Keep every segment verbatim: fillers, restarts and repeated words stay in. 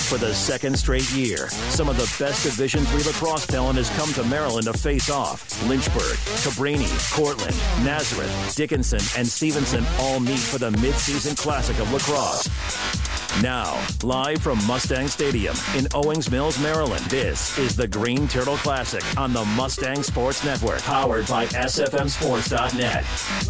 For the second straight year, some of the best Division three lacrosse talent has come to Maryland to face off. Lynchburg, Cabrini, Cortland, Nazareth, Dickinson, and Stevenson all meet for the mid-season classic of lacrosse. Now, live from Mustang Stadium in Owings Mills, Maryland, this is the Green Turtle Classic on the Mustang Sports Network, powered by S F M sports dot net.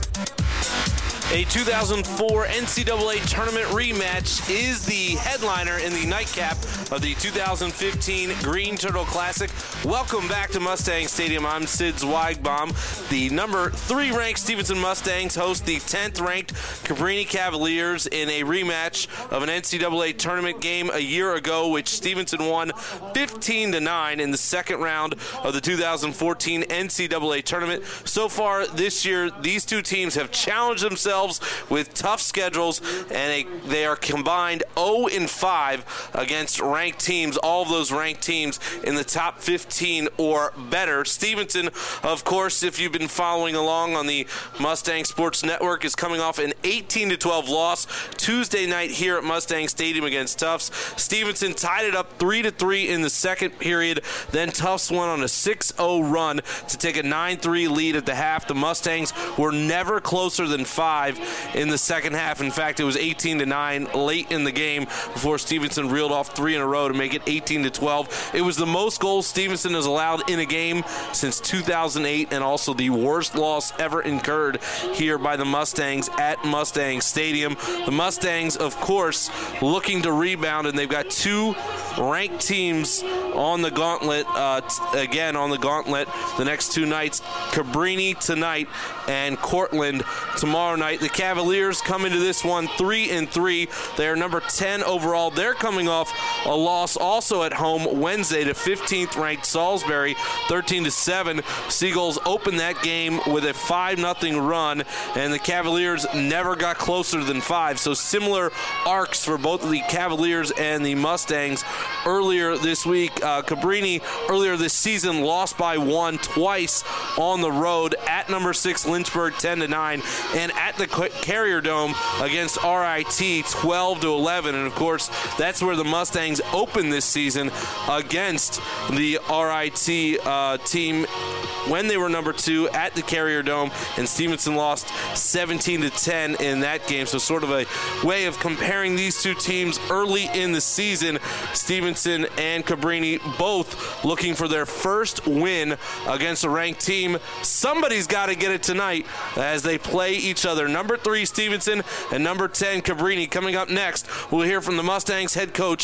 A two thousand four N C double A tournament rematch is the headliner in the nightcap of the two thousand fifteen Green Turtle Classic. Welcome back to Mustang Stadium. I'm Sid Zweigbaum. The number three ranked Stevenson Mustangs host the tenth ranked Cabrini Cavaliers in a rematch of an N C double A tournament game a year ago, which Stevenson won fifteen to nine in the second round of the two thousand fourteen N C double A tournament. So far this year, these two teams have challenged themselves with tough schedules, and a, they are combined oh and five against ranked teams, all of those ranked teams in the top fifteen or better. Stevenson, of course, if you've been following along on the Mustang Sports Network, is coming off an eighteen to twelve loss Tuesday night here at Mustang Stadium against Tufts. Stevenson tied it up three to three in the second period. Then Tufts went on a six oh run to take a nine three lead at the half. The Mustangs were never closer than five in the second half. In fact, it was eighteen to nine late in the game before Stevenson reeled off three in a row to make it eighteen to twelve. It was the most goals Stevenson has allowed in a game since two thousand eight, and also the worst loss ever incurred here by the Mustangs at Mustang Stadium. The Mustangs, of course, looking to rebound, and they've got two ranked teams on the gauntlet, uh, t- again on the gauntlet the next two nights. Cabrini tonight and Cortland tomorrow night. The Cavaliers come into this one three and three. They are number ten overall. They're coming off a loss also at home Wednesday to fifteenth ranked Salisbury, thirteen to seven. Seagulls opened that game with a five nothing run, and the Cavaliers never got closer than five. So similar arcs for both of the Cavaliers and the Mustangs earlier this week. Uh, Cabrini earlier this season lost by one twice on the road at number six Lynchburg ten to nine, and at the Carrier Dome against R I T twelve to eleven. And of course, that's where the Mustangs opened this season against the R I T uh, team when they were number two at the Carrier Dome, and Stevenson lost seventeen to ten in that game. So sort of a way of comparing these two teams early in the season. Stevenson and Cabrini both looking for their first win against a ranked team. Somebody's got to get it tonight as they play each other. Number three Stevenson and number ten Cabrini. Coming up next, we'll hear from the Mustangs head coach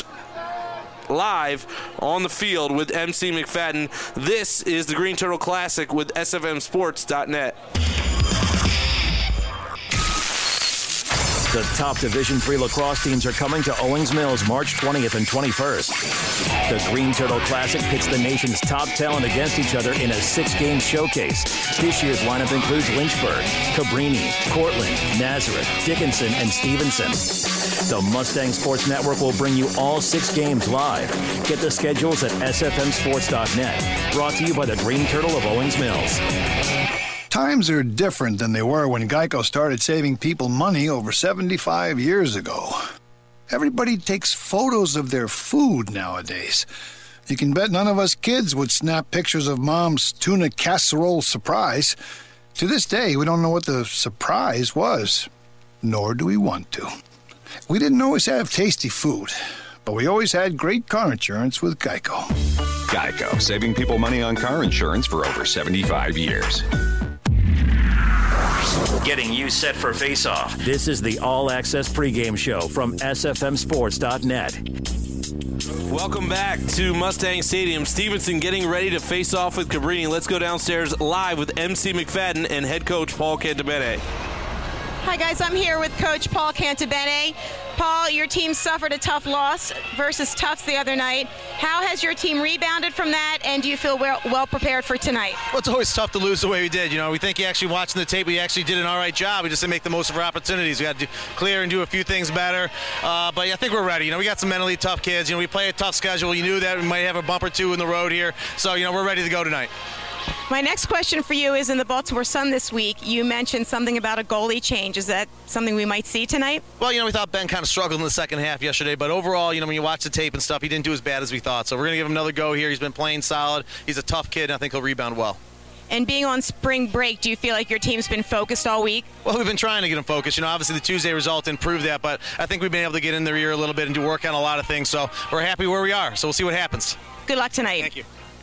live on the field with M C McFadden. This is the Green Turtle Classic with S F M sports dot net. The top Division three lacrosse teams are coming to Owings Mills March twentieth and twenty-first. The Green Turtle Classic pits the nation's top talent against each other in a six-game showcase. This year's lineup includes Lynchburg, Cabrini, Cortland, Nazareth, Dickinson, and Stevenson. The Mustang Sports Network will bring you all six games live. Get the schedules at S F M sports dot net. Brought to you by the Green Turtle of Owings Mills. Times are different than they were when Geico started saving people money over seventy-five years ago. Everybody takes photos of their food nowadays. You can bet none of us kids would snap pictures of Mom's tuna casserole surprise. To this day, we don't know what the surprise was, nor do we want to. We didn't always have tasty food, but we always had great car insurance with Geico. Geico, saving people money on car insurance for over seventy-five years. Getting you set for face-off. This is the all-access pregame show from S F M sports dot net. Welcome back to Mustang Stadium. Stevenson getting ready to face off with Cabrini. Let's go downstairs live with M C McFadden and head coach Paul Cantabene. Hi, guys. I'm here with Coach Paul Cantabene. Paul, your team suffered a tough loss versus Tufts the other night. How has your team rebounded from that, and do you feel well, well prepared for tonight? Well, it's always tough to lose the way we did. You know, we think you actually watching the tape, we actually did an all right job. We just didn't make the most of our opportunities. We got to do, clear and do a few things better. Uh, but I think we're ready. You know, we got some mentally tough kids. You know, we play a tough schedule. You knew that we might have a bump or two in the road here. So, you know, we're ready to go tonight. My next question for you is, in the Baltimore Sun this week, you mentioned something about a goalie change. Is that something we might see tonight? Well, you know, we thought Ben kind of struggled in the second half yesterday, but overall, you know, when you watch the tape and stuff, he didn't do as bad as we thought. So we're going to give him another go here. He's been playing solid. He's a tough kid, and I think he'll rebound well. And being on spring break, do you feel like your team's been focused all week? Well, we've been trying to get him focused. You know, obviously the Tuesday result didn't prove that, but I think we've been able to get in their ear a little bit and do work on a lot of things. So we're happy where we are. So we'll see what happens. Good luck tonight. Thank you.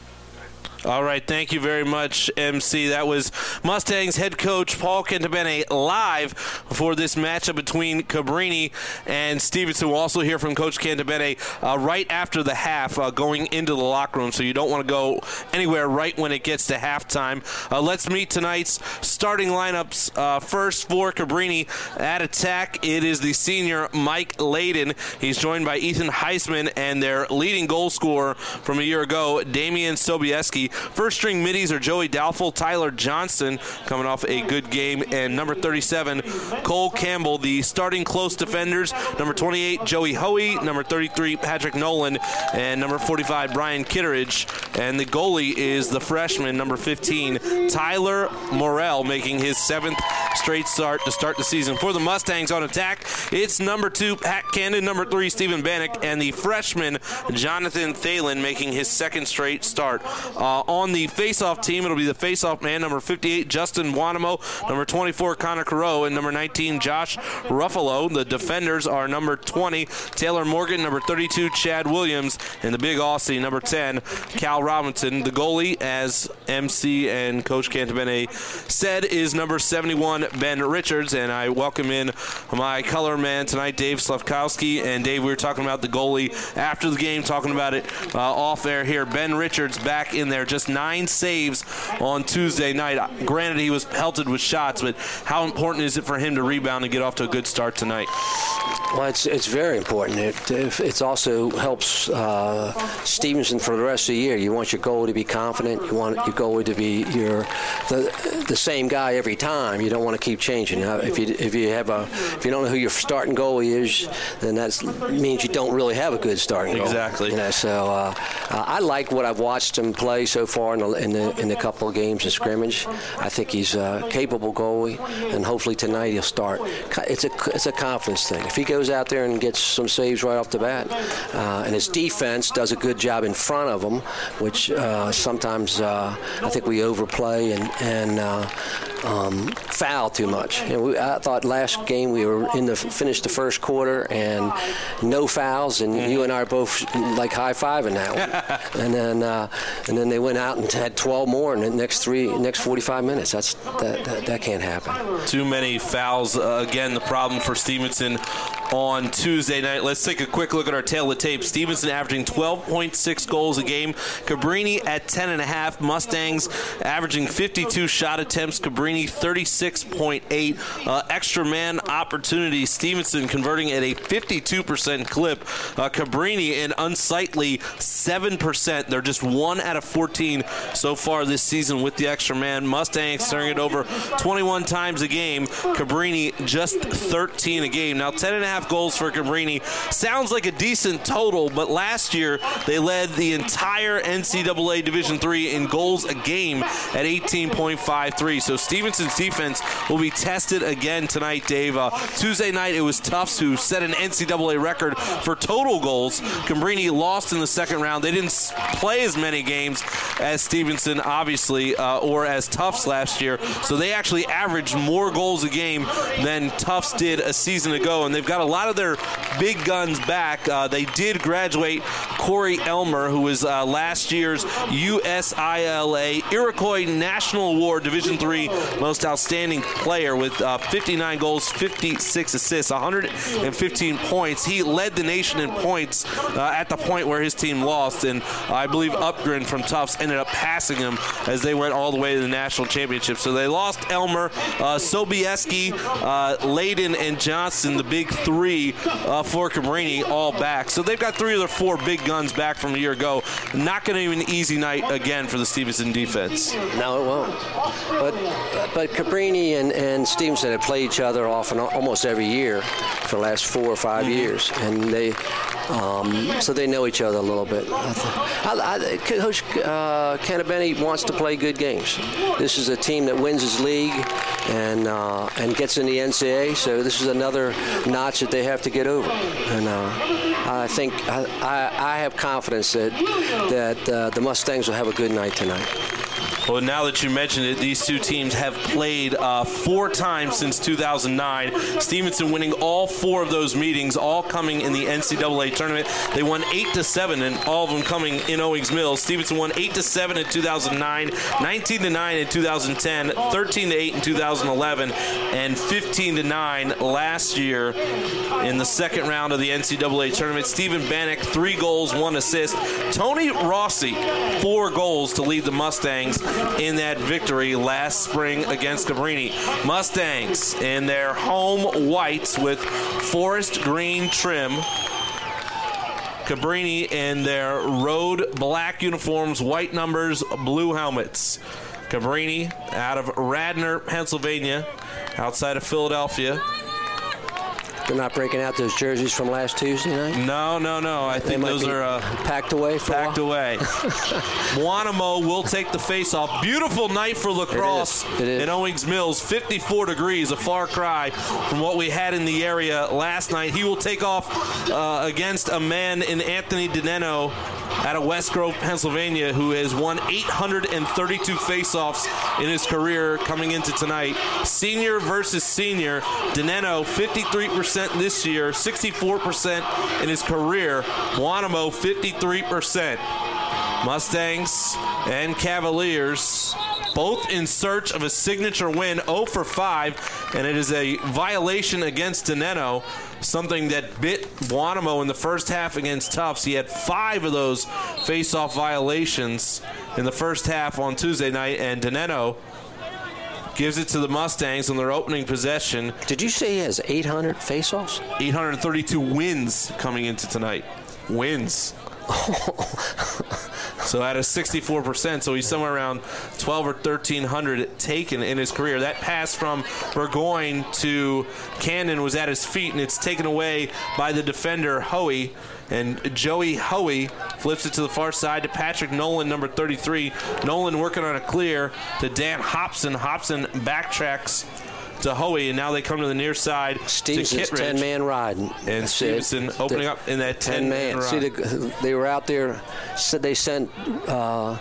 All right, thank you very much, M C. That was Mustangs head coach Paul Cantabene live for this matchup between Cabrini and Stevenson. We'll also hear from Coach Cantabene uh, right after the half, uh, going into the locker room, so you don't want to go anywhere right when it gets to halftime. Uh, let's meet tonight's starting lineups. Uh, first for Cabrini at attack, it is the senior Mike Layden. He's joined by Ethan Heisman and their leading goal scorer from a year ago, Damian Sobieski. First string middies are Joey Doubtful, Tyler Johnson coming off a good game, and number thirty-seven, Cole Campbell. The starting close defenders, number twenty-eight, Joey Hoey, number thirty-three, Patrick Nolan, and number forty-five, Brian Kitteridge. And the goalie is the freshman, number fifteen, Tyler Morrell, making his seventh straight start to start the season. For the Mustangs on attack, it's number two, Pat Candon, number three, Stephen Bannock, and the freshman, Jonathan Thalen, making his second straight start. Uh, on the face-off team, it'll be the face-off man, number fifty-eight, Justin Wanamo, number twenty-four, Connor Carreau, and number nineteen, Josh Ruffalo. The defenders are number twenty, Taylor Morgan, number thirty-two, Chad Williams, and the big Aussie, number ten, Cal Robinson. The goalie, as M C and Coach Cantabene said, is number seventy-one, Ben Richards, and I welcome in my color man tonight, Dave Slavkowski. And Dave, we were talking about the goalie after the game, talking about it uh, off air here. Ben Richards back in there, just nine saves on Tuesday night. Granted, he was pelted with shots, but how important is it for him to rebound and get off to a good start tonight? Well, it's it's very important. It it also helps uh, Stevenson for the rest of the year. You want your goalie to be confident. You want your goalie to be your the the same guy every time. You don't want to keep changing. Now, if you if you have a if you don't know who your starting goalie is, then that means you don't really have a good starting goalie. Exactly. You know, so uh, uh, I like what I've watched him play so far in the in the, in the couple of games in scrimmage. I think he's a capable goalie, and hopefully tonight he'll start. It's a it's a confidence thing. If he goes out there and gets some saves right off the bat, uh, and his defense does a good job in front of him, which uh, sometimes uh, I think we overplay and and uh, um, foul too much. You know, we, I thought last game we were in the finished the first quarter and no fouls, and mm-hmm. you and I are both like high fiving that one. and then uh, and then they went out and had twelve more in the next three next forty-five minutes. That's that that, that can't happen. Too many fouls. Uh, again, the problem for Stevenson on Tuesday night. Let's take a quick look at our tail of the tape. Stevenson averaging twelve point six goals a game. Cabrini at ten and a half. Mustangs averaging fifty-two shot attempts. Cabrini thirty-six point eight. Uh, extra man opportunities. Stevenson converting at a fifty-two percent clip. Uh, Cabrini an unsightly seven percent. They're just one out of fourteen so far this season with the extra man. Mustangs turning it over twenty-one times a game. Cabrini just thirteen a game. Now ten and a half goals for Cabrini sounds like a decent total, but last year they led the entire N C double A Division three in goals a game at eighteen point five three. So Stevenson's defense will be tested again tonight, Dave. Uh, Tuesday night it was Tufts who set an N C double A record for total goals. Cabrini lost in the second round. They didn't play as many games as Stevenson, obviously, uh, or as Tufts last year. So they actually averaged more goals a game than Tufts did a season ago, and they've got a lot of their big guns back. Uh, they did graduate Corey Elmer, who was uh, last year's U S I L A Iroquois National Award Division three Most Outstanding Player with uh, fifty-nine goals, fifty-six assists, one hundred fifteen points. He led the nation in points uh, at the point where his team lost, and I believe Upgren from Tufts ended up passing him as they went all the way to the national championship. So they lost Elmer, uh, Sobieski, uh, Layden, and Johnson, the big three uh, for Cabrini, all back. So they've got three of their four big guns guns back from a year ago. Not going to be an easy night again for the Stevenson defense. No, it won't. But but Cabrini and, and Stevenson have played each other off and almost every year for the last four or five mm-hmm. years, and they um, so they know each other a little bit. I, I, Coach uh, Cantabene wants to play good games. This is a team that wins his league and uh, and gets in the N C double A, so this is another notch that they have to get over. And uh, I think I, I, I have confidence that that uh, the Mustangs will have a good night tonight. Well, now that you mentioned it, these two teams have played uh, four times since two thousand nine. Stevenson winning all four of those meetings, all coming in the N C double A tournament. They won eight to seven, and all of them coming in Owings Mills. Stevenson won eight to seven in two thousand nine, nineteen to nine in two thousand ten, thirteen to eight in two thousand eleven, and fifteen to nine last year in the second round of the N C double A tournament. Stephen Bannock, three goals, one assist. Tony Rossi, four goals to lead the Mustangs in that victory last spring against Cabrini. Mustangs in their home whites with forest green trim. Cabrini in their road black uniforms, white numbers, blue helmets. Cabrini out of Radnor, Pennsylvania, outside of Philadelphia. They're not breaking out those jerseys from last Tuesday night? No, no, no. I think those are uh, packed away for packed a while? away. Wanamo will take the face-off. Beautiful night for lacrosse it is. It is. in Owings Mills. fifty-four degrees, a far cry from what we had in the area last night. He will take off uh, against a man in Anthony DiNenno out of West Grove, Pennsylvania, who has won eight hundred thirty-two face-offs in his career coming into tonight. Senior versus senior. DiNenno, fifty-three percent this year, sixty-four percent in his career. Wanamo, fifty-three percent. Mustangs and Cavaliers both in search of a signature win, oh for five, and it is a violation against DiNenno, something that bit Wanamo in the first half against Tufts. He had five of those face-off violations in the first half on Tuesday night, and DiNenno gives it to the Mustangs on their opening possession. Did you say he has eight hundred face-offs? eight hundred thirty-two wins coming into tonight. Wins. So at a sixty-four percent, so he's somewhere around twelve or thirteen hundred taken in his career. That pass from Burgoyne to Cannon was at his feet, and it's taken away by the defender, Hoey. And Joey Hoey flips it to the far side to Patrick Nolan, number thirty-three. Nolan working on a clear to Dan Hobson. Hobson backtracks to Hoey, and now they come to the near side Stevenson's to Kittredge. ten-man ride. And That's Stevenson it. opening the, up in that ten-man ride. See, the, they were out there, said they sent uh,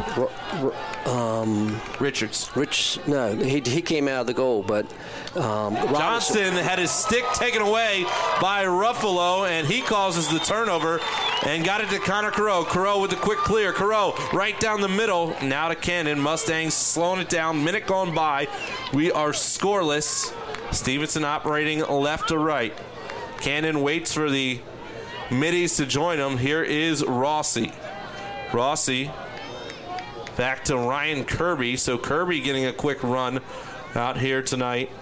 um, Richards. Rich, no, he, he came out of the goal, but um, Johnston had his stick taken away by Ruffalo, and he causes the turnover and got it to Connor Carreau. Carreau with the quick clear. Carreau right down the middle. Now to Cannon. Mustangs slowing it down. Minute gone by. We are scoreless. Stevenson operating left to right. Cannon waits for the middies to join him. Here is Rossi. Rossi back to Ryan Kirby. So Kirby getting a quick run out here tonight.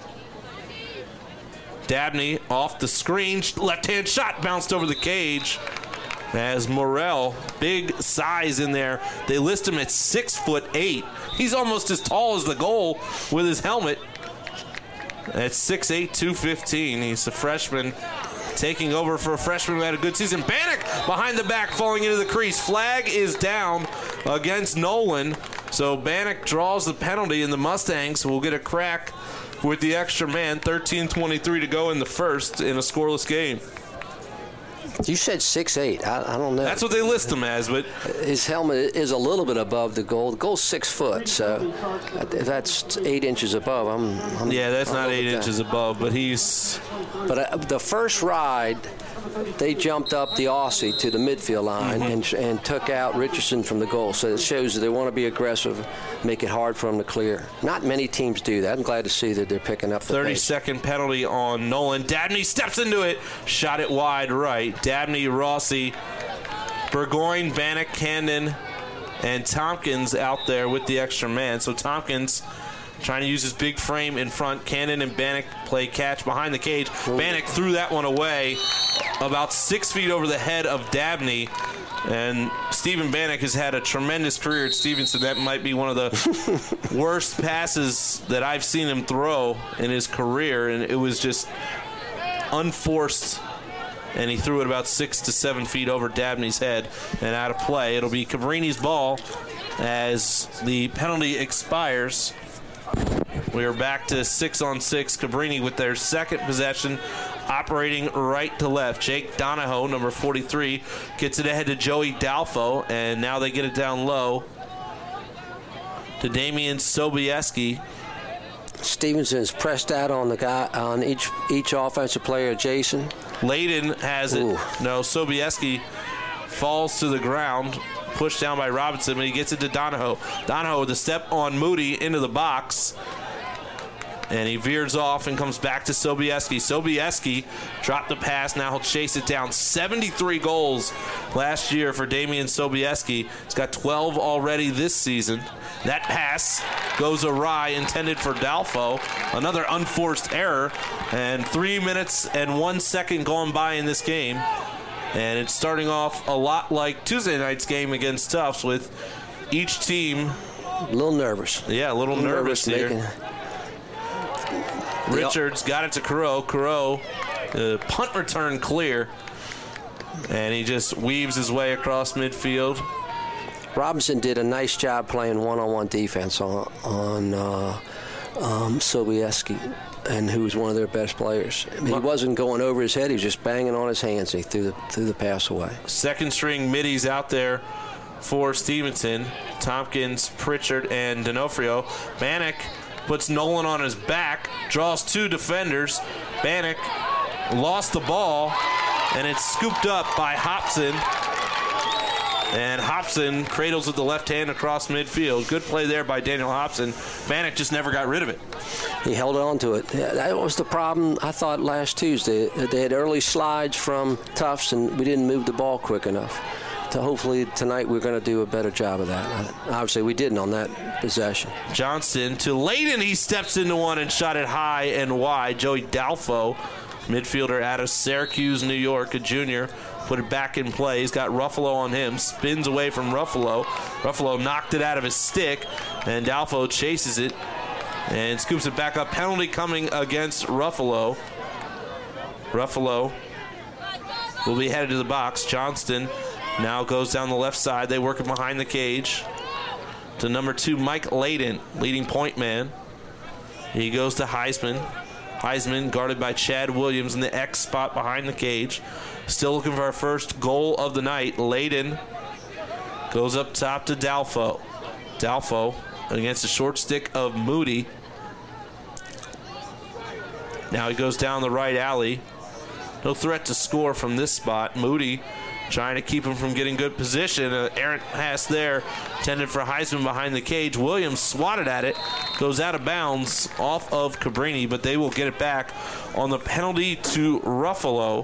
Dabney off the screen. Left-hand shot bounced over the cage. As Morrell, big size in there. They list him at six foot eight. He's almost as tall as the goal with his helmet. At six eight, two fifteen. He's a freshman taking over for a freshman who had a good season. Bannock behind the back falling into the crease. Flag is down against Nolan. So Bannock draws the penalty, and the Mustangs will get a crack with the extra man. thirteen twenty-three to go in the first in a scoreless game. You said six eight. I, I don't know. That's what they list him as, but his helmet is a little bit above the goal. The goal's six foot, so if that's eight inches above, I'm. I'm yeah, that's I'm not eight that. inches above, but he's. But uh, the first ride, they jumped up the Aussie to the midfield line mm-hmm. and, and took out Richardson from the goal. So it shows that they want to be aggressive, make it hard for them to clear. Not many teams do that. I'm glad to see that they're picking up the thirty-second penalty on Nolan. Dabney steps into it, shot it wide right. Dabney, Rossi, Burgoyne, Bannock, Cannon, and Tompkins out there with the extra man. So Tompkins trying to use his big frame in front. Cannon and Bannock play catch behind the cage. Bannock threw that one away about six feet over the head of Dabney. And Stephen Bannock has had a tremendous career at Stevenson. That might be one of the worst passes that I've seen him throw in his career. And it was just unforced. And he threw it about six to seven feet over Dabney's head and out of play. It'll be Cabrini's ball as the penalty expires. We are back to six on six. Cabrini with their second possession, operating right to left. Jake Donahoe, number forty-three, gets it ahead to Joey Dalfo, and now they get it down low to Damian Sobieski. Stevenson's pressed out on the guy on each each offensive player. Jason Layden has it. Ooh. No, Sobieski falls to the ground, pushed down by Robinson, but he gets it to Donahoe. Donahoe with a step on Moody into the box. And he veers off and comes back to Sobieski. Sobieski dropped the pass. Now he'll chase it down. seventy-three goals last year for Damian Sobieski. He's got twelve already this season. That pass goes awry, intended for Dalfo. Another unforced error. And three minutes and one second gone by in this game. And it's starting off a lot like Tuesday night's game against Tufts, with each team a little nervous. Yeah, a little, a little nervous, nervous here. Making... Richards got it to Carew. Carew, uh, punt return clear. And he just weaves his way across midfield. Robinson did a nice job playing one-on-one defense on, on uh, um, Sobieski, and who was one of their best players. I mean, he wasn't going over his head. He was just banging on his hands. And he threw the, threw the pass away. Second string middies out there for Stevenson. Tompkins, Pritchard, and D'Onofrio. Bannock puts Nolan on his back, draws two defenders. Bannock lost the ball, and it's scooped up by Hobson. And Hobson cradles with the left hand across midfield. Good play there by Daniel Hobson. Bannock just never got rid of it. He held on to it. That was the problem, I thought, last Tuesday. They had early slides from Tufts, and we didn't move the ball quick enough. So hopefully tonight we're going to do a better job of that. Obviously we didn't on that possession. Johnston to Layden. He steps into one and shot it high and wide. Joey Dalfo, midfielder out of Syracuse, New York, a junior, put it back in play. He's got Ruffalo on him. Spins away from Ruffalo. Ruffalo knocked it out of his stick, and Dalfo chases it and scoops it back up. Penalty coming against Ruffalo. Ruffalo will be headed to the box. Johnston now goes down the left side. They work it behind the cage to number two, Mike Layden, leading point man. He goes to Heisman. Heisman guarded by Chad Williams in the X spot behind the cage. Still looking for our first goal of the night. Layden goes up top to Dalfo. Dalfo against the short stick of Moody. Now he goes down the right alley. No threat to score from this spot. Moody trying to keep him from getting good position. An errant pass there, intended for Heisman behind the cage. Williams swatted at it, goes out of bounds off of Cabrini, but they will get it back on the penalty to Ruffalo.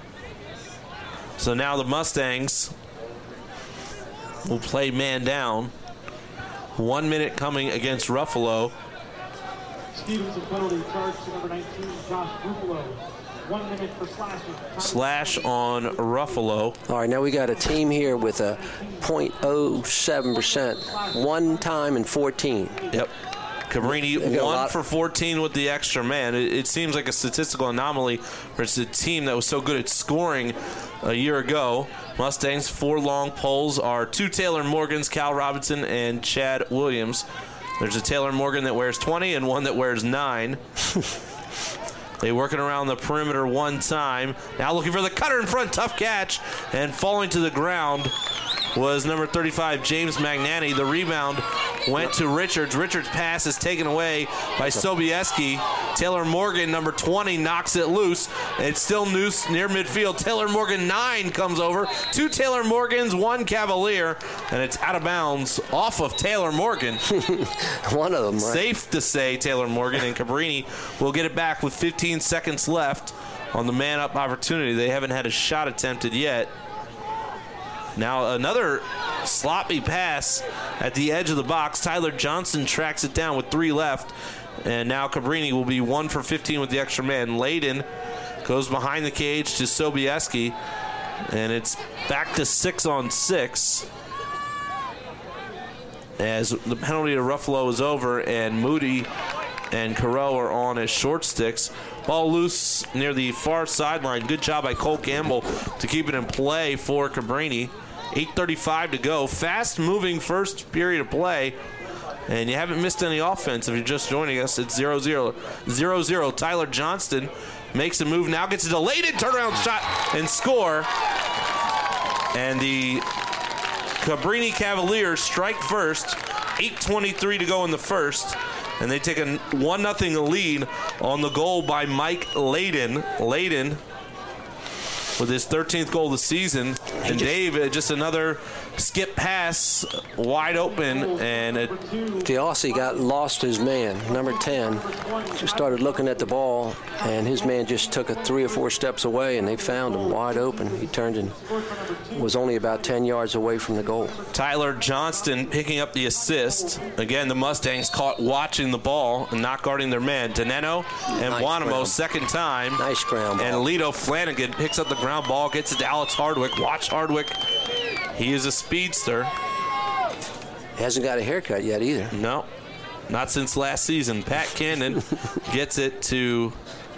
So now the Mustangs will play man down. One minute coming against Ruffalo. Stevenson penalty charge to number nineteen, Josh Ruffalo. One minute for slashing. Slash on Ruffalo. All right, now we got a team here with a point oh seven percent. One time in fourteen. Yep. Cabrini one for fourteen with the extra man. It, it seems like a statistical anomaly for it's a team that was so good at scoring a year ago. Mustangs' four long poles are two Taylor Morgans, Cal Robinson, and Chad Williams. There's a Taylor Morgan that wears twenty and one that wears nine. They working around the perimeter one time. Now looking for the cutter in front. Tough catch. And falling to the ground was number thirty-five, James Magnani. The rebound went to Richards. Richards' pass is taken away by Sobieski. Taylor Morgan, number twenty, knocks it loose. It's still loose near midfield. Taylor Morgan, nine, comes over. Two Taylor Morgans, one Cavalier. And it's out of bounds off of Taylor Morgan. One of them, right? Safe to say Taylor Morgan, and Cabrini will get it back with fifteen seconds left on the man-up opportunity. They haven't had a shot attempted yet. Now another sloppy pass at the edge of the box. Tyler Johnson tracks it down with three left. And now Cabrini will be one for fifteen with the extra man. Layden goes behind the cage to Sobieski. And it's back to six on six. As the penalty to Ruffalo is over, and Moody and Carew are on as short sticks. Ball loose near the far sideline. Good job by Cole Campbell to keep it in play for Cabrini. eight thirty-five to go. Fast-moving first period of play. And you haven't missed any offense if you're just joining us. It's zero zero. zero zero. Tyler Johnston makes a move now, gets a delayed turnaround shot and score. And the Cabrini Cavaliers strike first. eight twenty-three to go in the first. And they take a one nothing lead on the goal by Mike Layden. Layden with his thirteenth goal of the season. And Dave, just another skip pass, wide open. And it, Diossi got lost his man, number ten. Just started looking at the ball, and his man just took it three or four steps away, and they found him wide open. He turned and was only about ten yards away from the goal. Tyler Johnston picking up the assist. Again, the Mustangs caught watching the ball and not guarding their man. Deneno and Nice Wanamo, ground. second time. Nice ground ball. And Lito Flanagan picks up the ground ball, gets it to Alex Hardwick. Watch Hardwick. He is a speedster. Hasn't got a haircut yet either. No, not since last season. Pat Cannon gets it to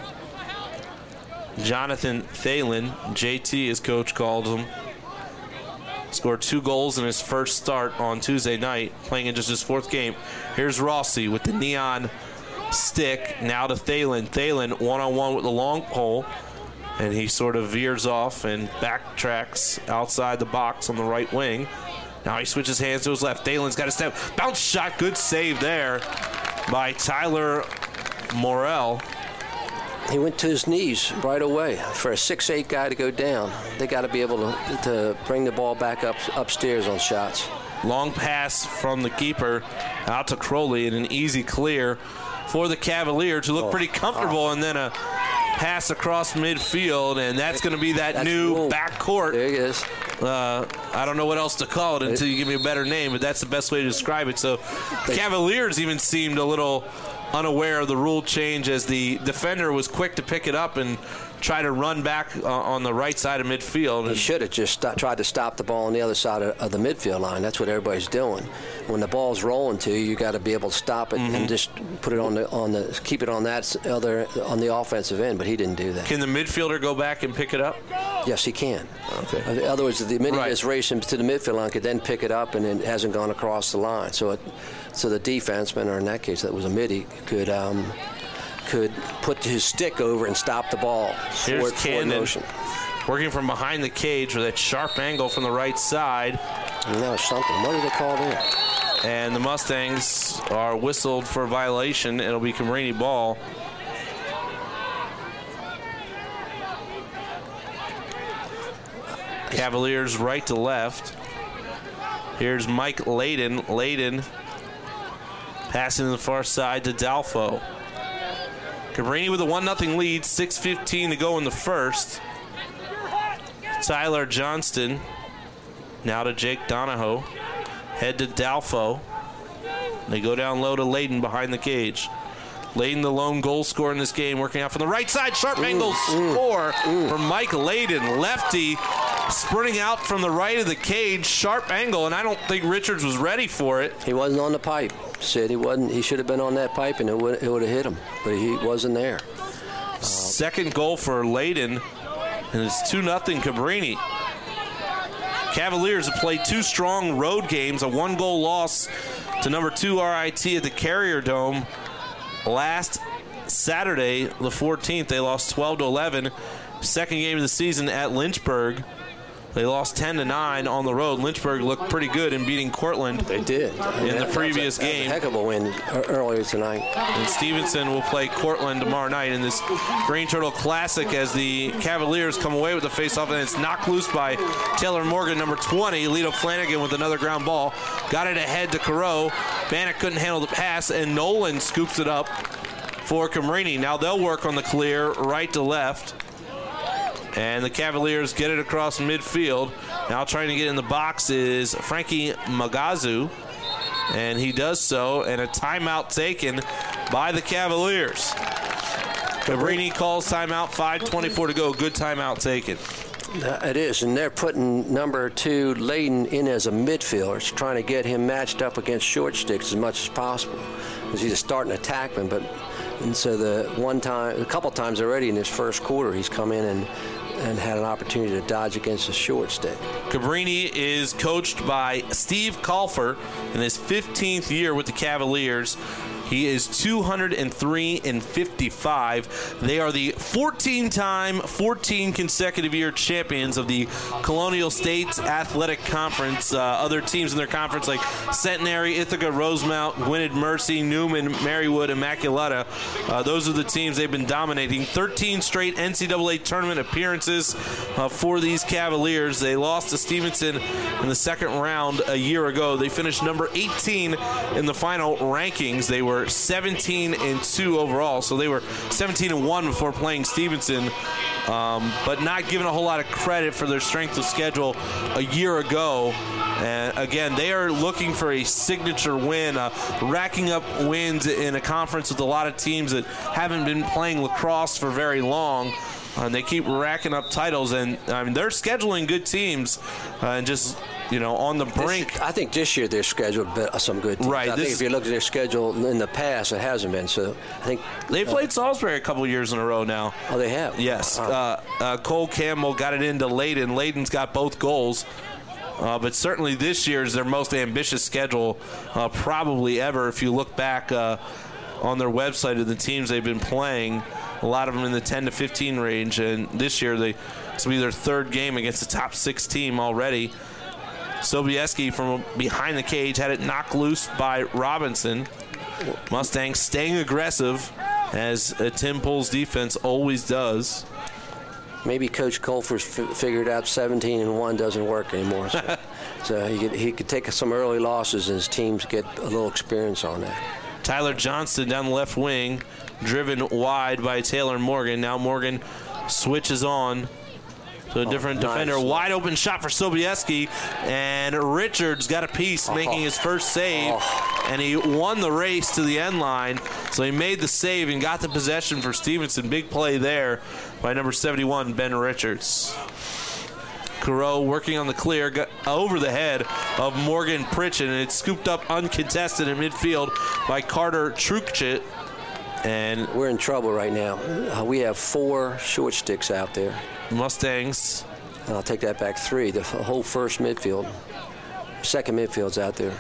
Jonathan Thalen. J T, as coach called him. Scored two goals in his first start on Tuesday night, playing in just his fourth game. Here's Rossi with the neon stick. Now to Thalen. Thalen one-on-one with the long pole. And he sort of veers off and backtracks outside the box on the right wing. Now he switches hands to his left. Thalen's got a step. Bounce shot. Good save there by Tyler Morrell. He went to his knees right away. For a six eight guy to go down, they got to be able to, to bring the ball back up upstairs on shots. Long pass from the keeper out to Crowley and an easy clear for the Cavaliers, who look Oh, pretty comfortable, oh. and then a pass across midfield, and that's going to be that That's new cool. backcourt. There it is. Uh, I don't know what else to call it until you give me a better name, but that's the best way to describe it. So the Cavaliers even seemed a little unaware of the rule change, as the defender was quick to pick it up and try to run back uh, on the right side of midfield. He should have just st- tried to stop the ball on the other side of, of the midfield line. That's what everybody's doing. When the ball's rolling to you, you got to be able to stop it Mm-hmm. and just put it on the on the keep it on that other on the offensive end. But he didn't do that. Can the midfielder go back and pick it up? Yes, he can. Okay. In other words, the minute Right. it's racing to the midfield line, could then pick it up, and it hasn't gone across the line. So, it, so the defenseman, or in that case, that was a midi, could um, could put his stick over and stop the ball. Here's forward, forward Cannon motion. working from behind the cage with that sharp angle from the right side. No, something. What did they call there? And the Mustangs are whistled for a violation. It'll be Cabrini ball. Cavaliers right to left. Here's Mike Layden. Layden passing to the far side to Dalfo. Cabrini with a one nothing lead. six fifteen to go in the first. Tyler Johnston. Now to Jake Donahoe. Head to Dalfo. They go down low to Layden behind the cage. Layden, the lone goal scorer in this game, working out from the right side. Sharp angle score from Mike Layden. Lefty sprinting out from the right of the cage. Sharp angle, and I don't think Richards was ready for it. He wasn't on the pipe. Said he wasn't. He should have been on that pipe, and it would it would have hit him, but he wasn't there. Second goal for Layden, and it's two nothing Cabrini. Cavaliers have played two strong road games, a one-goal loss to number two R I T at the Carrier Dome. Last Saturday, the fourteenth, they lost twelve to eleven. Second game of the season at Lynchburg. They lost ten to nine on the road. Lynchburg looked pretty good in beating Cortland. They did. In the previous that was a, game. That was a heck of a win earlier tonight. And Stevenson will play Cortland tomorrow night in this Green Turtle Classic as the Cavaliers come away with the faceoff, and it's knocked loose by Taylor Morgan, number twenty. Lito Flanagan with another ground ball. Got it ahead to Carew. Bannock couldn't handle the pass, and Nolan scoops it up for Cabrini. Now they'll work on the clear right to left. And the Cavaliers get it across midfield. Now trying to get in the box is Frankie Magazu. And he does so, and a timeout taken by the Cavaliers. Cabrini calls timeout, five twenty-four to go. Good timeout taken. It is, and they're putting number two, Layden, in as a midfielder. It's trying to get him matched up against short sticks as much as possible. Because he's a starting attackman, but and so the one time, a couple times already in his first quarter, he's come in and and had an opportunity to dodge against a short stick. Cabrini is coached by Steve Kalfer in his fifteenth year with the Cavaliers. He is two hundred three and fifty-five. They are the fourteen-time, fourteen consecutive year champions of the Colonial States Athletic Conference. Uh, other teams in their conference like Centenary, Ithaca, Rosemount, Gwynedd Mercy, Newman, Marywood, Immaculata. Uh, those are the teams they've been dominating. thirteen straight N C double A tournament appearances uh, for these Cavaliers. They lost to Stevenson in the second round a year ago. They finished number eighteen in the final rankings. They were seventeen and two overall, so they were seventeen and one before playing Stevenson, um, but not given a whole lot of credit for their strength of schedule a year ago. And again, they are looking for a signature win, uh, racking up wins in a conference with a lot of teams that haven't been playing lacrosse for very long. Uh, and they keep racking up titles, and I mean they're scheduling good teams, uh, and just you know on the brink. This, I think this year they're scheduled some good teams. Right. I think if you look at their schedule in the past, it hasn't been. So I think they played uh, Salisbury a couple years in a row now. Oh, they have. Yes. Uh, uh, Cole Campbell got it into Layden. Layden's got both goals. Uh, but certainly this year is their most ambitious schedule uh, probably ever. If you look back uh, on their website of the teams they've been playing, a lot of them in the ten to fifteen range, and this year they this will be their third game against the top six team already. Sobieski from behind the cage had it knocked loose by Robinson. Mustangs staying aggressive as uh, Tim Pool's defense always does. Maybe Coach Colfer's f- figured out seventeen and one doesn't work anymore. So, so he could he could take some early losses and his teams get a little experience on that. Tyler Johnston down the left wing, driven wide by Taylor Morgan. Now Morgan switches on to a different oh, defender. Nice. Wide open shot for Sobieski, and Richards got a piece, oh. making his first save, oh. and he won the race to the end line. So he made the save and got the possession for Stevenson. Big play there by number seventy-one, Ben Richards. Coreau working on the clear, got over the head of Morgan Pritchett, and it's scooped up uncontested in midfield by Carter Trukchit. And we're in trouble right now. Uh, we have four short sticks out there. Mustangs. And I'll take that back three. The whole first midfield, second midfield's out there.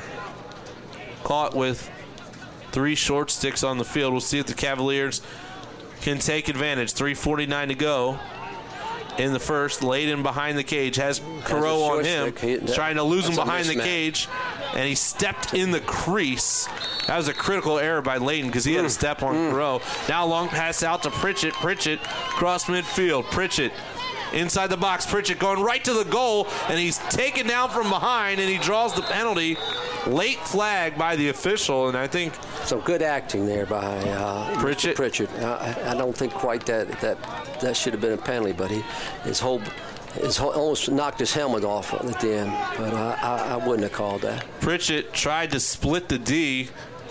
Caught with three short sticks on the field. We'll see if the Cavaliers can take advantage. three forty-nine to go in the first. Layden behind the cage, has Coreau on him, he, that, trying to lose him behind the cage, and he stepped in the crease. That was a critical error by Layden because he mm. had a step on mm. Coreau. Now long pass out to Pritchett. Pritchett cross midfield. Pritchett inside the box. Pritchett going right to the goal, and he's taken down from behind, and he draws the penalty. Late flag by the official, and I think some good acting there by uh, Pritchett. Pritchett. I, I don't think quite that that that should have been a penalty, but he his whole his whole, almost knocked his helmet off at the end. But uh, I, I wouldn't have called that. Pritchett tried to split the D.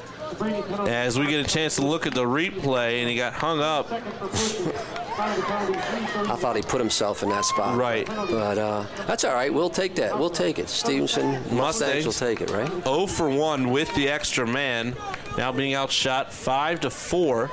As we get a chance to look at the replay, and he got hung up. I thought he put himself in that spot. Right. But uh, that's all right. We'll take that. We'll take it. Stevenson, Mustangs will take it, right? oh for one with the extra man. Now being outshot five to four.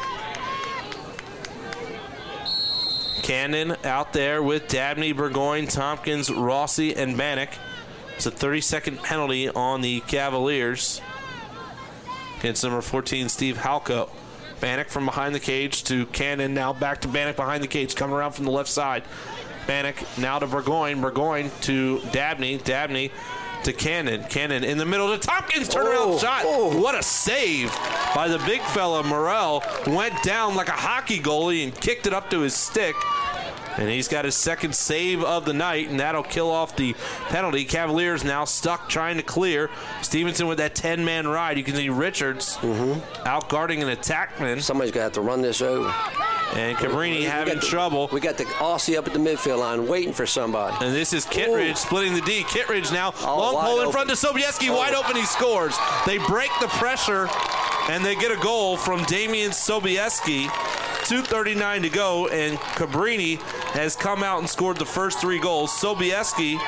Cannon out there with Dabney, Burgoyne, Tompkins, Rossi, and Bannock. It's a thirty-second penalty on the Cavaliers against number fourteen, Steve Halko. Bannock from behind the cage to Cannon. Now back to Bannock behind the cage, coming around from the left side. Bannock now to Burgoyne. Burgoyne to Dabney. Dabney to Cannon. Cannon in the middle to Tompkins. Turnaround oh, shot. Oh. What a save by the big fella. Morrell went down like a hockey goalie and kicked it up to his stick. And he's got his second save of the night, and that'll kill off the penalty. Cavaliers now stuck trying to clear. Stevenson with that ten-man ride. You can see Richards mm-hmm. out guarding an attackman. Somebody's got to have to run this over. And Cabrini having the, trouble. We got the Aussie up at the midfield line waiting for somebody. And this is Kittredge Ooh. splitting the D. Kittredge now, Oh, long wide pull in open. front to Sobieski, Oh. wide open, he scores. They break the pressure, and they get a goal from Damian Sobieski. two thirty-nine to go, and Cabrini has come out and scored the first three goals. Sobieski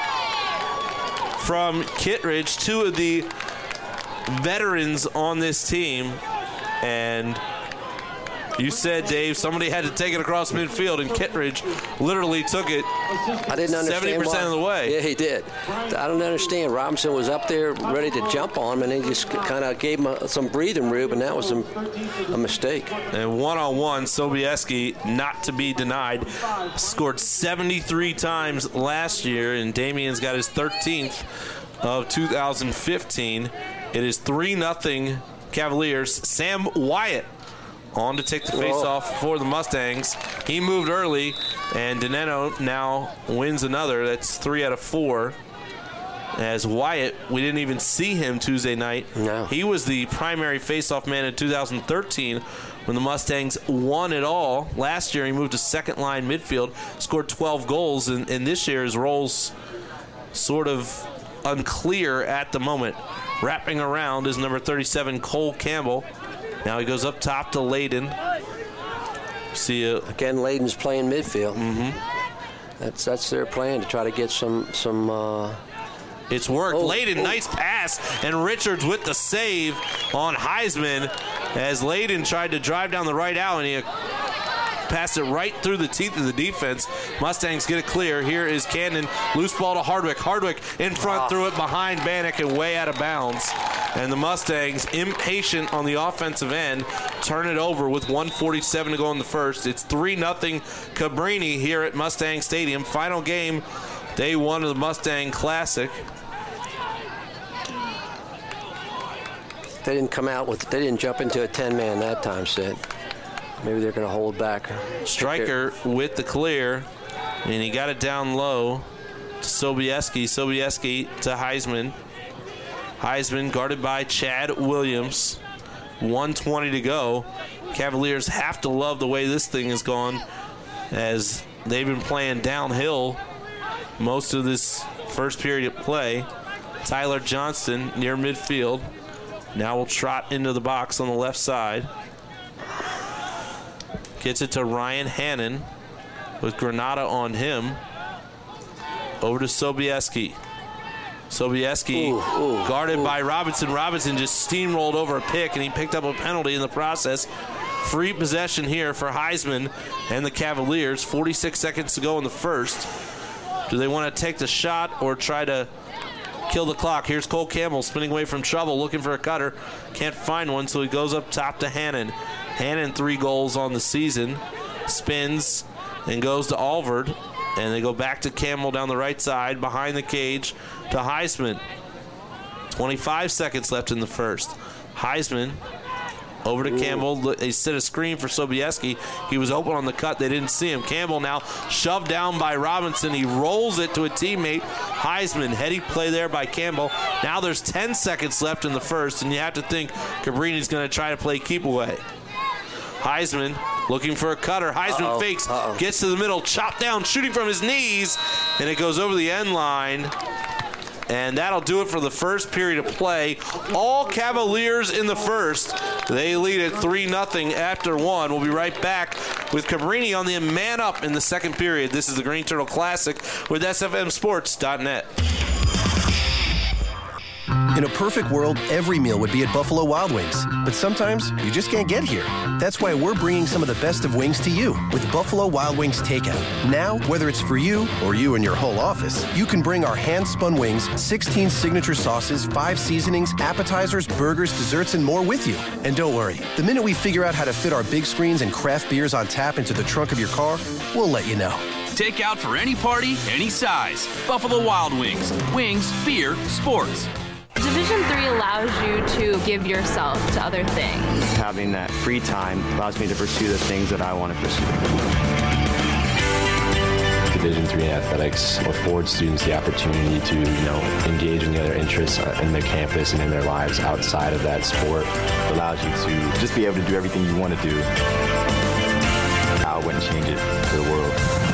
from Kittredge, two of the veterans on this team, and you said, Dave, somebody had to take it across midfield, and Kittredge literally took it I didn't understand seventy percent why. of the way. Yeah, he did. I don't understand. Robinson was up there ready to jump on him, and he just kind of gave him a, some breathing room, and that was a, a mistake. And one-on-one, Sobieski, not to be denied, scored seventy-three times last year, and Damian's got his thirteenth of two thousand fifteen. It is three nothing Cavaliers. Sam Wyatt on to take the face-off for the Mustangs. He moved early, and Dineno now wins another. That's three out of four. As Wyatt, we didn't even see him Tuesday night. No. He was the primary face-off man in two thousand thirteen when the Mustangs won it all. Last year, he moved to second-line midfield, scored twelve goals, and, and this year his role's sort of unclear at the moment. Wrapping around is number thirty-seven, Cole Campbell. Now he goes up top to Layden. See you. Again, Layden's playing midfield. Mm-hmm. That's that's their plan, to try to get some some. Uh, It's worked. Oh, Layden, oh. nice pass, and Richards with the save on Heisman as Layden tried to drive down the right alley, and he passed it right through the teeth of the defense. Mustangs get it clear. Here is Cannon. Loose ball to Hardwick. Hardwick in front, Ah. threw it behind Bannock and way out of bounds. And the Mustangs, impatient on the offensive end, turn it over with one forty-seven to go in the first. It's three nothing Cabrini here at Mustang Stadium. Final game, day one of the Mustang Classic. they didn't come out with. They didn't jump into a ten-man that time, Sid. Maybe they're going to hold back. Stryker with the clear, and he got it down low to Sobieski. Sobieski to Heisman. Heisman guarded by Chad Williams. one twenty to go. Cavaliers have to love the way this thing has gone, as they've been playing downhill most of this first period of play. Tyler Johnston near midfield. Now will trot into the box on the left side. Gets it to Ryan Hannon with Granada on him. Over to Sobieski. Sobieski Ooh, ooh, guarded ooh. by Robinson. Robinson just steamrolled over a pick, and he picked up a penalty in the process. Free possession here for Heisman and the Cavaliers. forty-six seconds to go in the first. Do they want to take the shot or try to kill the clock? Here's Cole Campbell spinning away from trouble, looking for a cutter. Can't find one, so he goes up top to Hannon. Hannon, three goals on the season. Spins and goes to Alvord. And they go back to Campbell down the right side, behind the cage to Heisman. twenty-five seconds left in the first. Heisman over to Campbell. They set a screen for Sobieski. He was open on the cut. They didn't see him. Campbell now shoved down by Robinson. He rolls it to a teammate. Heisman, heady play there by Campbell. Now there's ten seconds left in the first, and you have to think Cabrini's going to try to play keep away. Heisman looking for a cutter. Heisman Uh-oh, fakes, uh-oh. gets to the middle, chopped down, shooting from his knees, and it goes over the end line. And that'll do it for the first period of play. All Cavaliers in the first. They lead at three nothing after one. We'll be right back with Cabrini on the man up in the second period. This is the Green Turtle Classic with S F M Sports dot net. In a perfect world, every meal would be at Buffalo Wild Wings. But sometimes you just can't get here. That's why we're bringing some of the best of wings to you with Buffalo Wild Wings Takeout. Now, whether it's for you or you and your whole office, you can bring our hand-spun wings, sixteen signature sauces, five seasonings, appetizers, burgers, desserts, and more with you. And don't worry, the minute we figure out how to fit our big screens and craft beers on tap into the trunk of your car, we'll let you know. Take out for any party, any size. Buffalo Wild Wings. Wings, beer, sports. Division three allows you to give yourself to other things. Having that free time allows me to pursue the things that I want to pursue. Division three athletics affords students the opportunity to, you know, engage in the other interests in their campus and in their lives outside of that sport. It allows you to just be able to do everything you want to do I wouldn't change it for the world.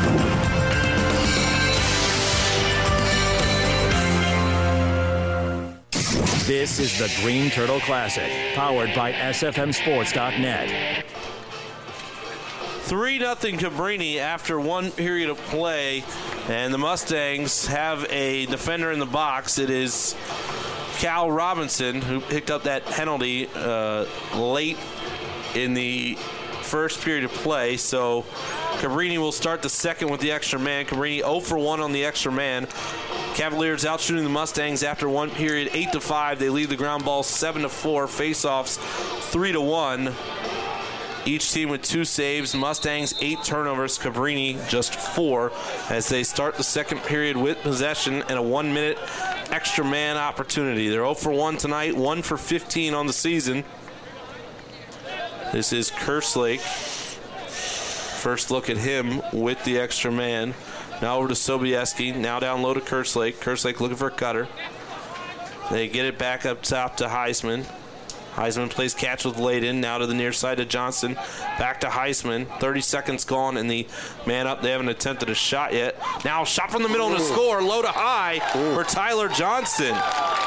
This is the Green Turtle Classic, powered by S F M Sports dot net. three nothing Cabrini after one period of play, and the Mustangs have a defender in the box. It is Cal Robinson, who picked up that penalty uh, late in the first period of play. So Cabrini will start the second with the extra man. Cabrini zero for one on the extra man. Cavaliers out shooting the Mustangs after one period, eight to five. They lead the ground ball seven to four. Faceoffs three to one. Each team with two saves. Mustangs eight turnovers. Cabrini just four as they start the second period with possession and a one-minute extra man opportunity. They're zero for one tonight, one for fifteen on the season. This is Kerslake. First look at him with the extra man. Now over to Sobieski. Now down low to Kerslake. Kerslake looking for a cutter. They get it back up top to Heisman. Heisman plays catch with Layden. Now to the near side to Johnson. Back to Heisman. thirty seconds gone, and the man up. They haven't attempted a shot yet. Now shot from the middle to score. Low to high for Tyler Johnston.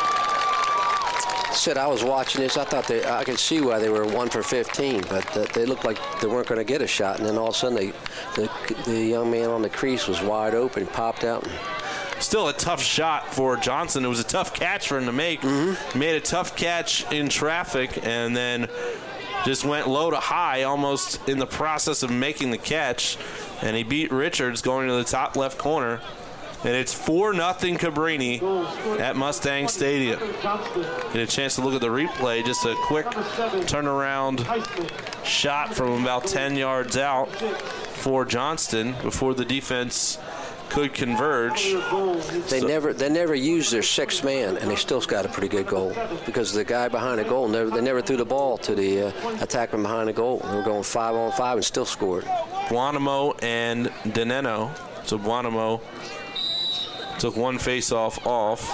Said I was watching this. I thought they, I could see why they were one for fifteen, but uh, they looked like they weren't going to get a shot. And then all of a sudden, they, the the young man on the crease was wide open, popped out. And still a tough shot for Johnson. It was a tough catch for him to make. Mm-hmm. Made a tough catch in traffic and then just went low to high almost in the process of making the catch. And he beat Richards going to the top left corner. And it's four nothing Cabrini at Mustang Stadium. Get a chance to look at the replay. Just a quick turnaround shot from about ten yards out for Johnston before the defense could converge. They so, never they never used their sixth man, and they still got a pretty good goal because the guy behind the goal, never, they never threw the ball to the uh, attacker behind the goal. They were going five on five and still scored. Buonamo and Deneno. So Buonamo took one face-off off.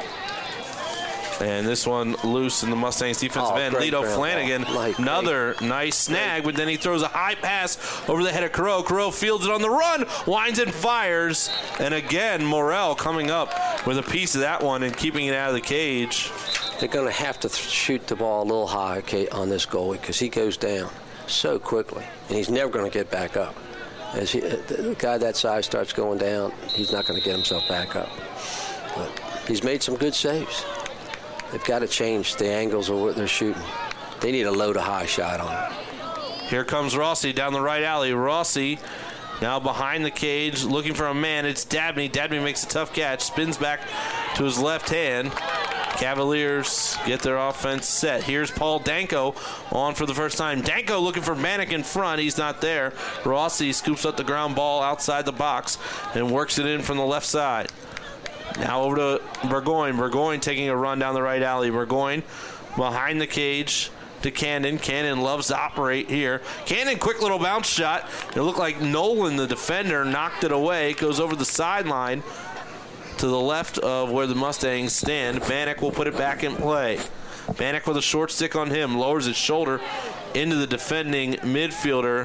And this one loose in the Mustangs defensive oh, end. Lito Flanagan, like, another great. nice snag, but then he throws a high pass over the head of Carreau. Carreau fields it on the run, winds and fires. And again, Morrell coming up with a piece of that one and keeping it out of the cage. They're going to have to th- shoot the ball a little high on this goalie because he goes down so quickly, and he's never going to get back up. As he, the guy that size starts going down, he's not going to get himself back up. But he's made some good saves. They've got to change the angles of what they're shooting. They need a low to high shot on it. Here comes Rossi down the right alley. Rossi now behind the cage looking for a man. It's Dabney. Dabney makes a tough catch, spins back to his left hand. Cavaliers get their offense set. Here's Paul Danko on for the first time. Danko looking for Manick in front. He's not there. Rossi scoops up the ground ball outside the box and works it in from the left side. Now over to Burgoyne. Burgoyne taking a run down the right alley. Burgoyne behind the cage to Cannon. Cannon loves to operate here. Cannon, quick little bounce shot. It looked like Nolan, the defender, knocked it away. It goes over the sideline to the left of where the Mustangs stand. Bannock will put it back in play. Bannock with a short stick on him. Lowers his shoulder into the defending midfielder.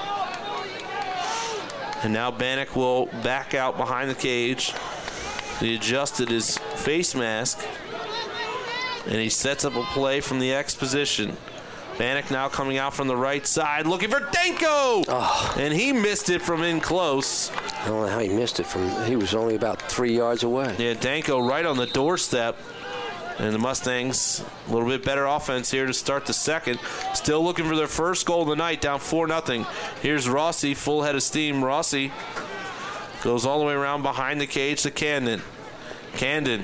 And now Bannock will back out behind the cage. He adjusted his face mask. And he sets up a play from the X position. Bannock now coming out from the right side, looking for Danko! Oh. And he missed it from in close. I don't know how he missed it from, he was only about three yards away. Yeah, Danko right on the doorstep. And the Mustangs, a little bit better offense here to start the second. Still looking for their first goal of the night, down four nothing. Here's Rossi, full head of steam. Rossi goes all the way around behind the cage to Camden. Camden.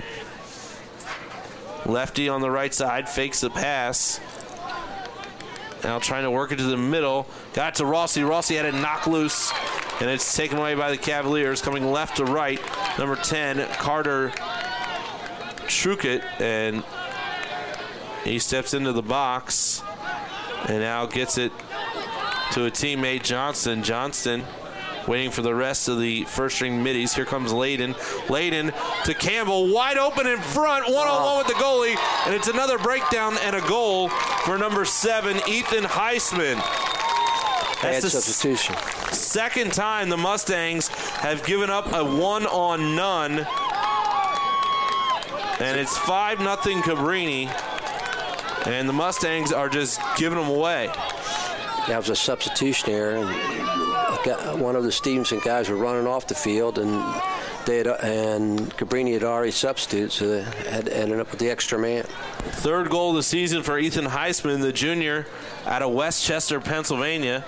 Lefty on the right side, fakes the pass. Now trying to work it to the middle. Got to Rossi. Rossi had it knocked loose, and it's taken away by the Cavaliers. Coming left to right, number ten, Carter Trukett, and he steps into the box and now gets it to a teammate, Johnston. Johnston waiting for the rest of the first-string middies. Here comes Layden. Layden to Campbell, wide open in front, one-on-one with the goalie, and it's another breakdown and a goal for number seven, Ethan Heisman. Bad That's the substitution. s- second time the Mustangs have given up a one on none. And it's five nothing Cabrini. And the Mustangs are just giving them away. That was a substitution error. And a guy- one of the Stevenson guys were running off the field, and they had, and Cabrini had already substituted, so they had ended up with the extra man. Third goal of the season for Ethan Heisman, the junior out of Westchester, Pennsylvania.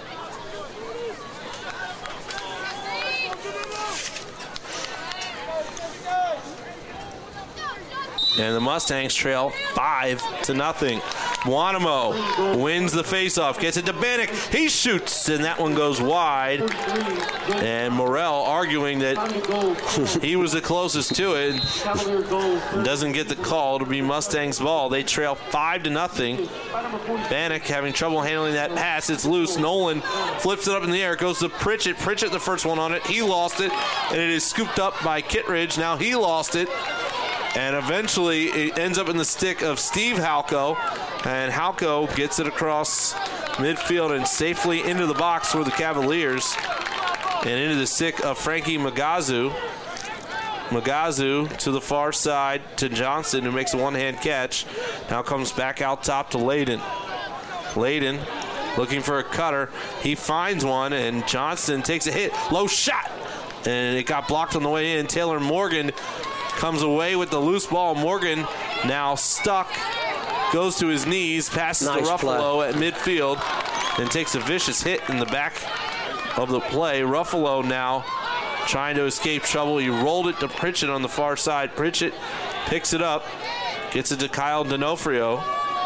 And the Mustangs trail five to nothing. Buonamo wins the faceoff, gets it to Bannock. He shoots, and that one goes wide. And Morrell arguing that he was the closest to it. Doesn't get the call to be Mustangs' ball. They trail five to nothing. Bannock having trouble handling that pass. It's loose. Nolan flips it up in the air. It goes to Pritchett. Pritchett the first one on it. He lost it, and it is scooped up by Kittredge. Now he lost it. And eventually it ends up in the stick of Steve Halko. And Halko gets it across midfield and safely into the box for the Cavaliers. And into the stick of Frankie Magazu. Magazu to the far side to Johnson, who makes a one-hand catch. Now comes back out top to Layden. Layden looking for a cutter. He finds one, and Johnson takes a hit. Low shot. And it got blocked on the way in. Taylor Morgan comes away with the loose ball. Morgan now stuck, goes to his knees, passes Nice to Ruffalo play. at midfield, and takes a vicious hit in the back of the play. Ruffalo now trying to escape trouble. He rolled it to Pritchett on the far side. Pritchett picks it up, gets it to Kyle D'Onofrio.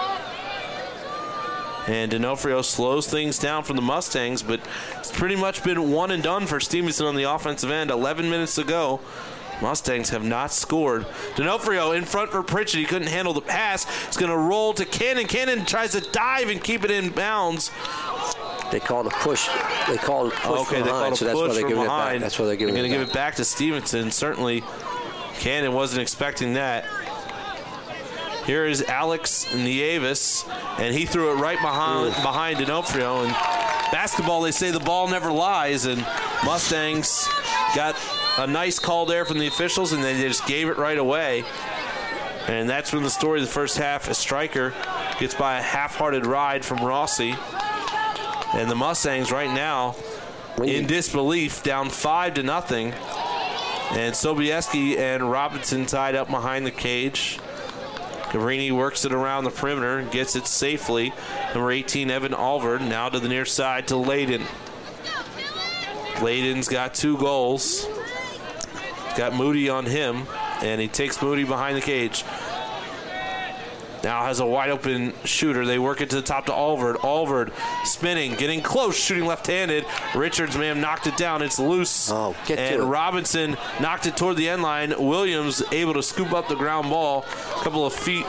And D'Onofrio slows things down from the Mustangs, but it's pretty much been one and done for Stevenson on the offensive end. eleven minutes to go. Mustangs have not scored. D'Onofrio in front for Pritchett. He couldn't handle the pass. It's going to roll to Cannon. Cannon tries to dive and keep it in bounds. They called a push. They called a push Okay, from they behind, called so a that's why push they're from giving it behind. back. That's why they're giving They're it going to back. give it back to Stevenson. Certainly, Cannon wasn't expecting that. Here is Alex Nieves, and he threw it right behind behind D'Onofrio. And basketball, they say the ball never lies, and Mustangs got a nice call there from the officials, and they just gave it right away. And that's when the story of the first half, a striker gets by a half-hearted ride from Rossi. And the Mustangs right now in disbelief, down five to nothing. And Sobieski and Robinson tied up behind the cage. Cabrini works it around the perimeter and gets it safely. Number eighteen, Evan Alvord, now to the near side to Layden. Layden's got two goals. Got Moody on him, and he takes Moody behind the cage. Now has a wide open shooter. They work it to the top to Alvord. Alvord spinning, getting close, shooting left-handed. Richards may have knocked it down. It's loose. Oh, get to and it. Robinson knocked it toward the end line. Williams able to scoop up the ground ball. A couple of feet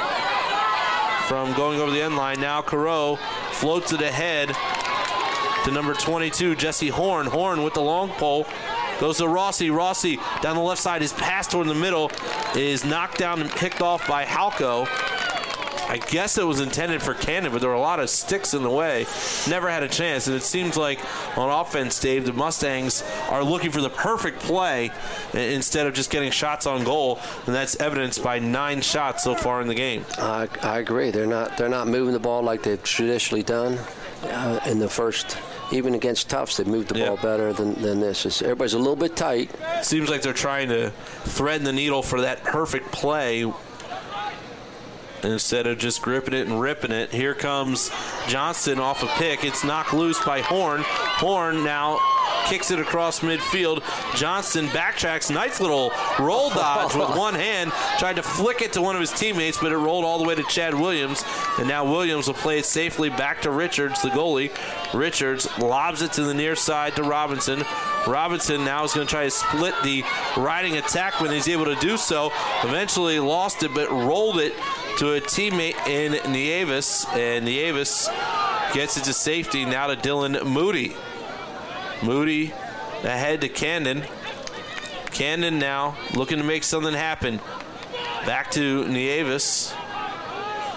from going over the end line. Now Carew floats it ahead to number twenty-two, Jesse Horn. Horn with the long pole. Goes to Rossi. Rossi down the left side. His pass toward the middle is knocked down and picked off by Halko. I guess it was intended for Cannon, but there were a lot of sticks in the way. Never had a chance. And it seems like on offense, Dave, the Mustangs are looking for the perfect play instead of just getting shots on goal. And that's evidenced by nine shots so far in the game. I, I agree. They're not they're not moving the ball like they've traditionally done uh, in the first. Even against Tufts, they moved the ball Yep. better than, than this. It's, everybody's a little bit tight. Seems like they're trying to thread the needle for that perfect play instead of just gripping it and ripping it. Here comes Johnston off a pick. It's knocked loose by Horn. Horn now kicks it across midfield. Johnston backtracks. Nice little roll dodge with one hand. Tried to flick it to one of his teammates, but it rolled all the way to Chad Williams. And now Williams will play it safely back to Richards, the goalie. Richards lobs it to the near side to Robinson. Robinson now is going to try to split the riding attack when he's able to do so. Eventually lost it, but rolled it to a teammate in Nieves. And Nieves gets it to safety now to Dylan Moody. Moody ahead to Camden. Camden now looking to make something happen. Back to Nieves.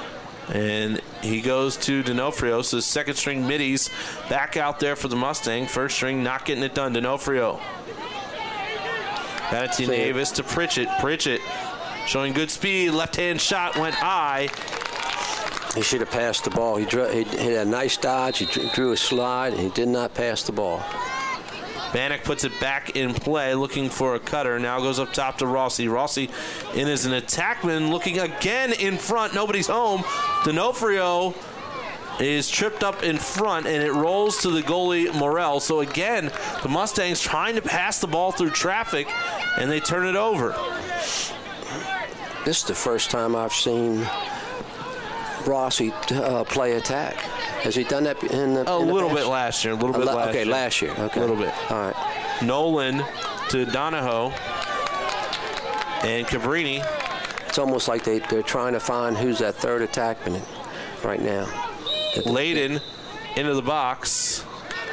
And he goes to D'Onofrio. So second string middies back out there for the Mustang. First string not getting it done. D'Onofrio. Got it to Davis to Pritchett. Pritchett showing good speed. Left-hand shot went high. He should have passed the ball. He, drew, he hit a nice dodge. He drew, drew a slide, and he did not pass the ball. Bannock puts it back in play, looking for a cutter. Now goes up top to Rossi. Rossi in as an attackman, looking again in front. Nobody's home. D'Onofrio is tripped up in front, and it rolls to the goalie, Morrell. So again, the Mustangs trying to pass the ball through traffic, and they turn it over. This is the first time I've seen Rossi uh, play attack. Has he done that in the A in the little past? bit last year. A little bit Uh, last okay, year. last year. Okay. A little bit. All right. Nolan to Donahoe. And Cabrini. It's almost like they, they're trying to find who's that third attackman right now. Layden into the box.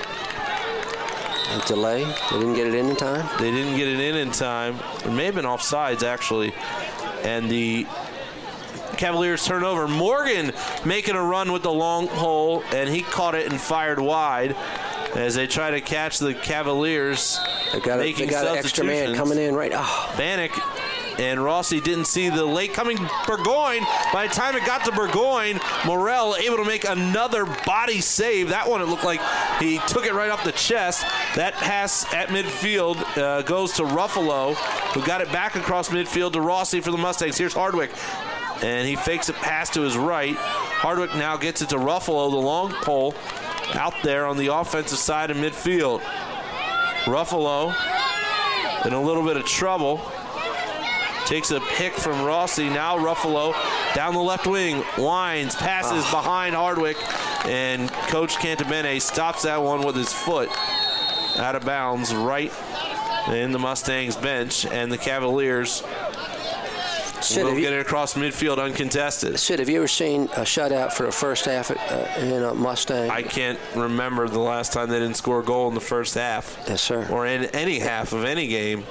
A delay. They didn't get it in in time? They didn't get it in in time. It may have been offsides, actually. And the Cavaliers turn over. Morgan making a run with the long pole, and he caught it and fired wide as they try to catch the Cavaliers. They got, a, making they got an extra man coming in right. Oh. Bannock and Rossi didn't see the late coming Burgoyne. By the time it got to Burgoyne, Morrell able to make another body save. That one, it looked like he took it right off the chest. That pass at midfield uh, goes to Ruffalo, who got it back across midfield to Rossi for the Mustangs. Here's Hardwick. And he fakes a pass to his right. Hardwick now gets it to Ruffalo, the long pole, out there on the offensive side of midfield. Ruffalo in a little bit of trouble. Takes a pick from Rossi. Now Ruffalo down the left wing. Winds, passes oh. behind Hardwick. And Coach Cantabene stops that one with his foot out of bounds right in the Mustangs bench. And the Cavaliers Sid, will you, get it across midfield uncontested. Sid, have you ever seen a shutout for the first half uh, in a Mustang? I can't remember the last time they didn't score a goal in the first half. Yes, sir. Or in any half of any game.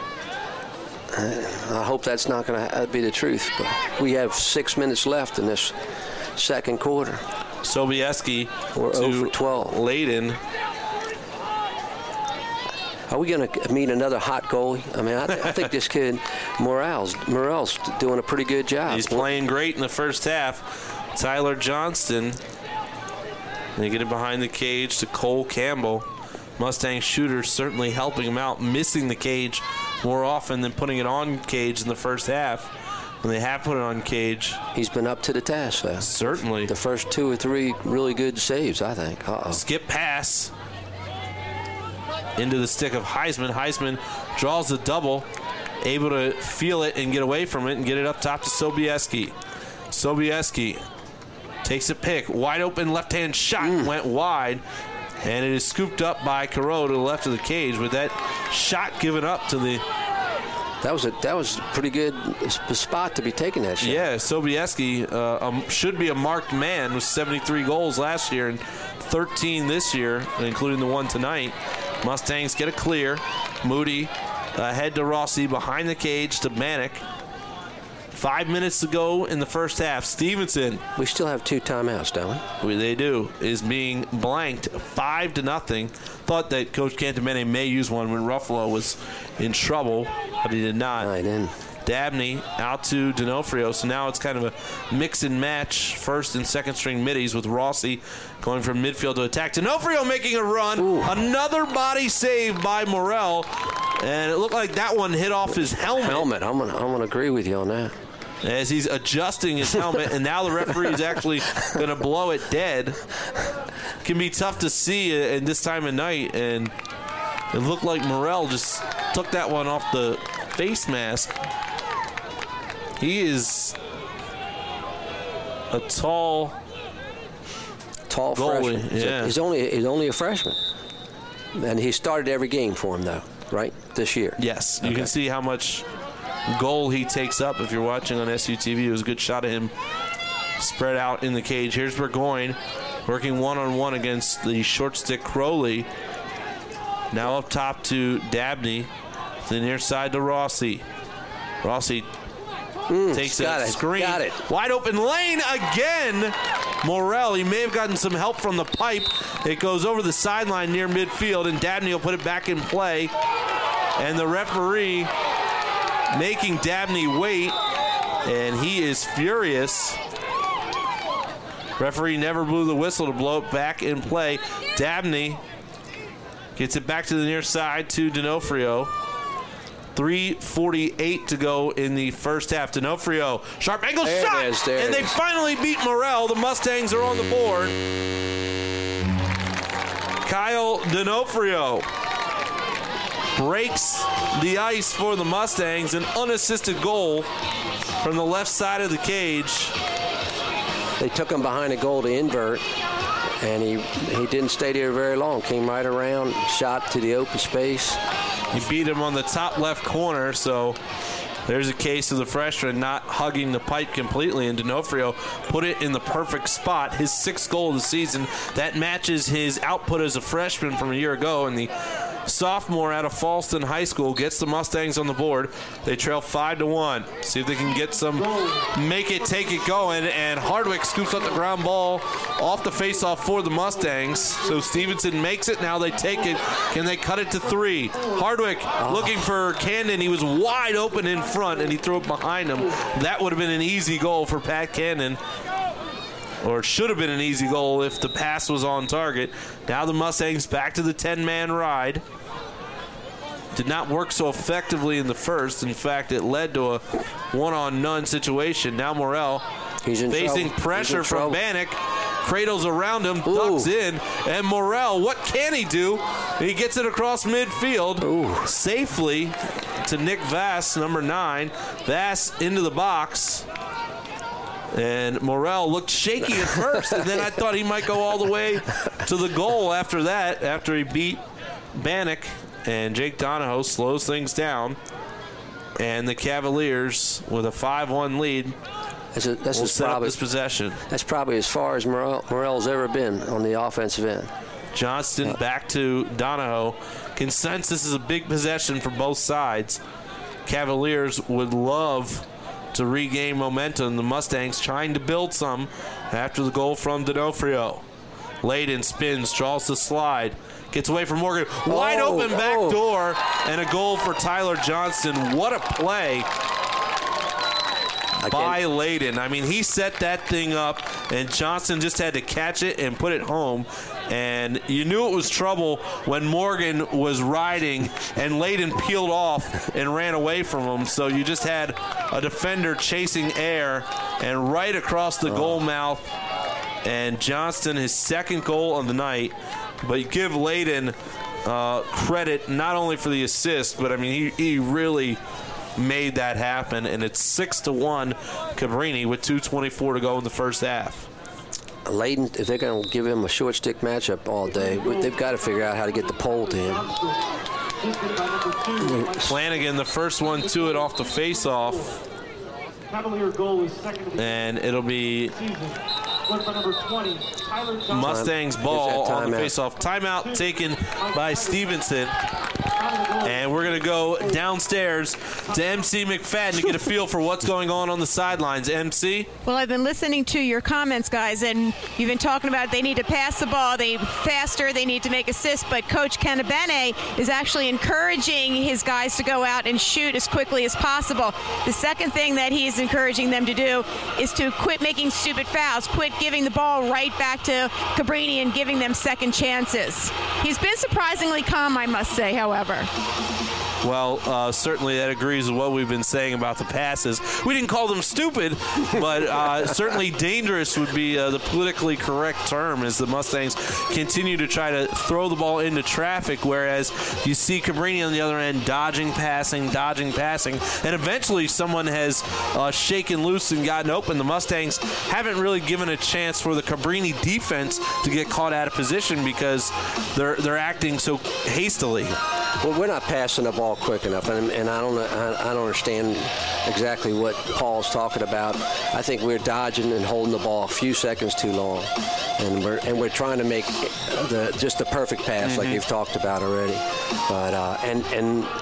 I hope that's not going to be the truth, but we have six minutes left in this second quarter. Sobieski We're to zero for twelve. Layden. Are we going to meet another hot goalie? I mean, I, th- I think this kid, Morales, Morales, doing a pretty good job. He's playing great in the first half. Tyler Johnston. They get it behind the cage to Cole Campbell. Mustang shooter certainly helping him out, missing the cage more often than putting it on cage in the first half. When they have put it on cage. He's been up to the task, though. Certainly. The first two or three really good saves, I think. Uh-oh. Skip pass into the stick of Heisman. Heisman draws the double, able to feel it and get away from it and get it up top to Sobieski. Sobieski takes a pick. Wide open left-hand shot mm. went wide. And it is scooped up by Caro to the left of the cage with that shot given up to the... That was a that was a pretty good spot to be taking that shot. Yeah, Sobieski uh, um, should be a marked man with seventy-three goals last year and thirteen this year, including the one tonight. Mustangs get a clear. Moody ahead to Rossi, behind the cage to Bannock. Five minutes to go in the first half. Stevenson. We still have two timeouts, don't we? They do. Is being blanked five to nothing. Thought that Coach Cantabene may use one when Ruffalo was in trouble, but he did not. I didn't. Dabney out to D'Onofrio. So now it's kind of a mix and match first and second string middies with Rossi going from midfield to attack. D'Onofrio making a run. Ooh. Another body save by Morrell. And it looked like that one hit off his helmet. Helmet. I'm going to I'm gonna agree with you on that. As he's adjusting his helmet, and now the referee is actually going to blow it dead. Can be tough to see in this time of night, and it looked like Morrell just took that one off the face mask. He is a tall, tall goalie. freshman. Yeah. He's only he's only a freshman, and he started every game for him though, right? This year. Yes, you okay. can see how much goal he takes up. If you're watching on S U T V, it was a good shot of him spread out in the cage. Here's Burgoyne working one-on-one against the short stick Crowley. Now up top to Dabney. To the near side to Rossi. Rossi Mm, Takes got a it, screen. got it. Wide open lane again. Morrell, he may have gotten some help from the pipe. It goes over the sideline near midfield, and Dabney will put it back in play. And the referee making Dabney wait, and he is furious. Referee never blew the whistle to blow it back in play. Dabney gets it back to the near side to D'Onofrio. three forty-eight to go in the first half. D'Onofrio, sharp angle there shot, it is, there and it they is. finally beat Morrell. The Mustangs are on the board. Kyle D'Onofrio breaks the ice for the Mustangs. An unassisted goal from the left side of the cage. They took him behind the goal to invert, and he he didn't stay there very long. Came right around, shot to the open space. He beat him on the top left corner, so there's a case of the freshman not hugging the pipe completely, and D'Onofrio put it in the perfect spot. His sixth goal of the season. That matches his output as a freshman from a year ago, and the sophomore out of Falston High School gets the Mustangs on the board. They trail five to one. See if they can get some, make it, take it going, and Hardwick scoops up the ground ball off the faceoff for the Mustangs. So Stevenson makes it. Now they take it. Can they cut it to three? Hardwick looking for Camden. He was wide open in front, and he threw it behind him. That would have been an easy goal for Pat Camden. Or it should have been an easy goal if the pass was on target. Now the Mustangs back to the ten-man ride. Did not work so effectively in the first. In fact, it led to a one-on-none situation. Now Morrell He's in facing trouble. pressure He's in from trouble. Bannock. Cradles around him, ducks in, and Morrell, what can he do? He gets it across midfield Ooh. safely to Nick Vass, number nine. Vass into the box. And Morrell looked shaky at first, and then I thought he might go all the way to the goal after that, after he beat Bannock. And Jake Donahoe slows things down. And the Cavaliers, with a five one lead, That's, a, that's will as set probably, up this possession. That's probably as far as Morrell, Morrell's ever been on the offensive end. Johnston back to Donahoe. Consensus is a big possession for both sides. Cavaliers would love to regain momentum. The Mustangs trying to build some after the goal from D'Onofrio. Layden spins, draws the slide, gets away from Morgan. Wide Oh, open back oh. door, and a goal for Tyler Johnston. What a play by Layden. I mean, he set that thing up, and Johnston just had to catch it and put it home. And you knew it was trouble when Morgan was riding and Layden peeled off and ran away from him. So you just had a defender chasing air and right across the goal mouth. And Johnston, his second goal of the night. But you give Layden uh, credit not only for the assist, but I mean, he, he really made that happen. And it's six to one Cabrini with two twenty-four to go in the first half. Layden, if they're going to give him a short stick matchup all day, they've got to figure out how to get the pole to him. Flanagan, the first one to it off the face-off. Cavalier goal is second. And it'll be Scored by number twenty, Tyler Johnson. Mustangs ball on the face-off. Timeout taken by Stevenson. And we're going to go downstairs to M C McFadden to get a feel for what's going on on the sidelines. M C? Well, I've been listening to your comments, guys, and you've been talking about they need to pass the ball, they faster, they need to make assists, but Coach Cantabene is actually encouraging his guys to go out and shoot as quickly as possible. The second thing that he is encouraging them to do is to quit making stupid fouls, quit giving the ball right back to Cabrini and giving them second chances. He's been surprisingly calm, I must say, however. Well, uh, certainly that agrees with what we've been saying about the passes. We didn't call them stupid, but uh, certainly dangerous would be uh, the politically correct term as the Mustangs continue to try to throw the ball into traffic, whereas you see Cabrini on the other end dodging, passing, dodging, passing, and eventually someone has uh, shaken loose and gotten open. The Mustangs haven't really given a chance for the Cabrini defense to get caught out of position because they're they're acting so hastily. Well, we're not passing the ball quick enough, and, and I don't I, I don't understand exactly what Paul's talking about. I think we're dodging and holding the ball a few seconds too long, and we're and we're trying to make the just the perfect pass, mm-hmm. like you've talked about already. But uh, and and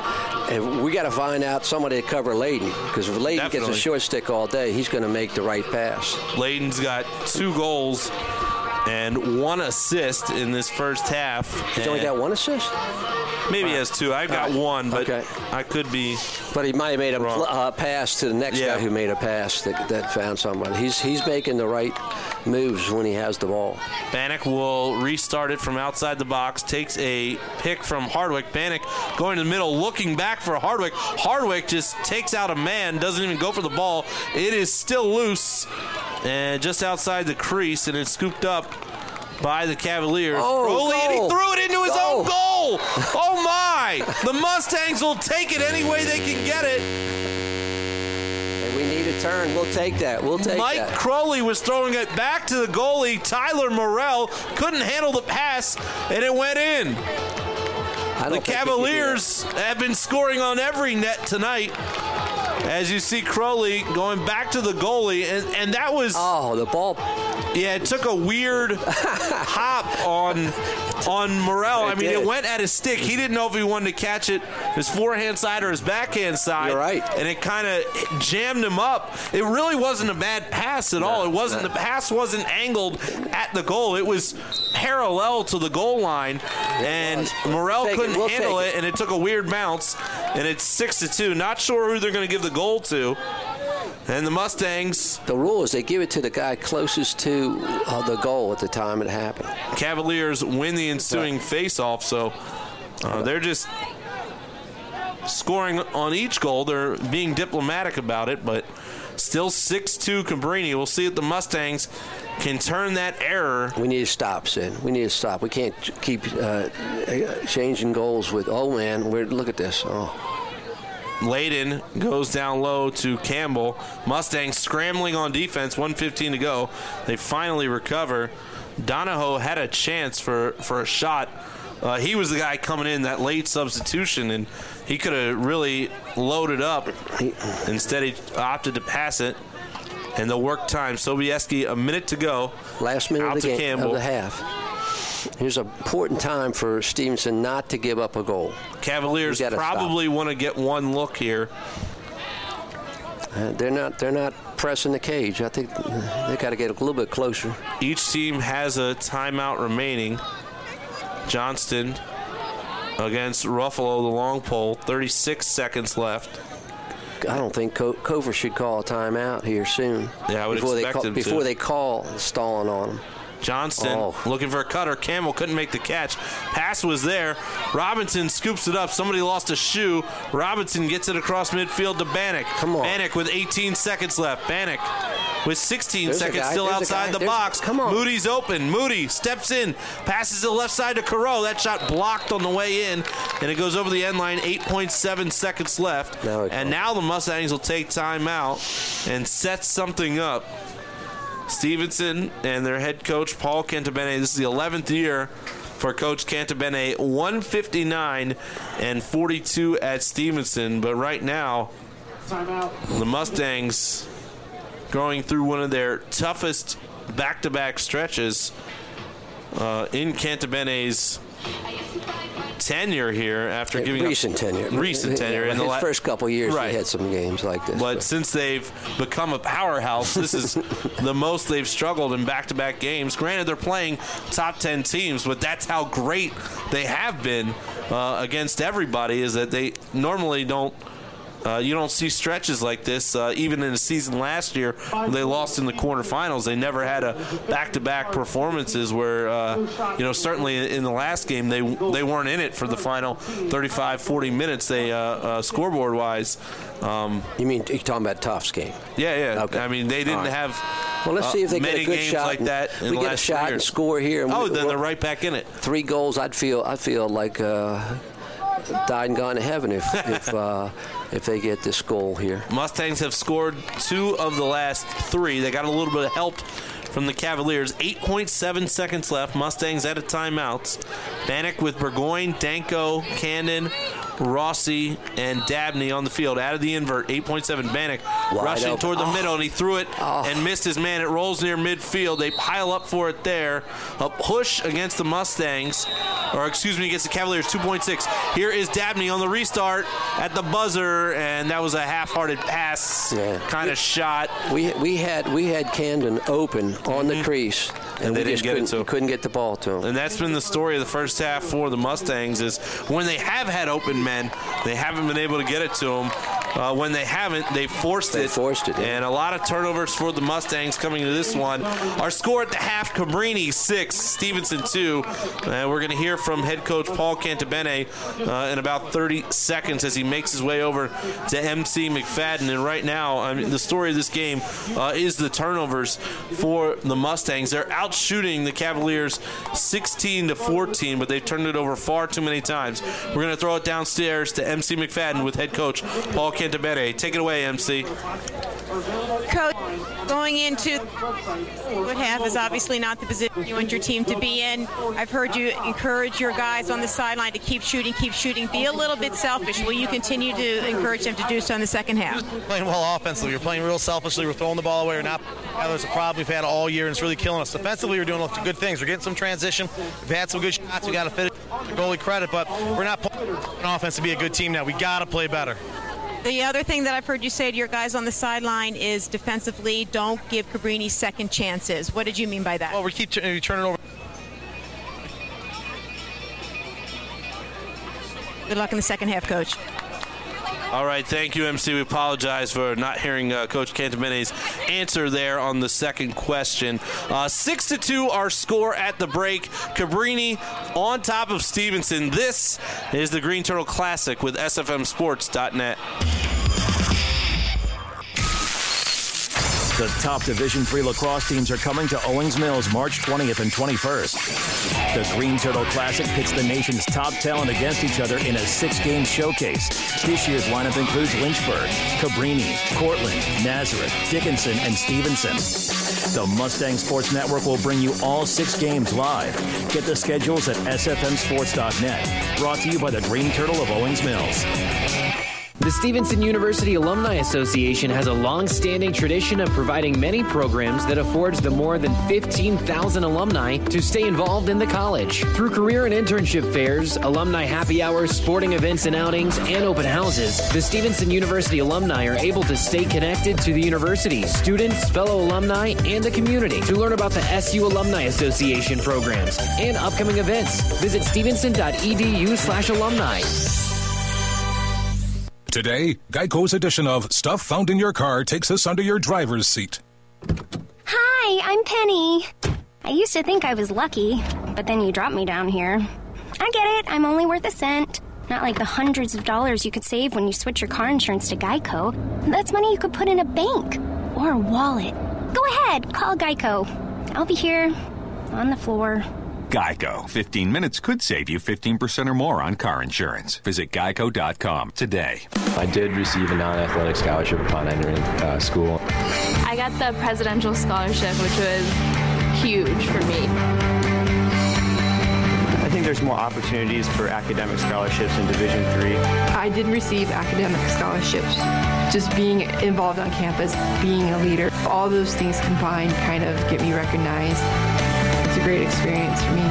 and we got to find out somebody to cover Layden, because if Layden Definitely. gets a short stick all day, he's going to make the right pass. Layden's got two goals and one assist in this first half. He's only got one assist? Maybe he has two. I've got Uh, one, but okay. I could be. But he might have made a wrong. uh, pass to the next Yeah. guy who made a pass that, that found somebody. He's he's making the right moves when he has the ball. Bannock will restart it from outside the box, takes a pick from Hardwick. Bannock going to the middle, looking back for Hardwick. Hardwick just takes out a man, doesn't even go for the ball. It is still loose and just outside the crease, and it's scooped up by the Cavaliers. Oh, Crowley, and he goal. threw it into his Goal. own goal. Oh, my. The Mustangs will take it any way they can get it. Hey, we need a turn. We'll take that. We'll take Mike that. Crowley was throwing it back to the goalie. Tyler Morrell couldn't handle the pass, and it went in. I The don't think he can do Cavaliers have been scoring on every net tonight. As you see Crowley going back to the goalie, and, and that was... Oh, the ball... Yeah, it took a weird hop on on Morrell. I It mean, did. it went at his stick. He didn't know if he wanted to catch it his forehand side or his backhand side. You're right. And it kind of jammed him up. It really wasn't a bad pass at all. It wasn't. no. The pass wasn't angled at the goal. It was parallel to the goal line, and Morrell Take it. couldn't We'll handle take it, it. and it took a weird bounce, and it's six to two. Not sure who they're going to give the goal to. And the Mustangs. The rule is they give it to the guy closest to uh, the goal at the time it happened. Cavaliers win the ensuing face-off, so uh, they're just scoring on each goal. They're being diplomatic about it, but still six two Cabrini. We'll see if the Mustangs can turn that error. We need to stop, Sid. We need to stop. We can't keep uh, changing goals with, oh, man, we're, look at this. Oh. Layden goes down low to Campbell. Mustangs scrambling on defense, one fifteen to go. They finally recover. Donahoe had a chance for, for a shot. Uh, he was the guy coming in, that late substitution, and he could have really loaded up. Instead, he opted to pass it. And they'll work time. Sobieski, a minute to go. Last minute out of the to game, Campbell. of the half. Here's an important time for Stevenson not to give up a goal. Cavaliers We gotta probably want to get one look here. Uh, they're not. They're not pressing the cage. I think they got to get a little bit closer. Each team has a timeout remaining. Johnston against Ruffalo, the long pole. thirty-six seconds left. I don't think Co- Cover should call a timeout here soon. Yeah, I would before expect they call, him to. Before they call stalling on them. Johnston Oh. looking for a cutter. Campbell couldn't make the catch. Pass was there. Robinson scoops it up. Somebody lost a shoe. Robinson gets it across midfield to Bannock. Come on. Bannock with eighteen seconds left. Bannock with sixteen There's a seconds guy. still There's a outside guy. the There's- box. come on. Moody's open. Moody steps in. Passes to the left side to Carreau. That shot blocked on the way in, and it goes over the end line. eight point seven seconds left. Now it and goes. now the Mustangs will take time out and set something up. Stevenson and their head coach, Paul Cantabene. This is the eleventh year for Coach Cantabene. one fifty-nine and forty-two at Stevenson. But right now, Timeout. the Mustangs going through one of their toughest back-to-back stretches uh, in Cantabene's tenure here after Yeah, giving recent up tenure. recent tenure Yeah, in the his la- first couple of years, Right. he had some games like this. But since they've become a powerhouse, this is the most they've struggled in back-to-back games. Granted, they're playing top ten teams, but that's how great they have been uh, against everybody, is that they normally don't Uh, you don't see stretches like this. Uh, even in the season last year, when they lost in the quarterfinals, they never had a back-to-back performances where, uh, you know, certainly in the last game, they they weren't in it for the final thirty-five, forty minutes, they uh, uh, scoreboard-wise. Um, you mean you're talking about Tufts game? Yeah, yeah. Okay. I mean, they didn't All right. have Well, let's uh, see if they get many a good games shot. like and that in we the get a last shot few and years. score here. And Oh, we, then they're we're- right back in it. Three goals. I'd feel. I feel like uh, died and gone to heaven if if uh, if they get this goal here. Mustangs have scored two of the last three. They got a little bit of help from the Cavaliers. eight point seven seconds left. Mustangs out of timeouts. Bannock with Burgoyne, Danko, Candon Rossi, and Dabney on the field. Out of the invert, eight point seven. Bannock Wide rushing open. toward the Oh. middle, and he threw it Oh. and missed his man. It rolls near midfield. They pile up for it there. A push against the Mustangs, or excuse me, against the Cavaliers, two point six. Here is Dabney on the restart at the buzzer, and that was a half-hearted pass Yeah. kind of shot. We we had we had Camden open on the crease, and, And they we didn't just get it couldn't, to him. couldn't get the ball to him. And that's been the story of the first half for the Mustangs, is when they have had open men, they haven't been able to get it to them. Uh, when they haven't, they forced They it. forced it, yeah. And a lot of turnovers for the Mustangs coming into this one. Our score at the half, Cabrini six, Stevenson two. And we're going to hear from head coach Paul Cantabene uh, in about thirty seconds as he makes his way over to M C McFadden. And right now, I mean, the story of this game uh, is the turnovers for the Mustangs. They're out shooting the Cavaliers sixteen to fourteen, but they've turned it over far too many times. We're going to throw it downstairs to M C McFadden with head coach Paul Cantabene. Take it away, M C. Coach, going into what half is obviously not the position you want your team to be in. I've heard you encourage your guys on the sideline to keep shooting, keep shooting. Be a little bit selfish. Will you continue to encourage them to do so in the second half? Playing well offensively. We're playing real selfishly. We're throwing the ball away. We're not. There's a problem we've had all year, and it's really killing us. Defensively, we're doing good things. We're getting some transition. We've had some good shots. We got to fit it. Goalie credit, but we're not playing offense to be a good team now. We got to play better. The other thing that I've heard you say to your guys on the sideline is defensively, don't give Cabrini second chances. What did you mean by that? Well, we keep t- we turn it over. Good luck in the second half, Coach. All right, thank you, M C. We apologize for not hearing uh, Coach Cantabene's answer there on the second question. Uh, six to two, our score at the break. Cabrini on top of Stevenson. This is the Green Turtle Classic with S F M Sports dot net. The top Division three lacrosse teams are coming to Owings Mills March twentieth and twenty-first. The Green Turtle Classic pits the nation's top talent against each other in a six-game showcase. This year's lineup includes Lynchburg, Cabrini, Cortland, Nazareth, Dickinson, and Stevenson. The Mustang Sports Network will bring you all six games live. Get the schedules at S F M Sports dot net. Brought to you by the Green Turtle of Owings Mills. The Stevenson University Alumni Association has a long-standing tradition of providing many programs that affords the more than fifteen thousand alumni to stay involved in the college. Through career and internship fairs, alumni happy hours, sporting events and outings, and open houses, the Stevenson University alumni are able to stay connected to the university, students, fellow alumni, and the community. To learn about the S U Alumni Association programs and upcoming events, visit stevenson dot e d u slash alumni. Today, Geico's edition of Stuff Found in Your Car takes us under your driver's seat. Hi, I'm Penny. I used to think I was lucky, but then you dropped me down here. I get it, I'm only worth a cent. Not like the hundreds of dollars you could save when you switch your car insurance to Geico. That's money you could put in a bank or a wallet. Go ahead, call Geico. I'll be here on the floor. Geico. fifteen minutes could save you fifteen percent or more on car insurance. Visit geico dot com today. I did receive a non-athletic scholarship upon entering uh, school. I got the presidential scholarship, which was huge for me. I think there's more opportunities for academic scholarships in Division three. I did receive academic scholarships. Just being involved on campus, being a leader, all those things combined kind of get me recognized. It's a great experience for me.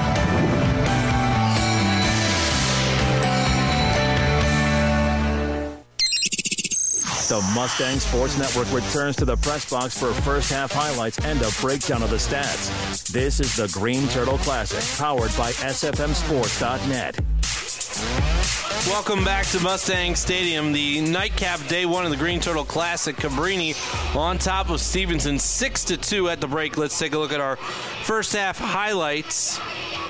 The Mustang Sports Network returns to the press box for first half highlights and a breakdown of the stats. This is the Green Turtle Classic, powered by S F M Sports dot net. Welcome back to Mustang Stadium. The nightcap day one of the Green Turtle Classic. Cabrini on top of Stevenson, six to two at the break. Let's take a look at our first half highlights.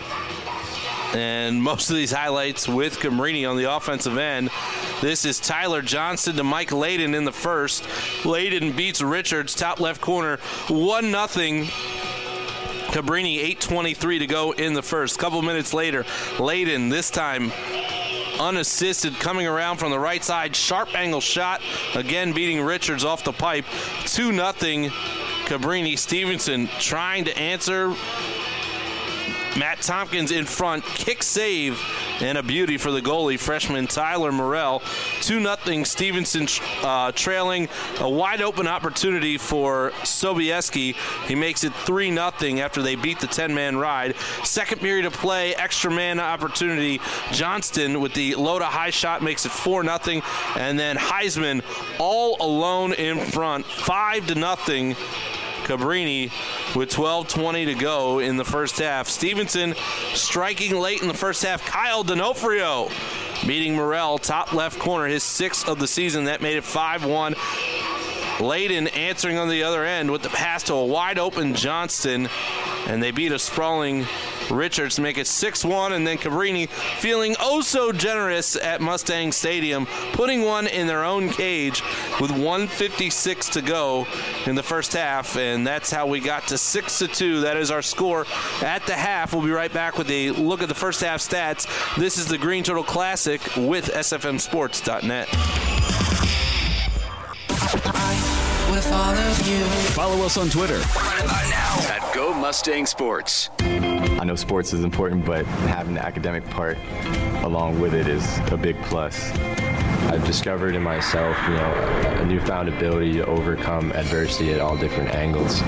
And most of these highlights with Cabrini on the offensive end. This is Tyler Johnson to Mike Layden in the first. Layden beats Richards, top left corner, one nothing. Cabrini, eight twenty-three to go in the first. Couple minutes later, Layden, this time unassisted, coming around from the right side. Sharp angle shot, again beating Richards off the pipe. two nothing Cabrini. Stevenson trying to answer. Matt Tompkins in front. Kick save and a beauty for the goalie, freshman Tyler Morrell. two nothing Stevenson uh, trailing. A wide-open opportunity for Sobieski. He makes it three nothing after they beat the ten-man ride. Second period of play, extra man opportunity. Johnston with the low to high shot makes it four nothing, and then Heisman all alone in front, five to nothing. Cabrini with twelve twenty to go in the first half. Stevenson striking late in the first half. Kyle D'Onofrio meeting Morrell, top left corner, his sixth of the season. That made it five one. Layden answering on the other end with the pass to a wide-open Johnston, and they beat a sprawling Richards to make it six one, and then Cabrini feeling oh so generous at Mustang Stadium, putting one in their own cage with one fifty-six to go in the first half, and that's how we got to six to two. That is our score at the half. We'll be right back with a look at the first half stats. This is the Green Turtle Classic with S F M sports dot net. Follow us on Twitter at Go Mustang Sports. I know sports is important, but having the academic part along with it is a big plus. I've discovered in myself, you know, a newfound ability to overcome adversity at all different angles.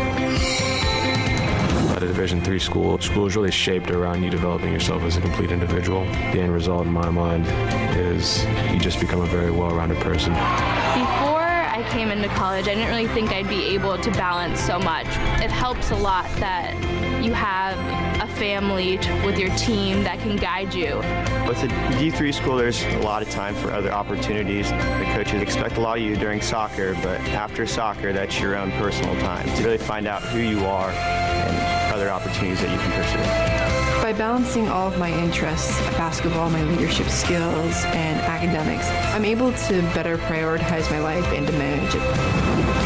At a Division three school, school is really shaped around you developing yourself as a complete individual. The end result, in my mind, is you just become a very well-rounded person. Before I came into college, I didn't really think I'd be able to balance so much. It helps a lot that you have a family t- with your team that can guide you. With a D three school, there's a lot of time for other opportunities. The coaches expect a lot of you during soccer, but after soccer, that's your own personal time to really find out who you are and other opportunities that you can pursue. By balancing all of my interests, basketball, my leadership skills, and academics, I'm able to better prioritize my life and to manage it.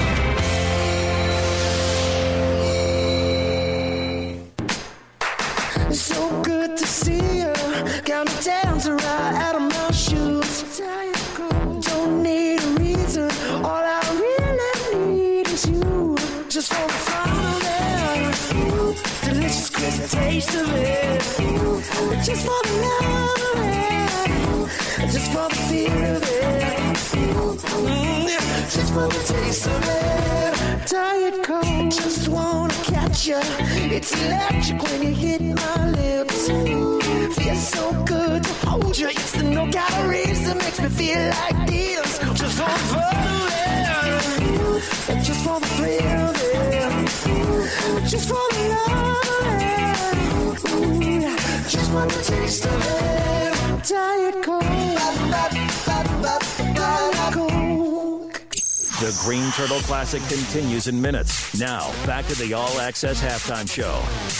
It's so good to see you. Counting down to right out of my shoes. Don't need a reason. All I really need is you. Just for the fun of it. Delicious crisp taste of it. Just for the love of it. Just for the feel of it. Mm, just for the taste of it. Diet Coke. Just wanna catch ya. It's electric when you hit my lips. Feels so good to hold you. It's the no calories that makes me feel like this. Just for the fun of it. Just for the thrill of it. Just for the love of it. Ooh, just for the taste of it. Diet Coke. Diet Coke. The Green Turtle Classic continues in minutes. Now, back to the All Access Halftime Show.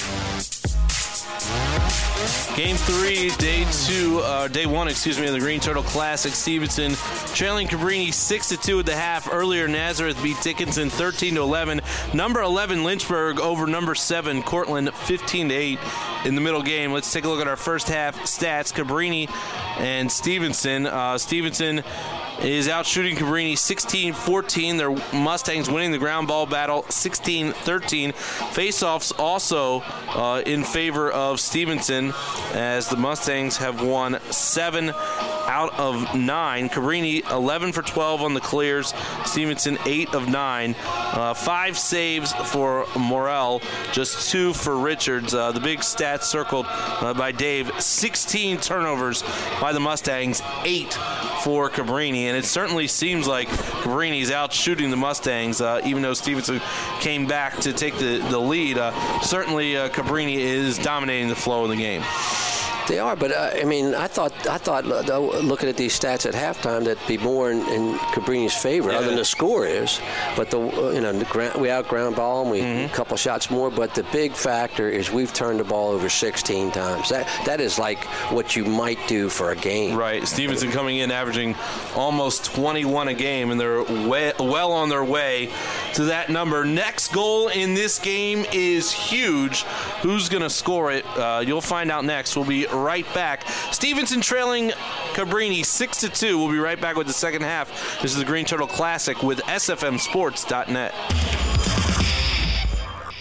Game three, day two, uh, day one, excuse me, of the Green Turtle Classic. Stevenson trailing Cabrini six to two at the half. Earlier, Nazareth beat Dickinson thirteen to eleven. Number eleven, Lynchburg over number seven, Cortland fifteen to eight in the middle game. Let's take a look at our first half stats. Cabrini and Stevenson. Uh, Stevenson is out shooting Cabrini sixteen fourteen. Their Mustangs winning the ground ball battle sixteen thirteen. Faceoffs also uh, in favor of Stevenson, as the Mustangs have won seven out of nine. Cabrini eleven for twelve on the clears. Stevenson eight of nine. Uh, five saves for Morrell, just two for Richards. Uh, the big stats circled uh, by Dave. sixteen turnovers by the Mustangs, eight for Cabrini. And it certainly seems like Cabrini's out shooting the Mustangs, uh, even though Stevenson came back to take the, the lead. Uh, certainly uh, Cabrini is dominating the flow of the game. They are, but uh, I mean, I thought, I thought, uh, looking at these stats at halftime, that'd be more in, in Cabrini's favor, yeah, other than the score is. But the, uh, you know, the ground, we out ground ball them, we mm-hmm. a couple shots more. But the big factor is we've turned the ball over sixteen times. That that is like what you might do for a game. Right. Stevenson coming in averaging almost twenty-one a game, and they're way, well on their way to that number. Next goal in this game is huge. Who's going to score it? Uh, you'll find out next. We'll be right back. Stevenson trailing Cabrini six to two. We'll be right back with the second half. This is the Green Turtle Classic with S F M sports dot net.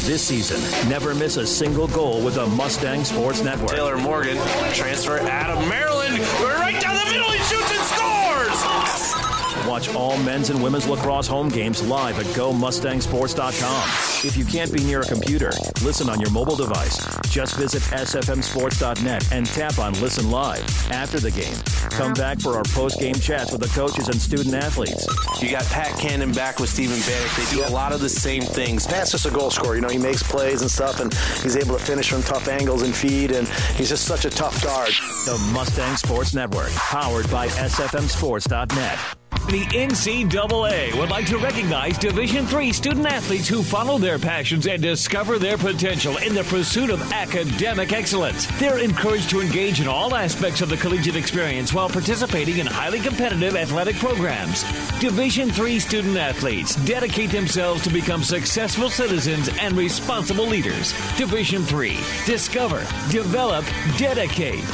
This season, never miss a single goal with the Mustang Sports Network. Taylor Morgan, transfer out of Maryland. Right down the middle, he shoots and scores! Watch all men's and women's lacrosse home games live at go mustang sports dot com. If you can't be near a computer, listen on your mobile device. Just visit s f m sports dot net and tap on Listen Live. After the game, come back for our post-game chats with the coaches and student athletes. You got Pat Cannon back with Stephen Bannock. They do a lot of the same things. Pat's just a goal scorer. You know, he makes plays and stuff, and he's able to finish from tough angles and feed, and he's just such a tough guard. The Mustang Sports Network, powered by s f m sports dot net. The N C double A would like to recognize Division three student athletes who follow their passions and discover their potential in the pursuit of academic excellence. They're encouraged to engage in all aspects of the collegiate experience while participating in highly competitive athletic programs. Division three student athletes dedicate themselves to become successful citizens and responsible leaders. Division three. Discover, develop, dedicate.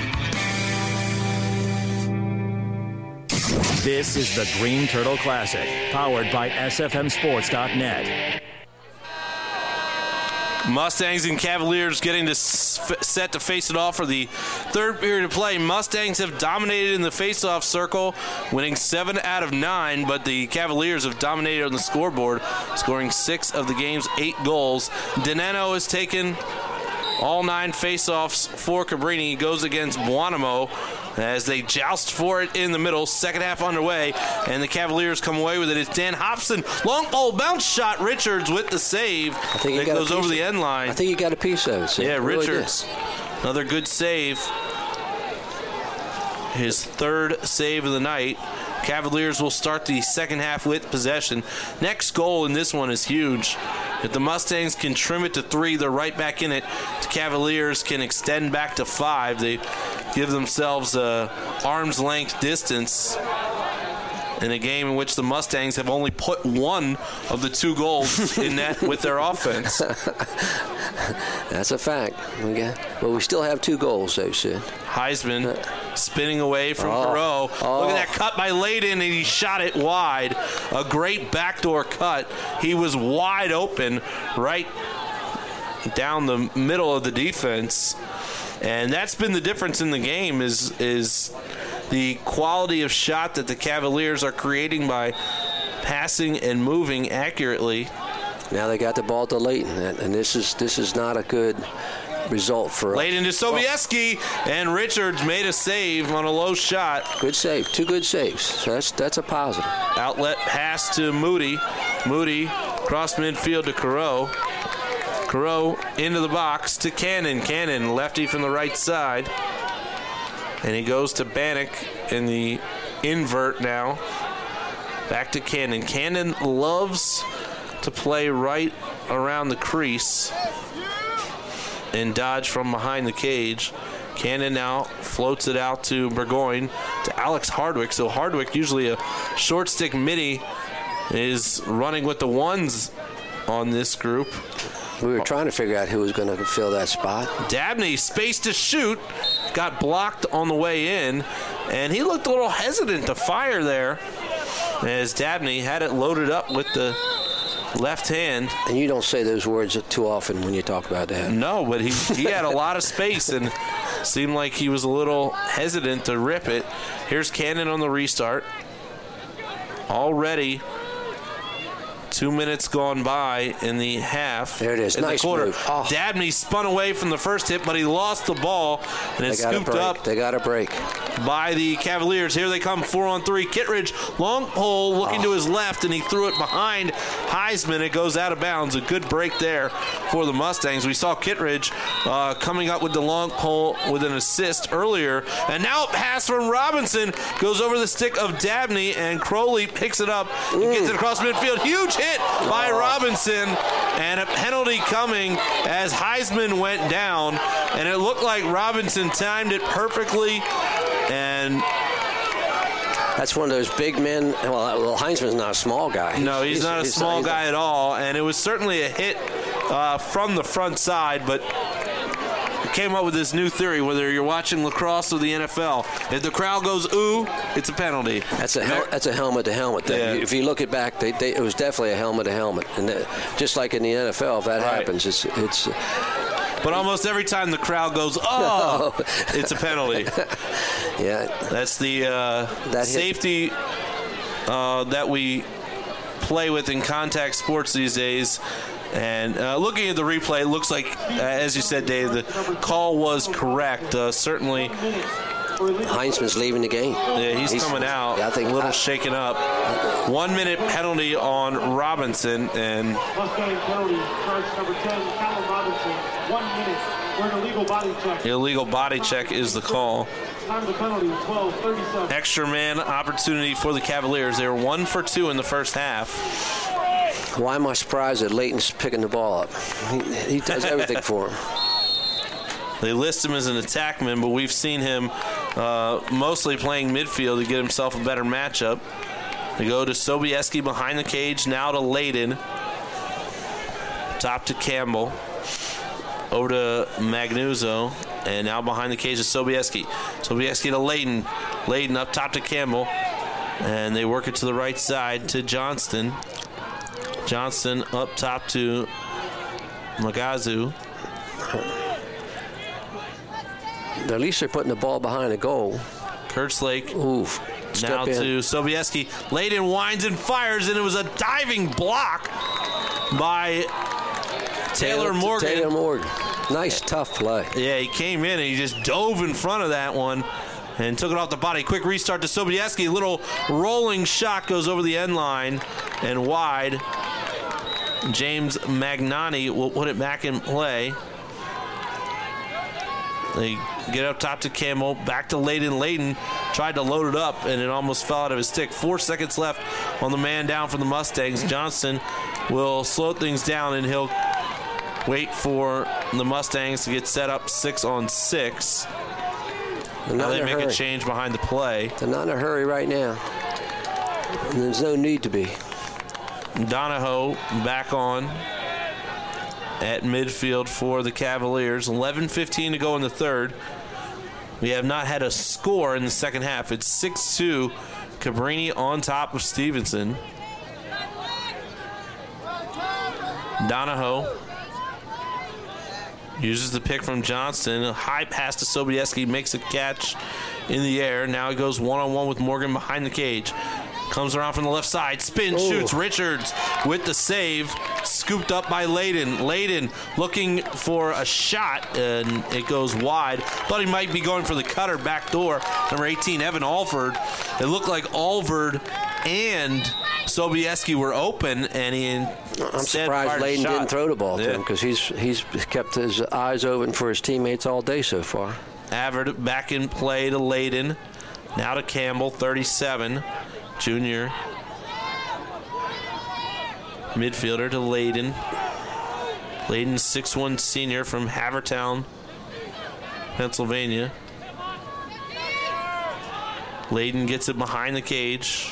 This is the Green Turtle Classic, powered by s f m sports dot net. Mustangs and Cavaliers getting to s- set to face it off for the third period of play. Mustangs have dominated in the face-off circle, winning seven out of nine, but the Cavaliers have dominated on the scoreboard, scoring six of the game's eight goals. Deneno has taken all nine face-offs for Cabrini. He goes against Buonamo as they joust for it in the middle. Second half underway, and the Cavaliers come away with it. It's Dan Hobson. Long pole bounce shot. Richards with the save. I think he that got goes over the end line. I think he got a piece of it. So yeah, really Richards. Did. Another good save. His third save of the night. Cavaliers will start the second half with possession. Next goal in this one is huge. If the Mustangs can trim it to three, they're right back in it. The Cavaliers can extend back to five. They give themselves a arm's length distance in a game in which the Mustangs have only put one of the two goals in net with their offense. That's a fact. Okay. But we still have two goals, though, Sid. Heisman spinning away from oh. Carew. Oh. Look at that cut by Layden, and he shot it wide. A great backdoor cut. He was wide open right down the middle of the defense. And that's been the difference in the game is is the quality of shot that the Cavaliers are creating by passing and moving accurately. Now they got the ball to Layton, and this is this is not a good result for us. Layton to Sobieski, and Richards made a save on a low shot. Good save. Two good saves. So that's that's a positive. Outlet pass to Moody. Moody cross midfield to Carew. Carew into the box to Cannon. Cannon, lefty from the right side. And he goes to Bannock in the invert now. Back to Cannon. Cannon loves to play right around the crease and dodge from behind the cage. Cannon now floats it out to Burgoyne, to Alex Hardwick. So Hardwick, usually a short stick midi, is running with the ones on this group. We were trying to figure out who was going to fill that spot. Dabney, space to shoot, got blocked on the way in, and he looked a little hesitant to fire there as Dabney had it loaded up with the left hand. And you don't say those words too often when you talk about that. No, but he, he had a lot of space and seemed like he was a little hesitant to rip it. Here's Cannon on the restart. Already two minutes gone by in the half. There it is. In nice the quarter. move. Oh. Dabney spun away from the first hit, but he lost the ball, and it's scooped up. They got a break by the Cavaliers. Here they come, four on three. Kittredge, long pole, looking oh. to his left, and he threw it behind Heisman. It goes out of bounds. A good break there for the Mustangs. We saw Kittredge uh, coming up with the long pole with an assist earlier, and now a pass from Robinson goes over the stick of Dabney, and Crowley picks it up and mm. gets it across midfield. Huge hit by oh. Robinson, and a penalty coming as Heisman went down, and it looked like Robinson timed it perfectly. And that's one of those big men. Well, well Heisman's not a small guy. No, he's, he's not a he's small not, guy at all. And it was certainly a hit uh, from the front side, but came up with this new theory, whether you're watching lacrosse or the N F L. If the crowd goes, ooh, it's a penalty. That's a hel- that's a helmet-to-helmet thing. Yeah. If you look it back, they, they, it was definitely a helmet-to-helmet. And that, just like in the N F L, if that Right. happens, it's... it's But almost every time the crowd goes, oh, it's a penalty. Yeah. That's the uh, That hit- safety uh, that we play with in contact sports these days. And uh, looking at the replay, it looks like, uh, as you said, Dave, the call was correct. Uh, certainly. Heinzman's leaving the game. Yeah, he's, he's coming out. Yeah, I think a little I, shaken up. One minute penalty on Robinson, and Mustang penalty, charge number ten, Callum Robinson. One minute. We're an illegal body check. Illegal body check is the call. Time of the penalty, twelve thirty-seven. Extra man opportunity for the Cavaliers. They were one for two in the first half. Why am I surprised that Layton's picking the ball up? He, he does everything for him. They list him as an attackman, but we've seen him uh, mostly playing midfield to get himself a better matchup. They go to Sobieski behind the cage, now to Layden. Top to Campbell. Over to Magnuzzo, and now behind the cage is Sobieski. Sobieski to Layden. Layden up top to Campbell, and they work it to the right side to Johnston. Johnston up top to Magazu. At least they're putting the ball behind the goal. Kerslake. Oof. Now in. to Sobieski. Layden winds and fires, and it was a diving block by Taylor Morgan. Taylor Morgan. Nice, tough play. Yeah, he came in and he just dove in front of that one and took it off the body. Quick restart to Sobieski. A little rolling shot goes over the end line and wide. James Magnani will put it back in play. They get up top to Campbell, back to Layden. Layden tried to load it up, and it almost fell out of his stick. Four seconds left on the man down for the Mustangs. Johnson will slow things down, and he'll wait for the Mustangs to get set up six on six. Now they make hurry. a change behind the play. They're not in a hurry right now. And there's no need to be. Donahoe back on at midfield for the Cavaliers. eleven fifteen to go in the third. We have not had a score in the second half. It's six two. Cabrini on top of Stevenson. Donahoe uses the pick from Johnston. A high pass to Sobieski, makes a catch in the air. Now he goes one-on-one with Morgan behind the cage. Comes around from the left side, spin, Ooh. shoots. Richards with the save, scooped up by Layden. Layden looking for a shot, and it goes wide. Thought he might be going for the cutter back door. Number eighteen, Evan Alford. It looked like Alford and Sobieski were open, and he I'm surprised Layden didn't throw the ball to him because he's he's kept his eyes open for his teammates all day so far. Avard back in play to Layden. Now to Campbell, thirty-seven. Junior. Midfielder to Layden. Layden, six one senior from Havertown, Pennsylvania. Layden gets it behind the cage.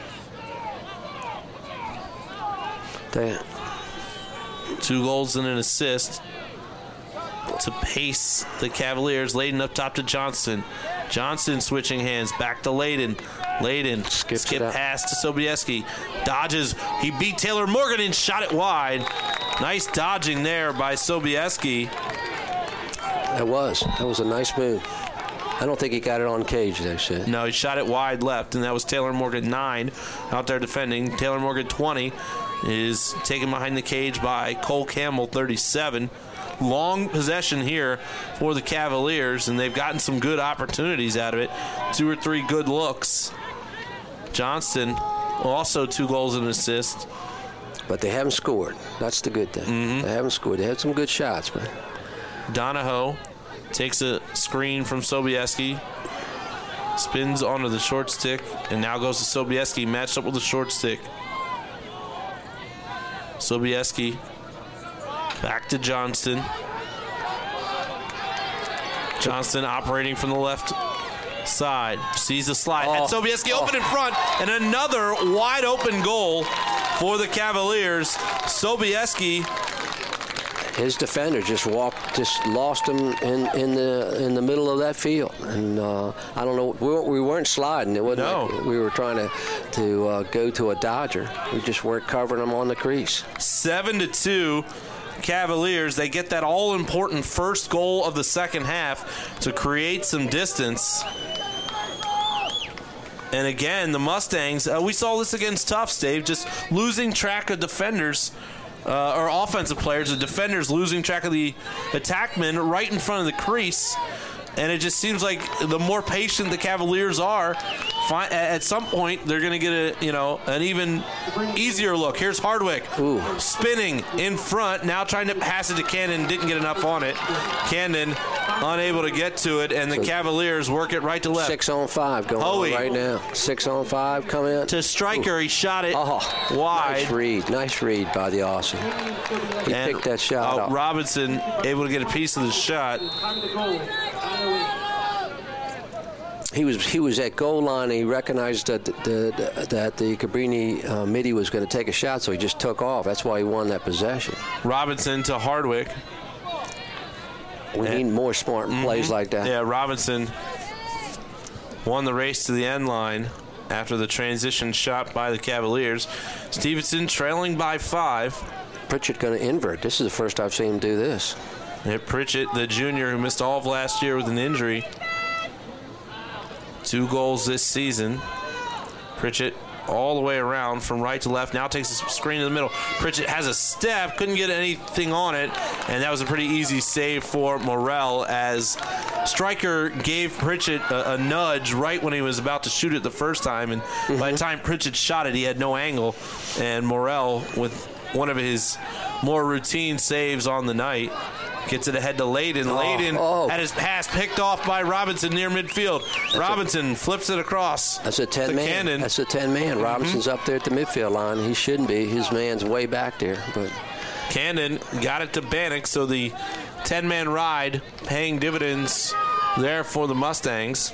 Damn. Two goals and an assist to pace the Cavaliers. Layden up top to Johnston. Johnston switching hands back to Layden. Layden Skips skip it pass to Sobieski. Dodges. He beat Taylor Morgan and shot it wide. Nice dodging there by Sobieski. That was. That was a nice move. I don't think he got it on cage, they said. No, he shot it wide left, and that was Taylor Morgan, nine, out there defending. Taylor Morgan, twenty, is taken behind the cage by Cole Campbell, thirty-seven. Long possession here for the Cavaliers, and they've gotten some good opportunities out of it. Two or three good looks. Johnston, also two goals and an assist. But they haven't scored. That's the good thing. Mm-hmm. They haven't scored. They had some good shots, man. Donahoe takes a screen from Sobieski, spins onto the short stick, and now goes to Sobieski, matched up with the short stick. Sobieski back to Johnston. Johnston operating from the left side. Sees the slide. Oh. And Sobieski open in front. And another wide open goal for the Cavaliers. Sobieski his defender just walked, just lost him in, in the in the middle of that field, and uh, I don't know. We, we weren't sliding. It wasn't No. like we were trying to to uh, go to a dodger. We just weren't covering him on the crease. Seven to two, Cavaliers. They get that all-important first goal of the second half to create some distance. And again, the Mustangs, uh, we saw this against Tufts, Dave, just losing track of defenders uh, or offensive players, the defenders losing track of the attackmen right in front of the crease. And it just seems like the more patient the Cavaliers are, fi- at some point they're going to get a you know an even easier look. Here's Hardwick Ooh. spinning in front, now trying to pass it to Camden, didn't get enough on it. Camden unable to get to it, and the So Cavaliers work it right to left. Six on five going Hoey. on right now. Six on five coming in. To Striker, Ooh. he shot it Oh, wide. Nice read. Nice read by the Aussie. He And, picked that shot uh, up. Robinson able to get a piece of the shot. He was he was at goal line. And he recognized that the, the, that the Cabrini uh, midi was going to take a shot, so he just took off. That's why he won that possession. Robinson to Hardwick. We And- need more smart Mhm. plays like that. Yeah, Robinson won the race to the end line after the transition shot by the Cavaliers. Stevenson trailing by five. Pritchett going to invert. This is the first I've seen him do this. Yeah, Pritchett, the junior who missed all of last year with an injury. Two goals this season. Pritchett all the way around from right to left. Now takes a screen in the middle. Pritchett has a step, couldn't get anything on it, and that was a pretty easy save for Morrell as Stryker gave Pritchett a, a nudge right when he was about to shoot it the first time, and mm-hmm. by the time Pritchett shot it, he had no angle, and Morrell, with one of his more routine saves on the night, gets it ahead to Layden. Oh, Layden oh. had his pass picked off by Robinson near midfield. That's Robinson a, flips it across. That's a ten man. Camden. That's a ten man. Mm-hmm. Robinson's up there at the midfield line. He shouldn't be. His man's way back there. But Camden got it to Bannock, so the ten man ride paying dividends there for the Mustangs.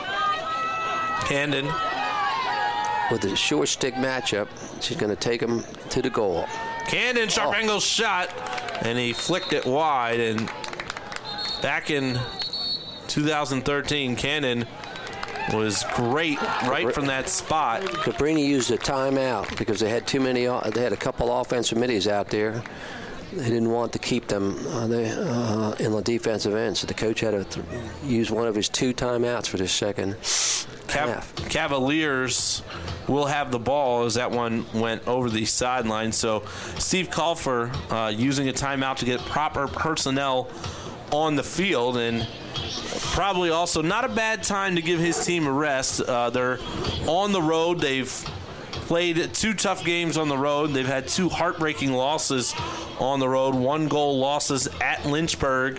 Camden. With the short stick matchup, she's going to take him to the goal. Camden, sharp oh. angle shot, and he flicked it wide. And back in two thousand thirteen, Camden was great right from that spot. Cabrini used a timeout because they had too many. They had a couple offensive middies out there. They didn't want to keep them uh, they, uh, in the defensive end, so the coach had to th- use one of his two timeouts for this second Cav- half. Cavaliers will have the ball as that one went over the sideline. So Steve Kalfer uh, using a timeout to get proper personnel on the field, and probably also not a bad time to give his team a rest. Uh, they're on the road. They've played two tough games on the road. They've had two heartbreaking losses on the road, one goal losses at Lynchburg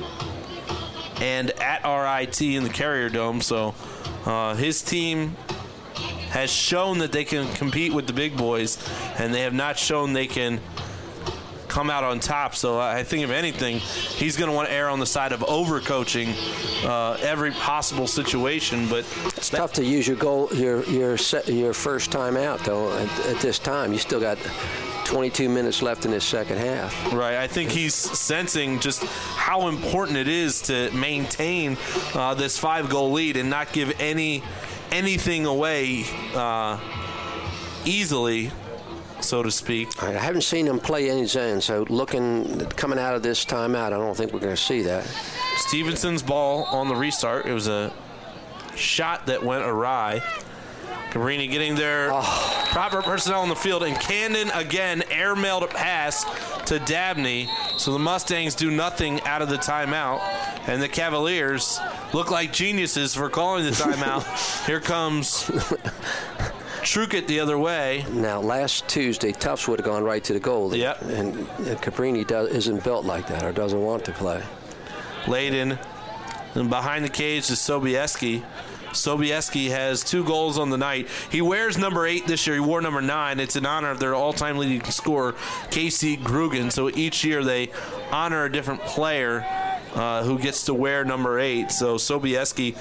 and at R I T in the Carrier Dome. So uh, his team has shown that they can compete with the big boys, and they have not shown they can come out on top. So I think, if anything, he's going to want to err on the side of overcoaching uh, every possible situation. But it's tough to use your goal, your your set, your first time out though. At, at this time, you still got twenty-two minutes left in this second half. Right. I think he's sensing just how important it is to maintain uh, this five-goal lead and not give any anything away uh, easily, so to speak. All right, I haven't seen them play any zone, so looking coming out of this timeout, I don't think we're going to see that. Stevenson's ball on the restart. It was a shot that went awry. Cabrini getting their oh. proper personnel on the field, and Camden again airmailed a pass to Dabney, so the Mustangs do nothing out of the timeout, and the Cavaliers look like geniuses for calling the timeout. Here comes Trukett the other way. Now, last Tuesday, Tufts would have gone right to the goal. Yep. And, and Cabrini does, isn't built like that or doesn't want to play. Layden, and behind the cage is Sobieski. Sobieski has two goals on the night. He wears number eight this year. He wore number nine. It's in honor of their all-time leading scorer, Casey Grugan. So each year they honor a different player uh, who gets to wear number eight. So Sobieski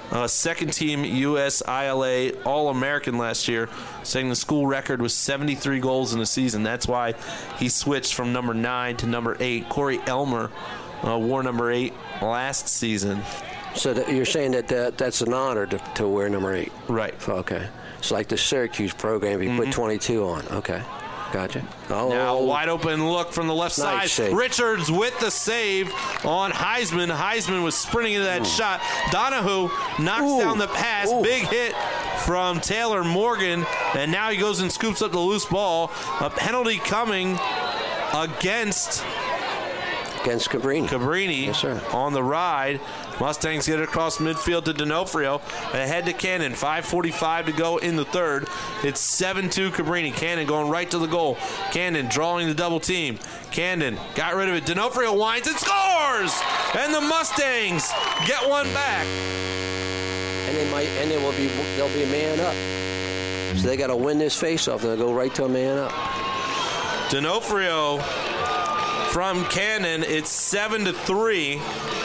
uh, second team U S I L A All-American last year, saying the school record was seventy-three goals in a season. That's why he switched from number nine to number eight. Corey Elmer uh, wore number eight last season. So that you're saying that, that that's an honor to, to wear number eight? Right. Okay. It's like the Syracuse program, you mm-hmm. put twenty-two on. Okay. Gotcha. Oh. Now, wide open look from the left nice side. Save. Richards with the save on Heisman. Heisman was sprinting into that Ooh. shot. Donahue knocks Ooh. down the pass. Ooh. Big hit from Taylor Morgan. And now he goes and scoops up the loose ball. A penalty coming against... Against Cabrini. Cabrini yes, sir. on the ride. Mustangs get it across midfield to D'Onofrio. Ahead to Cannon. five forty-five to go in the third. It's seven two Cabrini. Cannon going right to the goal. Cannon drawing the double team. Cannon got rid of it. D'Onofrio winds and scores! And the Mustangs get one back. And they might, and they will be, they'll be a man up. So they got to win this faceoff. They'll go right to a man up. D'Onofrio from Cannon. It's seven to three.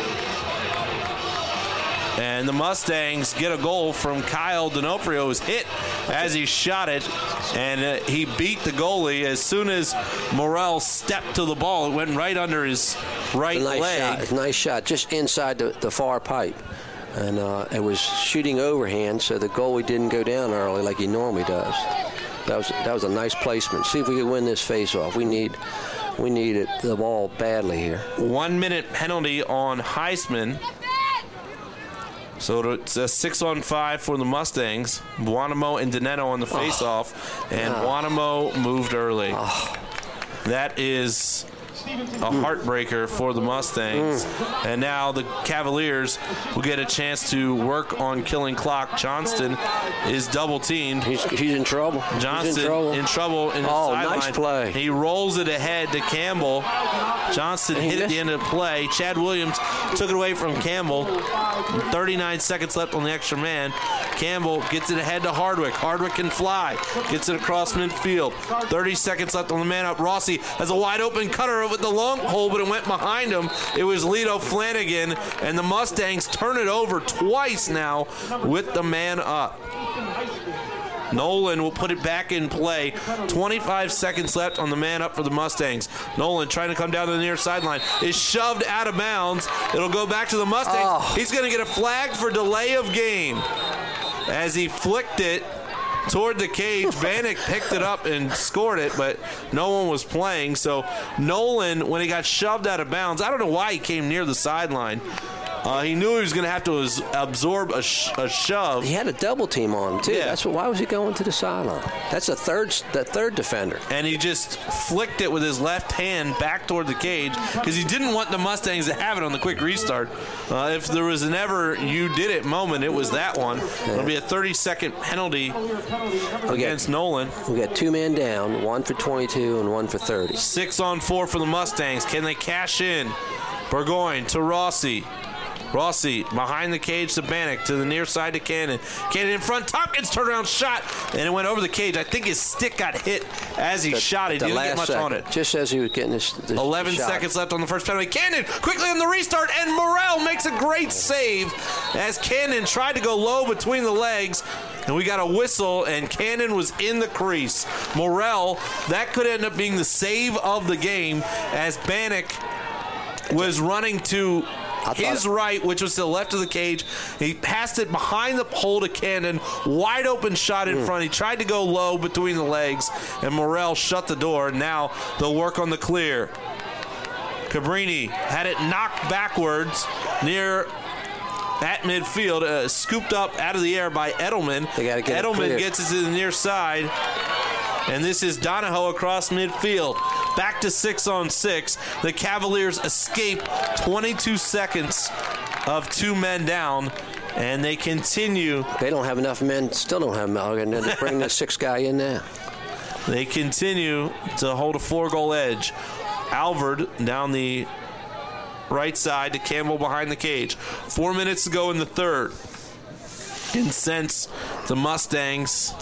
And the Mustangs get a goal from Kyle D'Onofrio, who's hit as he shot it, and uh, he beat the goalie. As soon as Morrell stepped to the ball, it went right under his right nice leg. Shot. Nice shot, just inside the, the far pipe. And uh, it was shooting overhand, so the goalie didn't go down early like he normally does. That was that was a nice placement. See if we can win this face-off. We need we need it, the ball badly here. One minute penalty on Heisman. So it's a six on five for the Mustangs. Buonamo and Dinetto on the face-off, oh. and oh. Buonamo moved early. Oh. That is a heartbreaker for the Mustangs. Mm. And now the Cavaliers will get a chance to work on killing clock. Johnston is double teamed. He's, he's in trouble. Johnston he's in trouble. in trouble in the oh, sideline. Nice play. He rolls it ahead to Campbell. Johnston hit at the end of the play. Chad Williams took it away from Campbell. thirty-nine seconds left on the extra man. Campbell gets it ahead to Hardwick. Hardwick can fly. Gets it across midfield. thirty seconds left on the man up. Rossi has a wide open cutter with the long hole, but it went behind him. It was Lito Flanagan, and the Mustangs turn it over twice now with the man up. Nolan will put it back in play. twenty-five seconds left on the man up for the Mustangs. Nolan trying to come down to the near sideline. Is shoved out of bounds. It'll go back to the Mustangs. Oh. He's going to get a flag for delay of game as he flicked it toward the cage. Bannock picked it up and scored it, but no one was playing. So Nolan, when he got shoved out of bounds, I don't know why he came near the sideline. Uh, he knew he was going to have to absorb a, sh- a shove. He had a double team on him, too. Yeah. That's what, why was he going to the sideline? That's a third, the third defender. And he just flicked it with his left hand back toward the cage because he didn't want the Mustangs to have it on the quick restart. Uh, if there was an ever you did it moment, it was that one. Yeah. It'll be a thirty-second penalty we against got, Nolan. We got two men down, one for twenty-two and one for thirty. Six on four for the Mustangs. Can they cash in? Burgoyne to Rossi. Rossi behind the cage to Bannock, to the near side to Cannon. Cannon in front. Tompkins turnaround shot, and it went over the cage. I think his stick got hit as he the, shot it. He didn't get much second, on it. Just as he was getting this, this eleven shot. seconds left on the first penalty. Cannon quickly on the restart, and Morrell makes a great save as Cannon tried to go low between the legs. And we got a whistle, and Cannon was in the crease. Morrell, that could end up being the save of the game as Bannock was running to his right, which was to the left of the cage. He passed it behind the pole to Cannon. Wide open shot in mm. front. He tried to go low between the legs, and Morrell shut the door. Now they'll work on the clear. Cabrini had it knocked backwards near at midfield, uh, scooped up out of the air by Edelman. They gotta get Edelman it gets it to the near side. And this is Donahoe across midfield. Back to six on six. The Cavaliers escape twenty-two seconds of two men down, and they continue. They don't have enough men, still don't have enough, and then they bring the sixth guy in there. They continue to hold a four-goal edge. Alvord down the right side to Campbell behind the cage. Four minutes to go in the third. And since the Mustangs...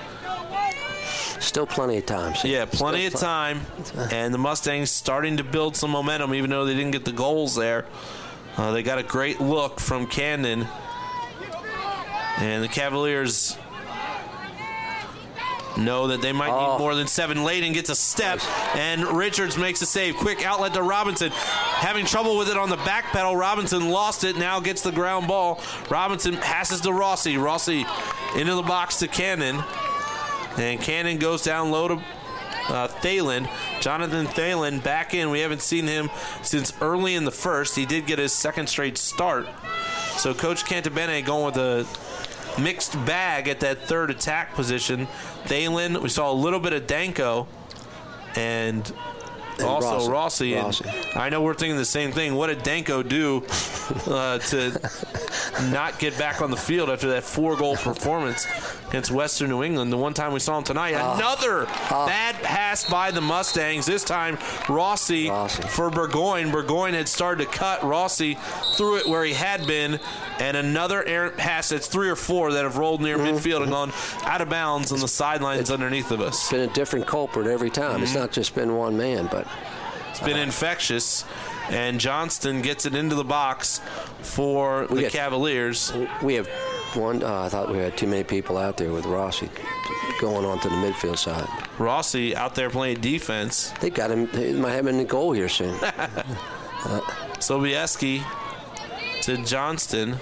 Still plenty of time. So yeah, plenty Still of time. And the Mustangs starting to build some momentum, even though they didn't get the goals there. Uh, they got a great look from Cannon. And the Cavaliers know that they might oh. need more than seven. Layden gets a step, and Richards makes a save. Quick outlet to Robinson. Having trouble with it on the back pedal. Robinson lost it, now gets the ground ball. Robinson passes to Rossi. Rossi into the box to Cannon. And Cannon goes down low to uh, Thalen. Jonathan Thalen back in. We haven't seen him since early in the first. He did get his second straight start. So Coach Cantabene going with a mixed bag at that third attack position. Thalen, we saw a little bit of Danko, and, and also Rossi. Rossi. And I know we're thinking the same thing. What did Danko do uh, to not get back on the field after that four-goal performance against Western New England? The one time we saw him tonight, uh, another uh, bad pass by the Mustangs. This time Rossi, Rossi for Burgoyne. Burgoyne had started to cut. Rossi threw it where he had been, and another errant pass. That's three or four that have rolled near mm-hmm. midfield and gone out of bounds on the sidelines underneath of us. It's been a different culprit every time. Mm-hmm. It's not just been one man, but it's been uh, infectious. And Johnston gets it into the box for the got, Cavaliers. We have one. Uh, I thought we had too many people out there with Rossi going on to the midfield side. Rossi out there playing defense. They got him. They might have him in the goal here soon. uh, Sobieski to Johnston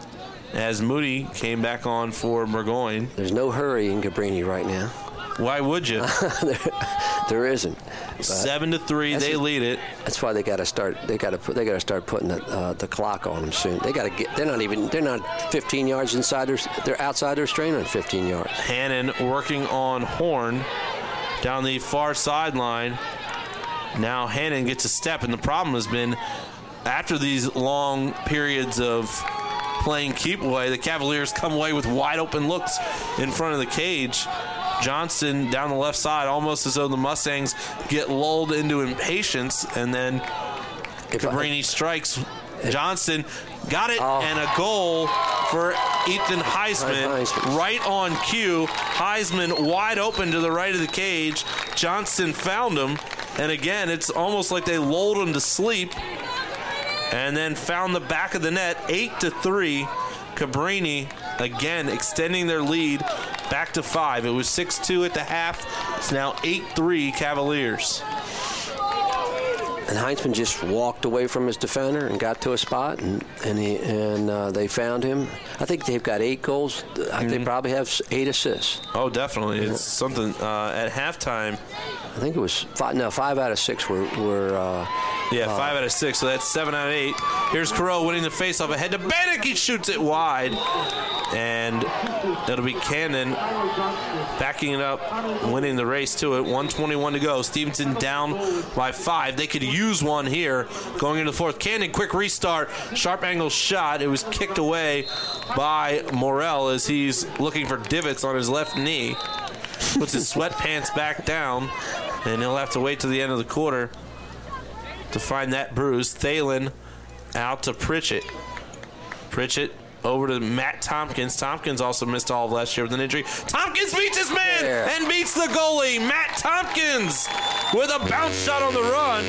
as Moody came back on for Burgoyne. There's no hurry in Cabrini right now. Why would you? there, there isn't. But Seven to three, they lead it. That's why they got to start. They got to put. They got to start putting the, uh, the clock on them soon. They got to get. They're not even. They're not fifteen yards inside their. They're outside their strain on fifteen yards. Hannon working on Horn down the far sideline. Now Hannon gets a step, and the problem has been after these long periods of playing keep away, the Cavaliers come away with wide open looks in front of the cage. Johnston down the left side, almost as though the Mustangs get lulled into impatience, and then Cabrini strikes. Johnston got it, oh. and a goal for Ethan Heisman, Heisman right on cue. Heisman wide open to the right of the cage. Johnston found him, and again, it's almost like they lulled him to sleep, and then found the back of the net, eight to three. Cabrini again extending their lead back to five. It was six two at the half. It's now eight three Cavaliers. And Heisman just walked away from his defender and got to a spot, and and, he, and uh, they found him. I think they've got eight goals. I think mm-hmm. they probably have eight assists. Oh, definitely. Yeah. It's something uh, at halftime. I think it was five. No, five out of six were. were uh, yeah, five uh, out of six. So that's seven out of eight. Here's Carroll winning the faceoff ahead to Bannock. He shoots it wide, and it'll be Cannon backing it up, winning the race to it. one twenty-one to go. Stevenson down by five. They could use one here going into the fourth. Cannon, quick restart, sharp angle shot. It was kicked away by Morrell as he's looking for divots on his left knee. Puts his sweatpants back down, and he'll have to wait to the end of the quarter to find that bruise. Thalen out to Pritchett. Pritchett over to Matt Tompkins. Tompkins also missed all of last year with an injury. Tompkins beats his man yeah. and beats the goalie. Matt Tompkins with a bounce shot on the run.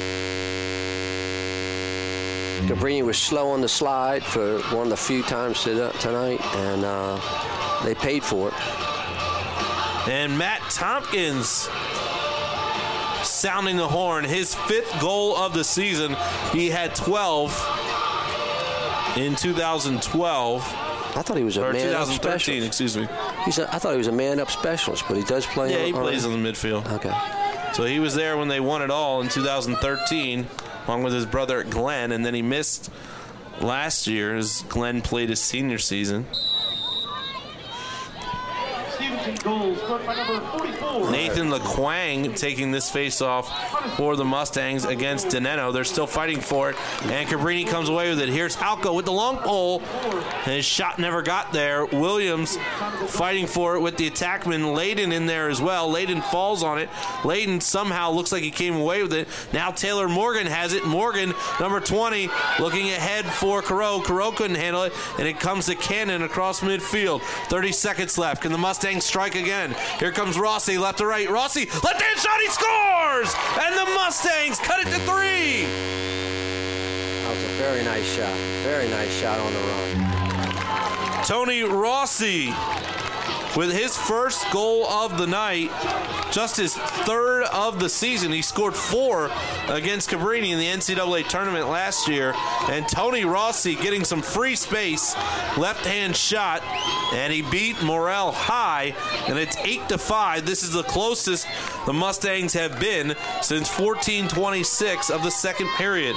Cabrini was slow on the slide for one of the few times tonight, and uh, they paid for it. And Matt Tompkins sounding the horn. His fifth goal of the season. He had twelve in two thousand twelve. I thought he was a or man up specialist. excuse me. He's a, I thought he was a man up specialist, but he does play. Yeah, on, he plays on, on the midfield. Okay. So he was there when they won it all in two thousand thirteen, along with his brother Glenn, and then he missed last year as Glenn played his senior season. Nathan LeQuang taking this face-off for the Mustangs against Deneno. They're still fighting for it, and Cabrini comes away with it. Here's Halko with the long pole. His shot never got there. Williams fighting for it with the attackman. Layden in there as well. Layden falls on it. Layden somehow looks like he came away with it. Now Taylor Morgan has it. Morgan, number twenty, looking ahead for Careau. Careau couldn't handle it, and it comes to Cannon across midfield. thirty seconds left. Can the Mustangs strike again? Here comes Rossi, left to right. Rossi, left-hand shot, he scores! And the Mustangs cut it to three! That was a very nice shot. Very nice shot on the run. Tony Rossi with his first goal of the night, just his third of the season. He scored four against Cabrini in the N C double A tournament last year. And Tony Rossi getting some free space, left-hand shot, and he beat Morel high, and it's eight to five. This is the closest the Mustangs have been since fourteen twenty-six of the second period.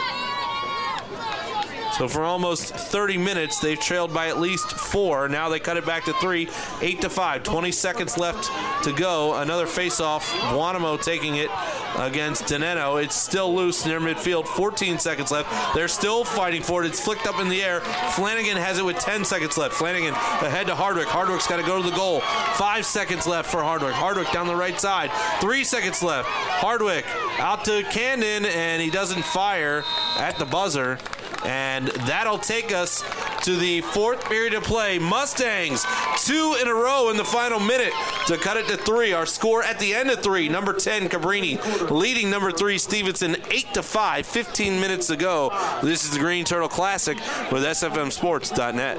So for almost thirty minutes, they've trailed by at least four. Now they cut it back to three, eight to five. twenty seconds left to go. Another face-off. Buonamo taking it against Deneno. It's still loose near midfield. fourteen seconds left. They're still fighting for it. It's flicked up in the air. Flanagan has it with ten seconds left. Flanagan ahead to Hardwick. Hardwick's got to go to the goal. Five seconds left for Hardwick. Hardwick down the right side. Three seconds left. Hardwick out to Camden, and he doesn't fire at the buzzer. And that'll take us to the fourth period of play. Mustangs, two in a row in the final minute to cut it to three. Our score at the end of three, number ten, Cabrini, leading number three, Stevenson, eight to five, fifteen minutes to go. This is the Green Turtle Classic with S F M Sports dot net.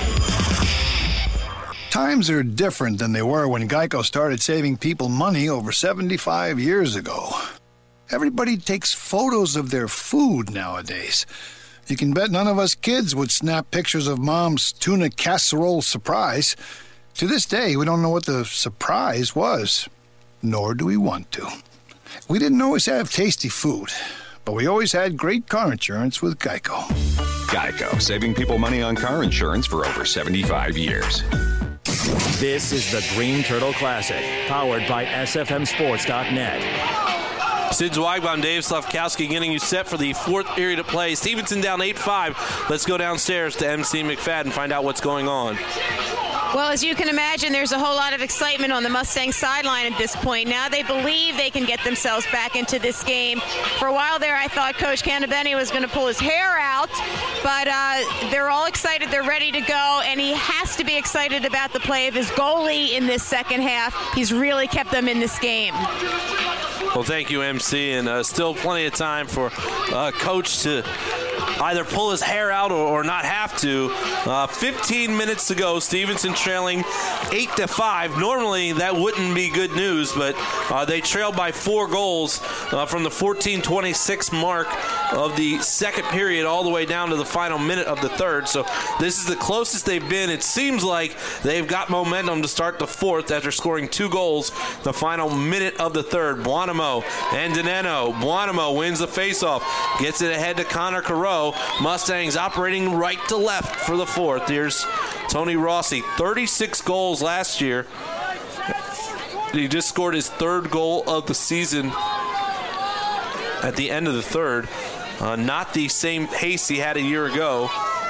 Times are different than they were when Geico started saving people money over seventy-five years ago. Everybody takes photos of their food nowadays. You can bet none of us kids would snap pictures of Mom's tuna casserole surprise. To this day, we don't know what the surprise was, nor do we want to. We didn't always have tasty food, but we always had great car insurance with Geico. Geico, saving people money on car insurance for over seventy-five years. This is the Green Turtle Classic, powered by S F M Sports dot net. Sid Zweigbaum, Dave Slavkowski getting you set for the fourth period of play. Stevenson down eight five. Let's go downstairs to M C McFadden and find out what's going on. Well, as you can imagine, there's a whole lot of excitement on the Mustang sideline at this point. Now they believe they can get themselves back into this game. For a while there, I thought Coach Cantabene was going to pull his hair out, but uh, they're all excited. They're ready to go, and he has to be excited about the play of his goalie in this second half. He's really kept them in this game. Well, thank you, M C, and uh, still plenty of time for uh, Coach to either pull his hair out or, or not have to. Uh, fifteen minutes to go. Stevenson trailing eight to five. Normally, that wouldn't be good news, but uh, they trailed by four goals uh, from the fourteen twenty-six mark of the second period all the way down to the final minute of the third. So this is the closest they've been. It seems like they've got momentum to start the fourth after scoring two goals the final minute of the third. Buonamo and Deneno. Buonamo wins the faceoff, gets it ahead to Connor Carreau. Mustangs operating right to left for the fourth. Here's Tony Rossi, thirty-six goals last year. He just scored his third goal of the season at the end of the third. Uh, not the same pace he had a year ago.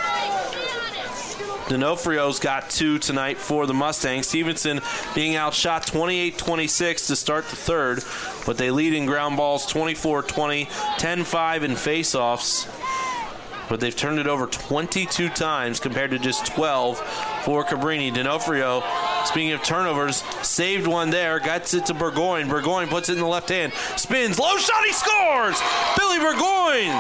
D'Onofrio's got two tonight for the Mustangs. Stevenson being outshot twenty-eight twenty-six to start the third, but they lead in ground balls twenty-four twenty, ten five in faceoffs. But they've turned it over twenty-two times compared to just twelve for Cabrini. D'Onofrio, speaking of turnovers, saved one there, gets it to Burgoyne. Burgoyne puts it in the left hand, spins, low shot, he scores! Billy Burgoyne!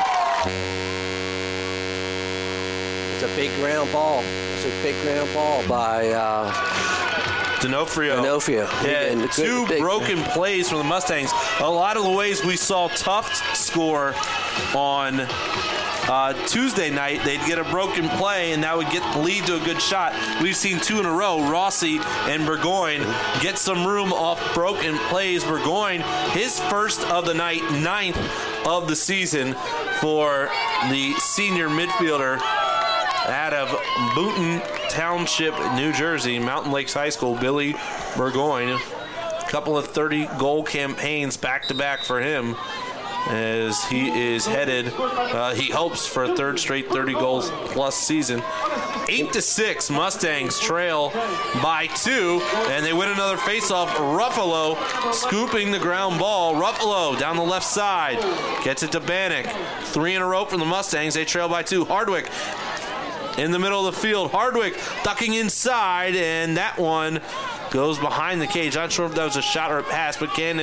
It's a big ground ball. It's a big ground ball by uh, D'Onofrio. D'Onofrio. Yeah, and two big, broken plays from the Mustangs. A lot of the ways we saw Tufts score on uh, Tuesday night, they'd get a broken play, and that would get lead to a good shot. We've seen two in a row. Rossi and Burgoyne get some room off broken plays. Burgoyne, his first of the night, ninth of the season for the senior midfielder out of Boonton Township, New Jersey, Mountain Lakes High School, Billy Burgoyne. A couple of thirty-goal campaigns back-to-back for him as he is headed, uh, he hopes for a third straight thirty-goals plus season. Eight to six, Mustangs trail by two, and they win another faceoff. Ruffalo scooping the ground ball. Ruffalo down the left side, gets it to Bannock. Three in a row from the Mustangs. They trail by two. Hardwick in the middle of the field. Hardwick ducking inside, and that one goes behind the cage. Not sure if that was a shot or a pass, but Cannon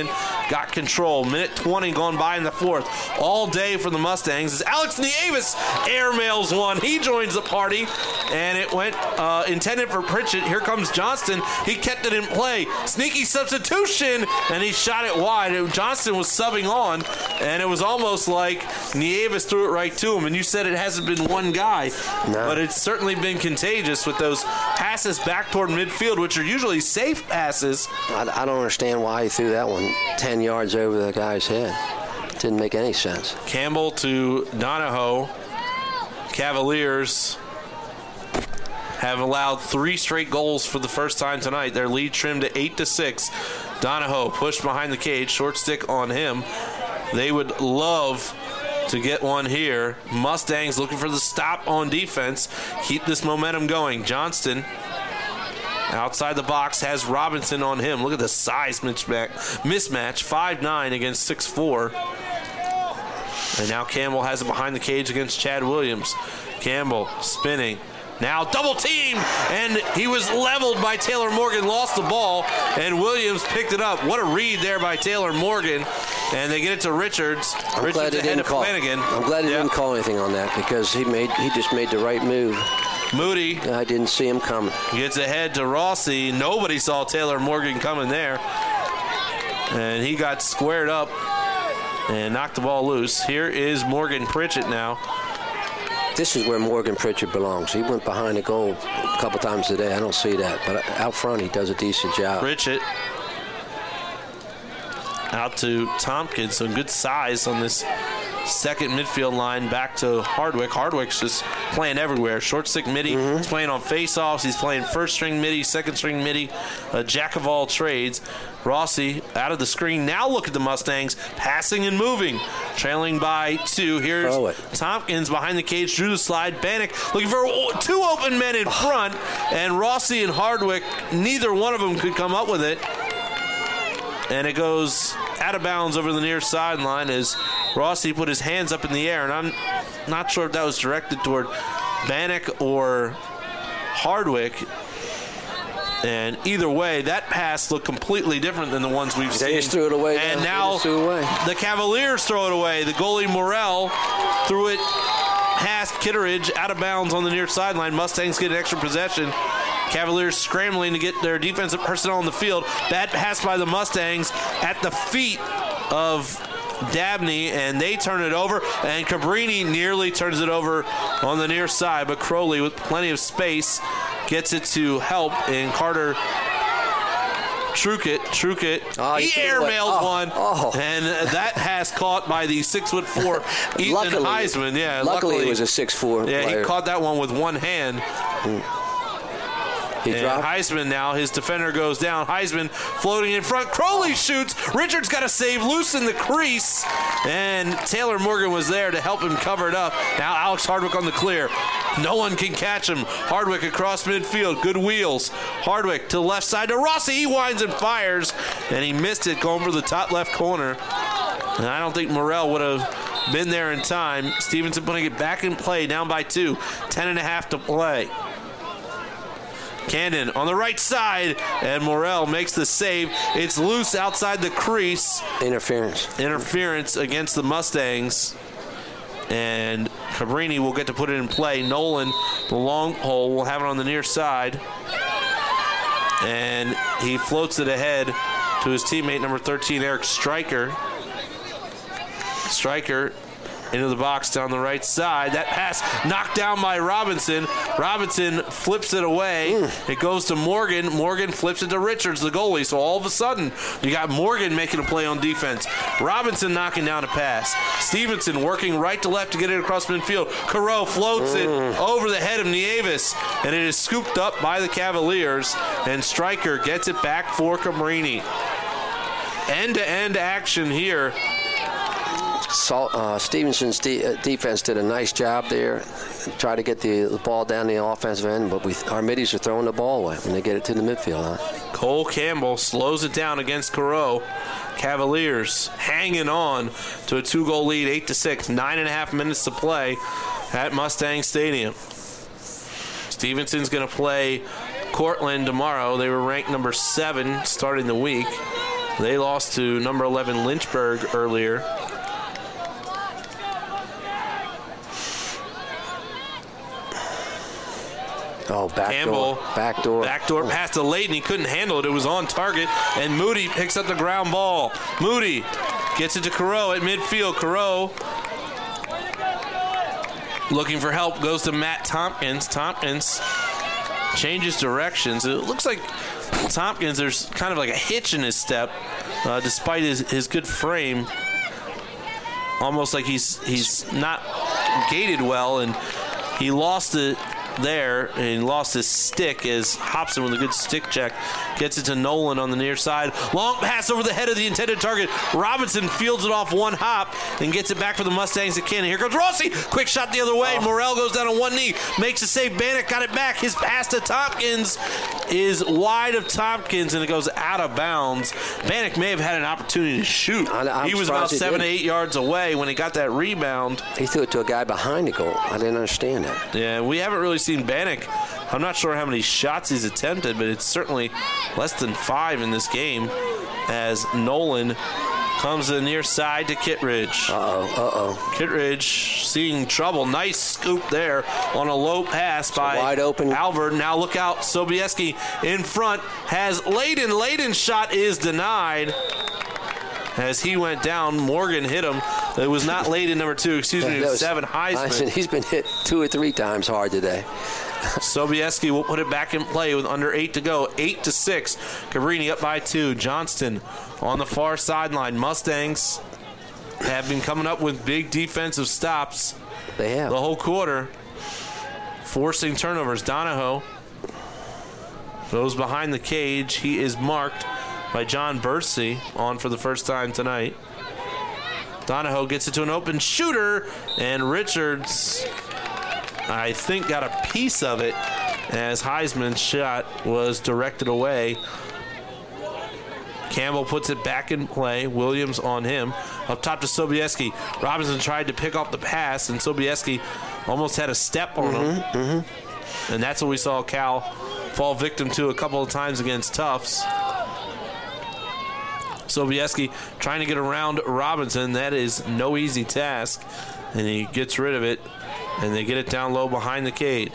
got control. Minute twenty gone by in the fourth. All day for the Mustangs as Alex Nieves airmails one. He joins the party, and it went uh, intended for Pritchett. Here comes Johnston. He kept it in play. Sneaky substitution, and he shot it wide. Johnston was subbing on, and it was almost like Nieves threw it right to him. And you said it hasn't been one guy, no. but it's certainly been contagious with those passes back toward midfield, which are usually safe passes. I, I don't understand why he threw that one ten yards over the guy's head. It didn't make any sense. Campbell to Donahoe. Cavaliers have allowed three straight goals for the first time tonight. Their lead trimmed to eight to six. Donahoe pushed behind the cage, short stick on him. They would love to get one here. Mustangs looking for the stop on defense. Keep this momentum going. Johnston outside the box has Robinson on him. Look at the size mismatch. five nine against six four. And now Campbell has it behind the cage against Chad Williams. Campbell spinning. Now double team, and he was leveled by Taylor Morgan, lost the ball, and Williams picked it up. What a read there by Taylor Morgan, and they get it to Richards. I'm Richards glad he ahead didn't of call. Flanagan. I'm glad he yep. didn't call anything on that because he made he just made the right move. Moody. I didn't see him coming. Gets ahead to Rossi. Nobody saw Taylor Morgan coming there, and he got squared up and knocked the ball loose. Here is Morgan Pritchett now. This is where Morgan Pritchett belongs. He went behind the goal a couple times today. I don't see that. But out front, he does a decent job. Pritchett out to Tompkins. So good size on this second midfield line back to Hardwick. Hardwick's just playing everywhere. Short stick midi. Mm-hmm. He's playing on face-offs. He's playing first string midi, second string midi. A jack of all trades. Rossi out of the screen. Now look at the Mustangs passing and moving. Trailing by two. Here's Tompkins behind the cage. Drew the slide. Bannock looking for two open men in front. And Rossi and Hardwick, neither one of them could come up with it. And it goes out of bounds over the near sideline as Rossi put his hands up in the air. And I'm not sure if that was directed toward Bannock or Hardwick. And either way, that pass looked completely different than the ones we've they seen. They just threw it away. And now, now away. the Cavaliers throw it away. The goalie Morrell threw it past Kitteridge out of bounds on the near sideline. Mustangs get an extra possession. Cavaliers scrambling to get their defensive personnel on the field. Bad pass by the Mustangs at the feet of Dabney, and they turn it over, and Cabrini nearly turns it over on the near side, but Crowley with plenty of space gets it to help, and Carter Truckett, Truckett, oh, he airmailed oh, one, oh. and that has caught by the six foot four Ethan luckily, Heisman. Yeah, luckily, luckily it was a six four Yeah, player. He caught that one with one hand. Mm. He and dropped. Heisman now, his defender goes down. Heisman floating in front. Crowley shoots. Richards got a save loose in the crease. And Taylor Morgan was there to help him cover it up. Now Alex Hardwick on the clear. No one can catch him. Hardwick across midfield. Good wheels. Hardwick to the left side to Rossi. He winds and fires. And he missed it going for the top left corner. And I don't think Morrell would have been there in time. Stevenson putting it back in play, down by two. Ten and a half to play. Camden on the right side, and Morrell makes the save. It's loose outside the crease. Interference. Interference against the Mustangs. And Cabrini will get to put it in play. Nolan, the long hole, will have it on the near side. And he floats it ahead to his teammate, number thirteen, Eric Stryker. Stryker into the box down the right side. That pass knocked down by Robinson. Robinson flips it away. Mm. It goes to Morgan. Morgan flips it to Richards, the goalie. So all of a sudden, you got Morgan making a play on defense. Robinson knocking down a pass. Stevenson working right to left to get it across midfield. Carreau floats mm. it over the head of Nieves, and it is scooped up by the Cavaliers, and Stryker gets it back for Cabrini. End-to-end action here. Salt, uh, Stevenson's de- uh, defense did a nice job there. Try to get the, the ball down the offensive end, but we, our middies are throwing the ball away when they get it to the midfield. Huh? Cole Campbell slows it down against Carreau. Cavaliers hanging on to a two-goal lead, eight to six. Nine and a half minutes to play at Mustang Stadium. Stevenson's going to play Cortland tomorrow. They were ranked number seven starting the week. They lost to number eleven Lynchburg earlier. Oh, back Campbell, door. Back door. Backdoor pass to Layton. He couldn't handle it. It was on target. And Moody picks up the ground ball. Moody gets it to Careau at midfield. Careau looking for help. Goes to Matt Tompkins. Tompkins changes directions. It looks like Tompkins, there's kind of like a hitch in his step, uh, despite his, his good frame. Almost like he's he's not gated well, and he lost it there and lost his stick as Hobson with a good stick check gets it to Nolan on the near side. Long pass over the head of the intended target. Robinson fields it off one hop and gets it back for the Mustangs again. Here comes Rossi. Quick shot the other way. Oh. Morrell goes down on one knee. Makes a save. Bannock got it back. His pass to Tompkins is wide of Tompkins and it goes out of bounds. Bannock may have had an opportunity to shoot. I, he was about seven to eight yards away when he got that rebound. He threw it to a guy behind the goal. I didn't understand that. Yeah, we haven't really seen Bannock. I'm not sure how many shots he's attempted, but it's certainly less than five in this game as Nolan comes to the near side to Kittredge. Uh-oh, uh-oh. Kittredge seeing trouble. Nice scoop there on a low pass it's by wide open. Albert. Now look out. Sobieski in front has Layden. Layden's shot is denied. As he went down, Morgan hit him. It was not Layden number two, excuse me, it was seven Heisman. He's been hit two or three times hard today. Sobieski will put it back in play with under eight to go. Eight to six. Cabrini up by two. Johnston on the far sideline. Mustangs have been coming up with big defensive stops. They have. The whole quarter. Forcing turnovers. Donahoe goes behind the cage. He is marked by John Bursey on for the first time tonight. Donahoe gets it to an open shooter, and Richards, I think, got a piece of it as Heisman's shot was directed away. Campbell puts it back in play. Williams on him. Up top to Sobieski. Robinson tried to pick off the pass, and Sobieski almost had a step on mm-hmm, him. Mm-hmm. And that's what we saw Cal fall victim to a couple of times against Tufts. Sobieski trying to get around Robinson. That is no easy task. And he gets rid of it. And they get it down low behind the cage.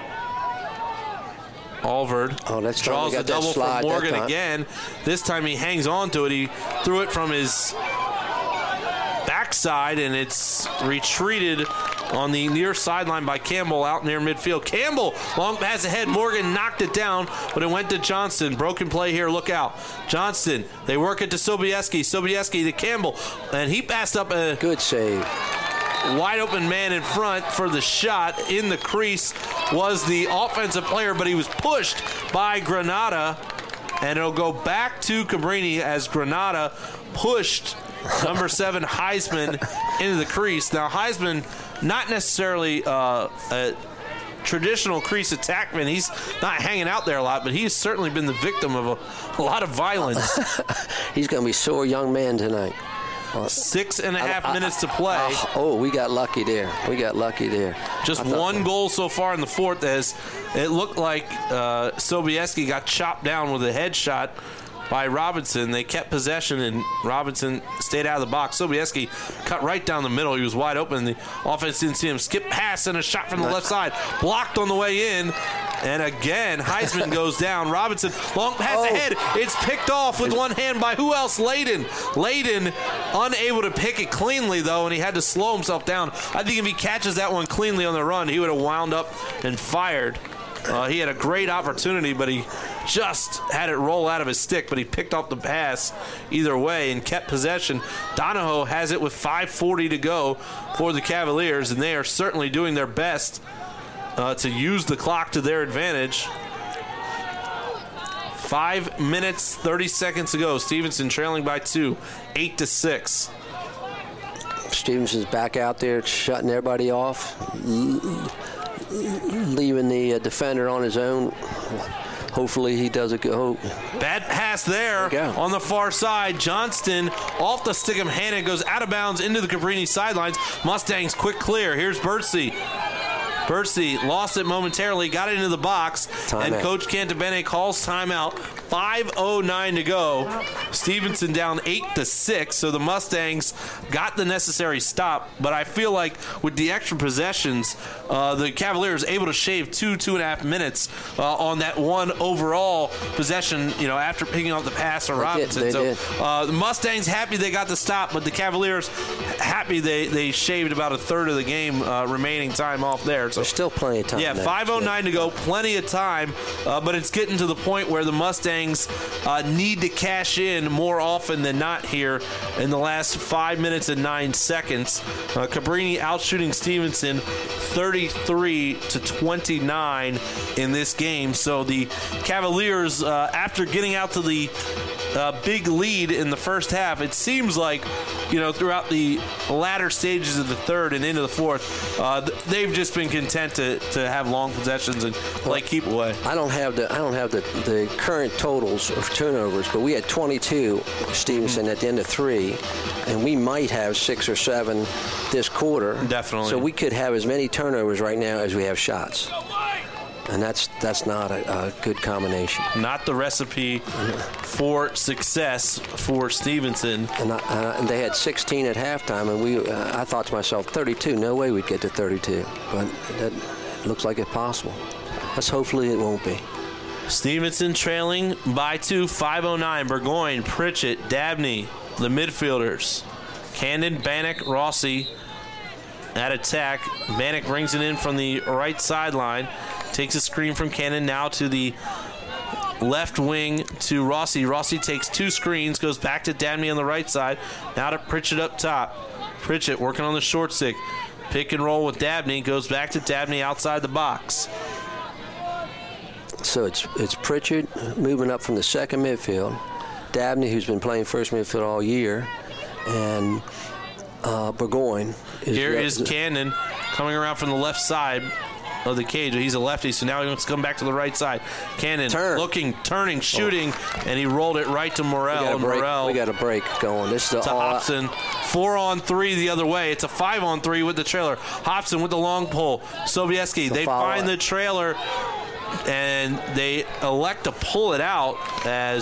Alvord oh, that's draws the double from Morgan again. This time he hangs on to it. He threw it from his backside, and it's retreated on the near sideline by Campbell out near midfield. Campbell, long pass ahead. Morgan knocked it down, but it went to Johnston. Broken play here. Look out. Johnston, they work it to Sobieski. Sobieski to Campbell, and he passed up a good save. Wide open man in front for the shot. In the crease was the offensive player, but he was pushed by Granada, and it'll go back to Cabrini as Granada pushed number seven Heisman into the crease. Now Heisman, not necessarily uh, a traditional crease attackman. He's not hanging out there a lot, but he's certainly been the victim of a, a lot of violence. He's going to be a sore young man tonight. Six and a half I, I, minutes to play. Uh, oh, we got lucky there. We got lucky there. Just one goal so far in the fourth, as it looked like uh, Sobieski got chopped down with a headshot by Robinson. They kept possession, and Robinson stayed out of the box. Sobieski cut right down the middle. He was wide open. The offense didn't see him. Skip pass and a shot from the left side. Blocked on the way in. And again, Heisman goes down. Robinson, long pass oh. ahead. It's picked off with one hand by who else? Layden. Layden unable to pick it cleanly, though, and he had to slow himself down. I think if he catches that one cleanly on the run, he would have wound up and fired. Uh, he had a great opportunity, but he just had it roll out of his stick, but he picked up the pass either way and kept possession. Donahoe has it with five forty to go for the Cavaliers, and they are certainly doing their best uh, to use the clock to their advantage. Five minutes, thirty seconds to go. Stevenson trailing by two, eight to six. Stevenson's back out there shutting everybody off, leaving the uh, defender on his own. Hopefully he does a good. Bad pass there, there on the far side. Johnston off the stick of Hannon goes out of bounds into the Cabrini sidelines. Mustangs quick clear. Here's Birdsey. Birdsey lost it momentarily, got it into the box, time and out. Coach Cantabene calls timeout five oh nine to go. Stevenson down eight to six, so the Mustangs got the necessary stop, but I feel like with the extra possessions, uh, the Cavaliers able to shave two, two and a half minutes uh, on that one overall possession, you know, after picking up the pass of Robinson. They so did. Uh, the Mustangs happy they got the stop, but the Cavaliers happy they, they shaved about a third of the game uh, remaining time off there. So there's still plenty of time. Yeah, there. five oh nine to go, plenty of time, uh, but it's getting to the point where the Mustangs uh, need to cash in more often than not here in the last five minutes and nine seconds. Uh, Cabrini outshooting Stevenson thirty-three to twenty-nine in this game. So the Cavaliers, uh, after getting out to the uh, big lead in the first half, it seems like, you know, throughout the latter stages of the third and into the fourth, uh, they've just been content to, to have long possessions and play keep away. I don't have the I don't have the, the current totals of turnovers, but we had twenty-two, Stevenson, mm-hmm. at the end of three, and we might have six or seven this quarter. Definitely. So we could have as many turnovers right now as we have shots. And that's that's not a, a good combination. Not the recipe for success for Stevenson. And, I, uh, and they had sixteen at halftime, and we uh, I thought to myself, thirty-two, no way we'd get to thirty-two. But that looks like it's possible. Let's hopefully it won't be. Stevenson trailing by two, five oh nine. Burgoyne, Pritchett, Dabney, the midfielders. Cannon, Bannock, Rossi at attack. Bannock brings it in from the right sideline. Takes a screen from Cannon now to the left wing to Rossi. Rossi takes two screens, goes back to Dabney on the right side. Now to Pritchett up top. Pritchett working on the short stick. Pick and roll with Dabney. Goes back to Dabney outside the box. So it's it's Pritchett moving up from the second midfield. Dabney, who's been playing first midfield all year, and uh, Burgoyne. Is Here re- is Cannon coming around from the left side of the cage. He's a lefty, so now he wants to come back to the right side. Cannon Turn. looking, turning, shooting, oh. and he rolled it right to Morrell. We got a break, Morrell we got a break going. This is the to all Hobson. Four on three the other way. It's a five on three with the trailer. Hobson with the long pull. Sobieski, they find out. the trailer, and they elect to pull it out as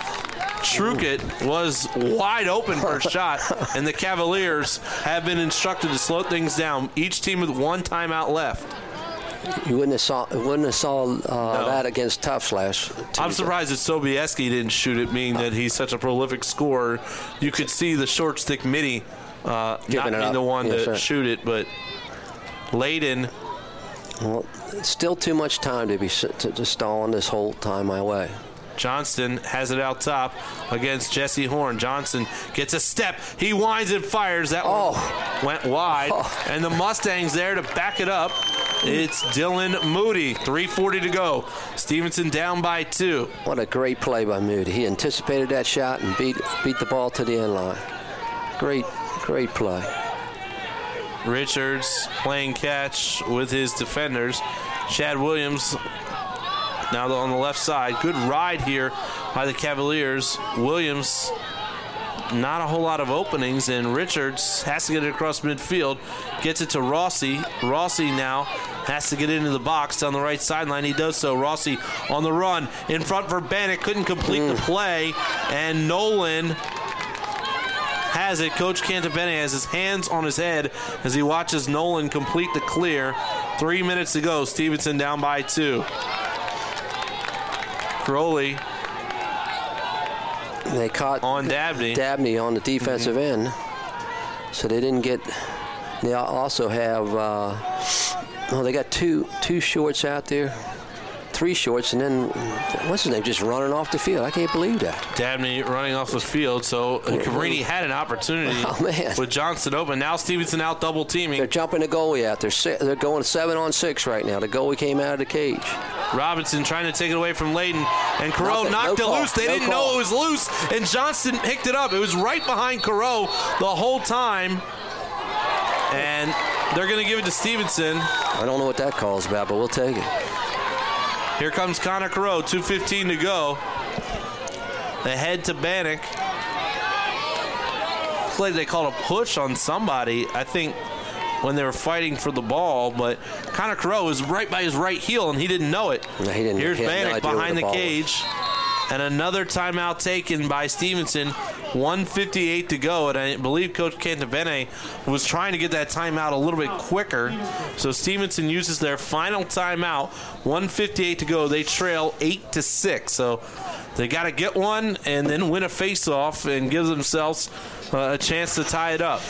Trukett was wide open for a shot, and the Cavaliers have been instructed to slow things down. Each team with one timeout left. You wouldn't have saw wouldn't have saw uh, no. that against Tufts last Tuesday. I'm surprised that Sobieski didn't shoot it, being that he's such a prolific scorer. You could see the short stick midi uh, not being up. the one yes, to sir. shoot it, but Layden. Well, still too much time to be to, to stalling this whole time my way. Johnston has it out top against Jesse Horn. Johnson gets a step. He winds and fires. That oh. one went wide. Oh. And the Mustangs there to back it up. It's Dylan Moody. three forty to go. Stevenson down by two. What a great play by Moody. He anticipated that shot and beat beat the ball to the end line. Great, great play. Richards playing catch with his defenders. Chad Williams now on the left side. Good ride here by the Cavaliers. Williams, not a whole lot of openings, and Richards has to get it across midfield. Gets it to Rossi. Rossi now has to get into the box down the right sideline. He does so. Rossi on the run. In front for Bannock. Couldn't complete mm. the play. And Nolan has it. Coach Cantabene has his hands on his head as he watches Nolan complete the clear. Three minutes to go. Stevenson down by two. Crowley they caught on Dabney. Dabney on the defensive mm-hmm. end, so they didn't get. They also have. Uh, oh, they got two two shorts out there, three shorts, and then what's his name just running off the field. I can't believe that. Dabney running off the field. So Cabrini had an opportunity oh, man. with Johnston open. Now Stevenson out double teaming. They're jumping the goalie out. They're they're going seven on six right now. The goalie came out of the cage. Robinson trying to take it away from Layden, and Careau knocked no it loose. They no didn't call. know it was loose, and Johnston picked it up. It was right behind Careau the whole time, and they're going to give it to Stevenson. I don't know what that call's about, but we'll take it. Here comes Connor Careau, two fifteen to go. Ahead to Bannock. Looks like they called a push on somebody, I think, when they were fighting for the ball, but Connor Careau was right by his right heel, and he didn't know it. No, he didn't, Here's he Bannock no behind the, the the cage. And another timeout taken by Stevenson. one fifty-eight to go, and I believe Coach Cantabene was trying to get that timeout a little bit quicker. So Stevenson uses their final timeout. one fifty-eight to go. They trail eight to six. So they got to get one and then win a face-off and give themselves uh, a chance to tie it up.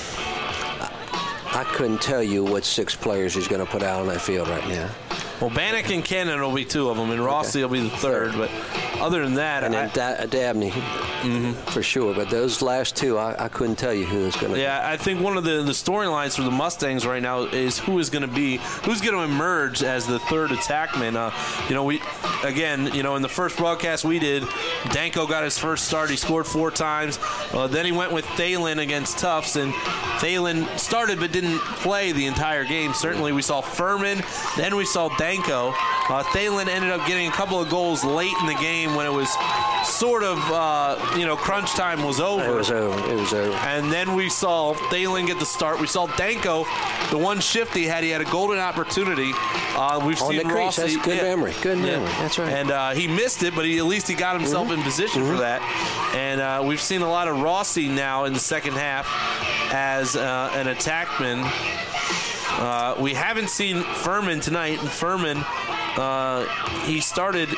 I couldn't tell you what six players he's going to put out on that field right now. Well, Bannock and Cannon will be two of them, and Rossi okay. will be the third. But other than that, and then I, da- Dabney, mm-hmm. for sure. But those last two, I, I couldn't tell you who was going to. Yeah, I think one of the, the storylines for the Mustangs right now is who is going to be, who's going to emerge as the third attackman. Uh, you know, we again, you know, in the first broadcast we did, Danko got his first start. He scored four times. Uh, then he went with Thalen against Tufts, and Thalen started but didn't play the entire game. Certainly, we saw Furman. Then we saw Danko. Uh, Thalen ended up getting a couple of goals late in the game when it was sort of, uh, you know, crunch time was over. It was over. It was over. And then we saw Thalen get the start. We saw Danko, the one shift he had, he had a golden opportunity. Uh, we've On seen the Rossi. That's good yeah, memory. Good memory. Yeah. That's right. And uh, he missed it, but he, at least he got himself mm-hmm. in position mm-hmm. for that. And uh, we've seen a lot of Rossi now in the second half as uh, an attackman. Uh, we haven't seen Furman tonight, and Furman, uh, he started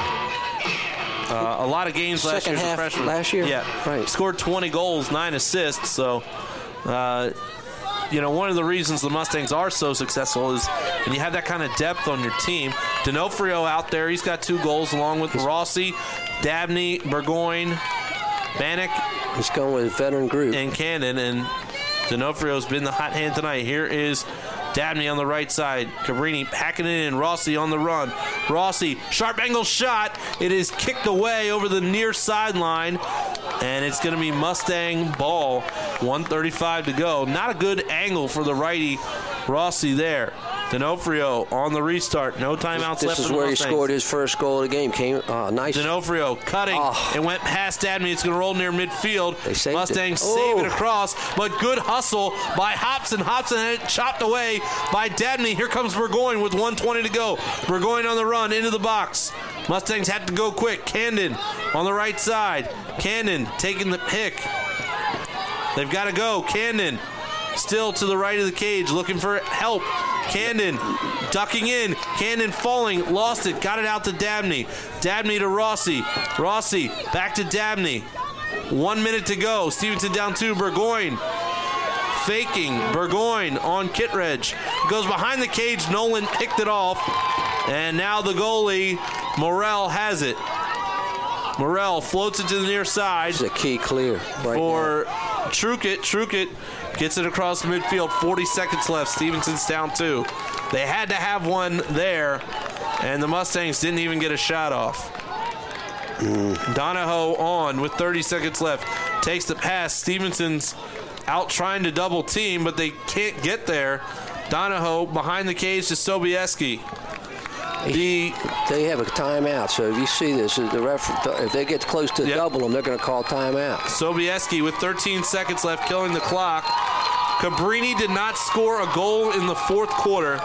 uh, a lot of games last Second year as a half freshman. Last year? Yeah. Right. Scored twenty goals, nine assists. So, uh, you know, one of the reasons the Mustangs are so successful is when you have that kind of depth on your team. D'Onofrio out there, he's got two goals along with Rossi, Dabney, Burgoyne, Bannock. He's going with a veteran group. And Cannon, and D'Onofrio's been the hot hand tonight. Here is Dabney on the right side. Cabrini hacking it in. Rossi on the run. Rossi, sharp angle shot. It is kicked away over the near sideline, and it's going to be Mustang ball. one thirty-five to go. Not a good angle for the righty Rossi there. D'Onofrio on the restart. No timeouts this, left. This is for the where Mustangs. he scored his first goal of the game. Came oh, nice. D'Onofrio cutting oh. and went past Dabney. It's going to roll near midfield. They saved Mustangs it. save Oh. it across, but good hustle by Hobson. Hobson had it chopped away by Dabney. Here comes Burgoyne with one twenty to go. Burgoyne on the run into the box. Mustangs have to go quick. Camden on the right side. Camden taking the pick. They've got to go. Camden still to the right of the cage looking for help. Camden ducking in. Camden falling. Lost it. Got it out to Dabney. Dabney to Rossi. Rossi back to Dabney. One minute to go. Stevenson down two. Burgoyne faking. Burgoyne on Kittredge. Goes behind the cage. Nolan picked it off. And now the goalie, Morrell, has it. Morrell floats it to the near side. It's a key clear right for now. Trukit. Trukit gets it across midfield. forty seconds left. Stevenson's down two. They had to have one there, and the Mustangs didn't even get a shot off. Mm. Donahoe on with thirty seconds left. Takes the pass. Stevenson's out trying to double team, but they can't get there. Donahoe behind the cage to Sobieski. The, they have a timeout, so if you see this, the ref, if they get close to yep. double them, they're going to call timeout. Sobieski with thirteen seconds left, killing the clock. Cabrini did not score a goal in the fourth quarter.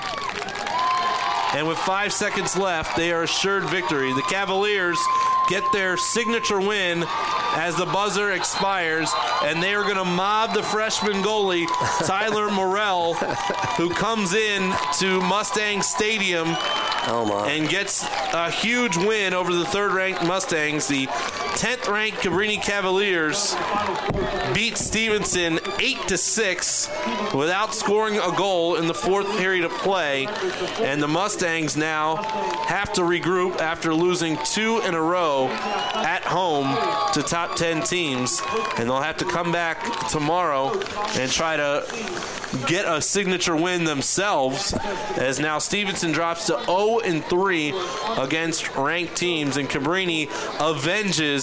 And with five seconds left, they are assured victory. The Cavaliers get their signature win as the buzzer expires, and they are going to mob the freshman goalie, Tyler Morrell, who comes in to Mustang Stadium oh my. and gets a huge win over the third-ranked Mustangs. The tenth-ranked Cabrini Cavaliers beat Stevenson eight to six without scoring a goal in the fourth period of play, and the Mustangs now have to regroup after losing two in a row at home to top ten teams, and they'll have to come back tomorrow and try to get a signature win themselves, as now Stevenson drops to oh and three against ranked teams, and Cabrini avenges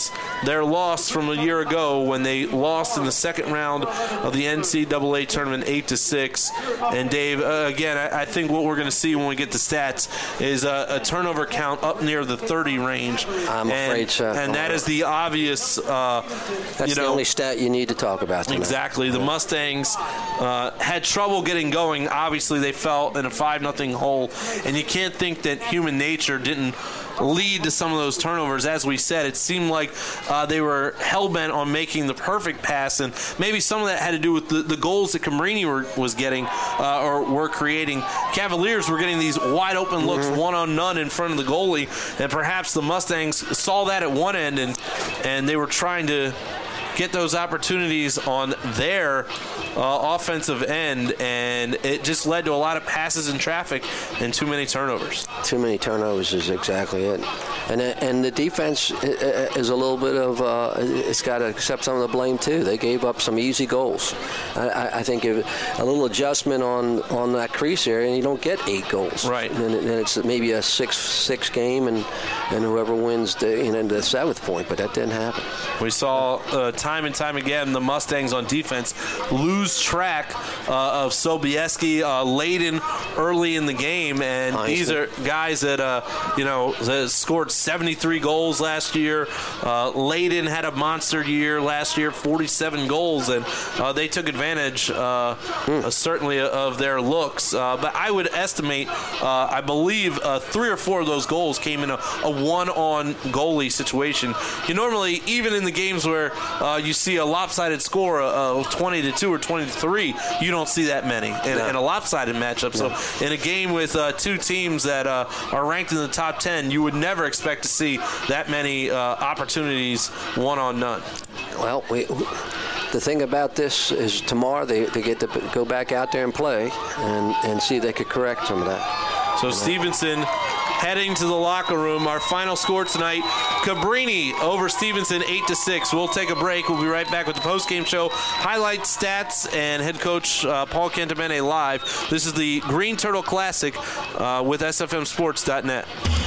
is their loss from a year ago when they lost in the second round of the N C double A tournament eight to six. And Dave, uh, again, I, I think what we're going to see when we get the stats is a, a turnover count up near the thirty range. I'm and, afraid so. And that is the obvious. Uh, That's you know, the only stat you need to talk about tonight. Exactly. The Mustangs uh, had trouble getting going. Obviously, they fell in a five nothing hole, and you can't think that human nature didn't lead to some of those turnovers. As we said, it seemed like uh, they were hell-bent on making the perfect pass, and maybe some of that had to do with the, the goals that Cabrini were, was getting uh, or were creating. Cavaliers were getting these wide-open looks, mm-hmm. one on none in front of the goalie, and perhaps the Mustangs saw that at one end, and and they were trying to get those opportunities on their uh, offensive end, and it just led to a lot of passes in traffic and too many turnovers. Too many turnovers is exactly it. And and the defense is a little bit of, uh, it's got to accept some of the blame too. They gave up some easy goals. I, I think if a little adjustment on, on that crease area, and you don't get eight goals. Right. And then it's maybe a six six game, and, and whoever wins the, you know, the seventh point, but that didn't happen. We saw uh, time and time again the Mustangs on defense lose track uh, of Sobieski, uh, Layden early in the game, and nice. These are guys that uh, you know that scored seventy-three goals last year. Uh, Layden had a monster year last year, forty-seven goals, and uh, they took advantage uh, mm. uh, certainly of their looks. Uh, but I would estimate, uh, I believe, uh, three or four of those goals came in a, a one-on goalie situation. You normally, even in the games where uh, you see a lopsided score of twenty to two or twenty to three, you don't see that many in, no. in a lopsided matchup. No. So in a game with uh, two teams that uh, are ranked in the top ten, you would never expect to see that many uh, opportunities one on none. Well, we, the thing about this is tomorrow they, they get to go back out there and play and, and see if they could correct some of that. So Stevenson heading to the locker room. Our final score tonight, Cabrini over Stevenson eight to six. We'll take a break. We'll be right back with the postgame show, highlights, stats, and head coach uh, Paul Cantabene live. This is the Green Turtle Classic uh, with S F M sports dot net.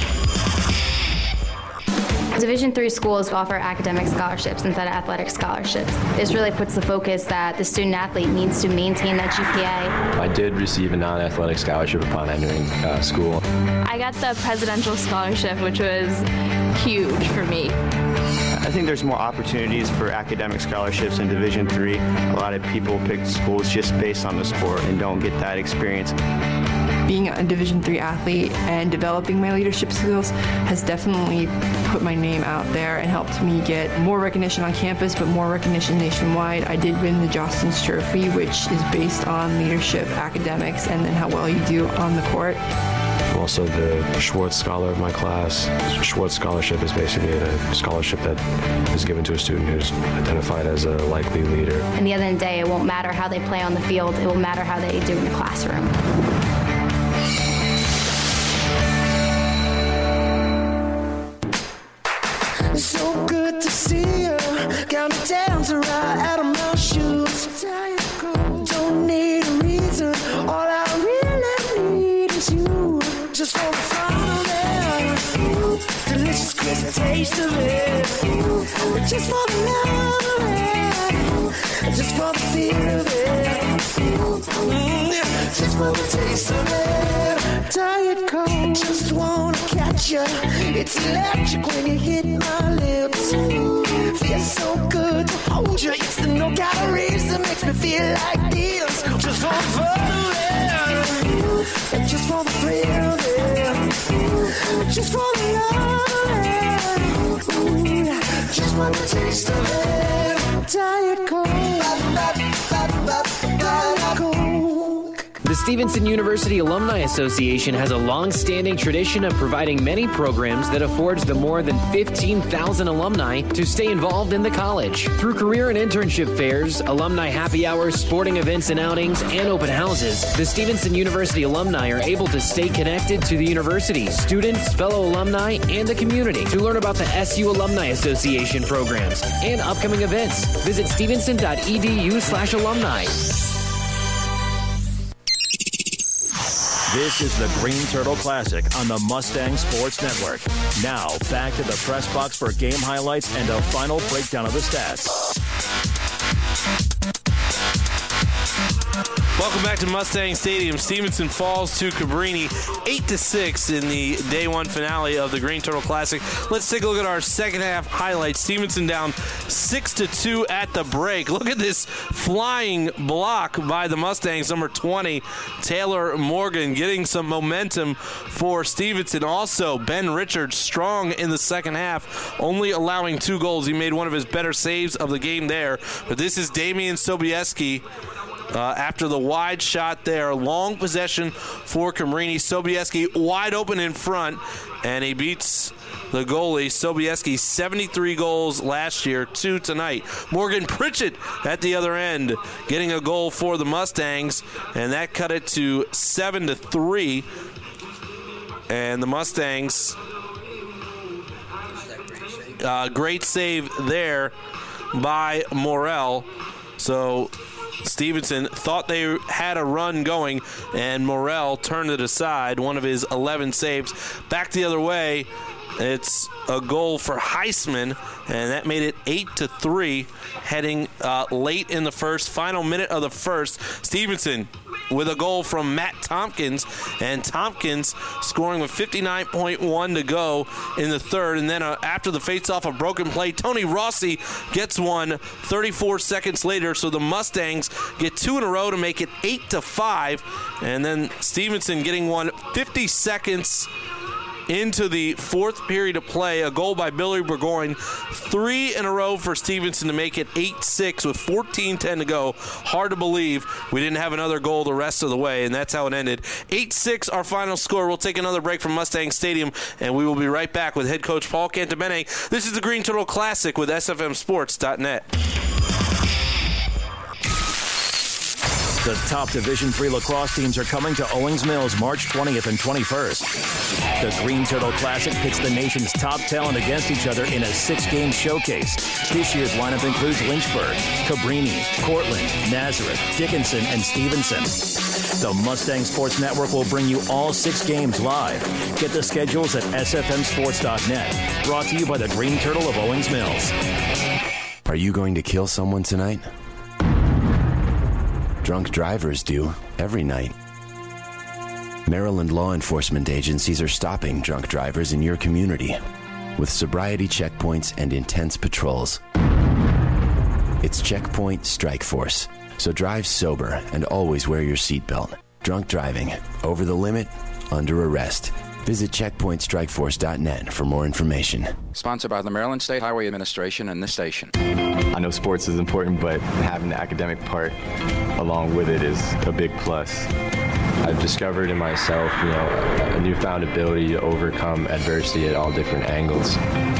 Division three schools offer academic scholarships instead of athletic scholarships. This really puts the focus that the student athlete needs to maintain that G P A. I did receive a non-athletic scholarship upon entering uh, school. I got the presidential scholarship, which was huge for me. I think there's more opportunities for academic scholarships in Division three. A lot of people pick schools just based on the sport and don't get that experience. Being a Division three athlete and developing my leadership skills has definitely put my name out there and helped me get more recognition on campus, but more recognition nationwide. I did win the Jostens Trophy, which is based on leadership, academics, and then how well you do on the court. I'm also the Schwartz Scholar of my class. Schwartz Scholarship is basically a scholarship that is given to a student who's identified as a likely leader. And the end of the day, it won't matter how they play on the field. It will matter how they do in the classroom. It's so good to see you. Counting down to right out of my shoes. Don't need a reason. All I really need is you. Just for the fun of it. Delicious crisp taste of it. Just for the love of it. Just for the feel of it. Mm, just for the taste of it. Diet Coke. Just wanna catch ya. It's electric when you hit my lips. Feels so good to hold you. It's the no calories that makes me feel like this. Just for the fun of it. And just for the thrill of it. Just for the love of it. Ooh, just for the taste of it. Diet Coke. Diet Coke. The Stevenson University Alumni Association has a long-standing tradition of providing many programs that affords the more than fifteen thousand alumni to stay involved in the college. Through career and internship fairs, alumni happy hours, sporting events and outings, and open houses, the Stevenson University alumni are able to stay connected to the university, students, fellow alumni, and the community. To learn about the S U Alumni Association programs and upcoming events, visit stevenson.edu slash alumni. This is the Green Turtle Classic on the Mustang Sports Network. Now, back to the press box for game highlights and a final breakdown of the stats. Welcome back to Mustang Stadium. Stevenson falls to Cabrini eight to six in the day one finale of the Green Turtle Classic. Let's take a look at our second half highlights. Stevenson down six to two at the break. Look at this flying block by the Mustangs, number twenty, Taylor Morgan, getting some momentum for Stevenson. Also, Ben Richards strong in the second half, only allowing two goals. He made one of his better saves of the game there. But this is Damian Sobieski. Uh, after the wide shot there, long possession for Cabrini. Sobieski wide open in front, and he beats the goalie. Sobieski, seventy-three goals last year, two tonight. Morgan Pritchett at the other end, getting a goal for the Mustangs, and that cut it to seven to three. And the Mustangs, uh, great save there by Morrell. So Stevenson thought they had a run going, and Morrell turned it aside, one of his eleven saves. Back the other way, it's a goal for Heisman, and that made it eight to three, heading uh, late in the first, final minute of the first. Stevenson with a goal from Matt Tompkins, and Tompkins scoring with fifty-nine point one to go in the third. And then uh, after the face-off, a broken play, Tony Rossi gets one thirty-four seconds later, so the Mustangs get two in a row to make it eight to five. And then Stevenson getting one fifty seconds into the fourth period of play, a goal by Billy Burgoyne. Three in a row for Stevenson to make it eight six with fourteen ten to go. Hard to believe we didn't have another goal the rest of the way, and that's how it ended. eight six our final score. We'll take another break from Mustang Stadium, and we will be right back with head coach Paul Cantabene. This is the Green Turtle Classic with S F M sports dot net. The top Division three lacrosse teams are coming to Owings Mills March twentieth and twenty-first. The Green Turtle Classic pits the nation's top talent against each other in a six-game showcase. This year's lineup includes Lynchburg, Cabrini, Cortland, Nazareth, Dickinson, and Stevenson. The Mustang Sports Network will bring you all six games live. Get the schedules at S F M sports dot net. Brought to you by the Green Turtle of Owings Mills. Are you going to kill someone tonight? Drunk drivers do every night. Maryland law enforcement agencies are stopping drunk drivers in your community with sobriety checkpoints and intense patrols. It's Checkpoint Strike Force, so drive sober and always wear your seatbelt. Drunk driving, over the limit, under arrest. Visit checkpoint strike force dot net for more information. Sponsored by the Maryland State Highway Administration and this station. I know sports is important, but having the academic part along with it is a big plus. I've discovered in myself, you know, a newfound ability to overcome adversity at all different angles.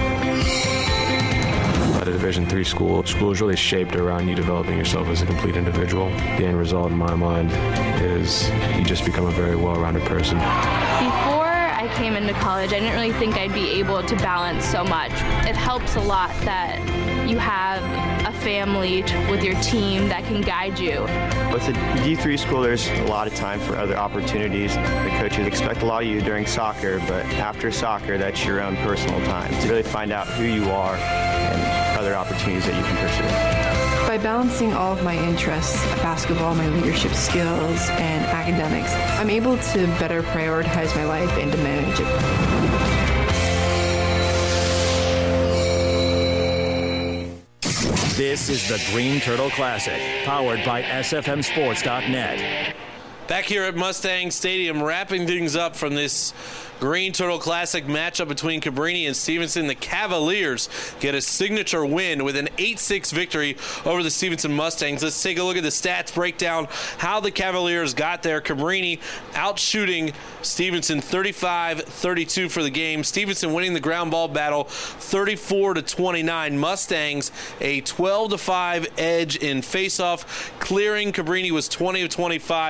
At a Division three school, school is really shaped around you developing yourself as a complete individual. The end result in my mind is you just become a very well-rounded person. Before I came into college, I didn't really think I'd be able to balance so much. It helps a lot that you have a family t- with your team that can guide you. With a D three school, there's a lot of time for other opportunities. The coaches expect a lot of you during soccer, but after soccer, that's your own personal time to really find out who you are and other opportunities that you can pursue. By balancing all of my interests, basketball, my leadership skills, and academics, I'm able to better prioritize my life and to manage it. This is the Green Turtle Classic, powered by S F M sports dot net. Back here at Mustang Stadium, wrapping things up from this Green Turtle Classic matchup between Cabrini and Stevenson. The Cavaliers get a signature win with an eight six victory over the Stevenson Mustangs. Let's take a look at the stats, break down how the Cavaliers got there. Cabrini outshooting Stevenson thirty-five thirty-two for the game. Stevenson winning the ground ball battle thirty-four to twenty-nine. Mustangs a twelve to five edge in faceoff. Clearing Cabrini was twenty of twenty-five. Stevenson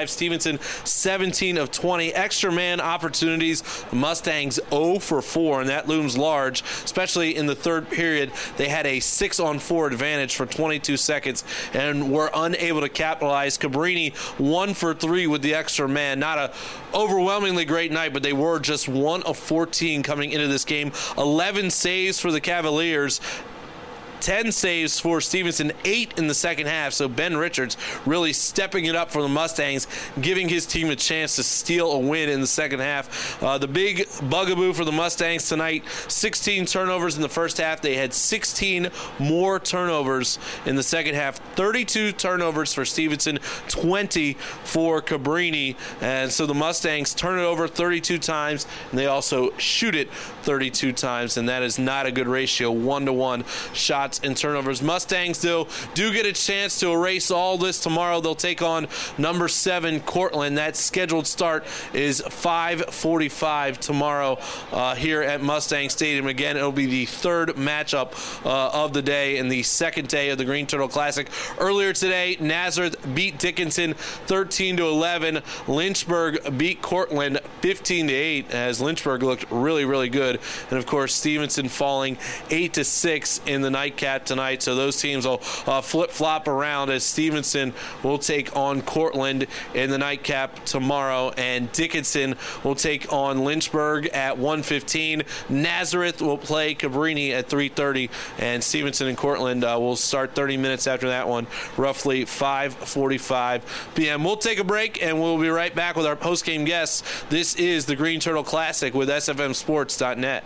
Stevenson, seventeen of twenty. Extra man opportunities, Mustangs zero for four, and that looms large, especially in the third period. They had a six on four advantage for twenty-two seconds and were unable to capitalize. Cabrini one for three with the extra man. Not a overwhelmingly great night, but they were just one of fourteen coming into this game. eleven saves for the Cavaliers. ten saves for Stevenson, eight in the second half. So Ben Richards really stepping it up for the Mustangs, giving his team a chance to steal a win in the second half. Uh, the big bugaboo for the Mustangs tonight, sixteen turnovers in the first half. They had sixteen more turnovers in the second half. thirty-two turnovers for Stevenson, twenty for Cabrini. And so the Mustangs turn it over thirty-two times, and they also shoot it thirty-two times, and that is not a good ratio, one-to-one shots and turnovers. Mustangs, though, do get a chance to erase all this tomorrow. They'll take on number seven, Cortland. That scheduled start is five forty-five tomorrow uh, here at Mustang Stadium. Again, it'll be the third matchup uh, of the day and the second day of the Green Turtle Classic. Earlier today, Nazareth beat Dickinson thirteen to eleven. Lynchburg beat Cortland fifteen to eight, as Lynchburg looked really, really good. And, of course, Stevenson falling eight to six in the nightcap tonight. So those teams will uh, flip-flop around, as Stevenson will take on Cortland in the nightcap tomorrow, and Dickinson will take on Lynchburg at one fifteen. Nazareth will play Cabrini at three thirty, and Stevenson and Cortland uh, will start thirty minutes after that one, roughly five forty-five p.m. We'll take a break, and we'll be right back with our post-game guests. This is the Green Turtle Classic with S F M Sports dot net.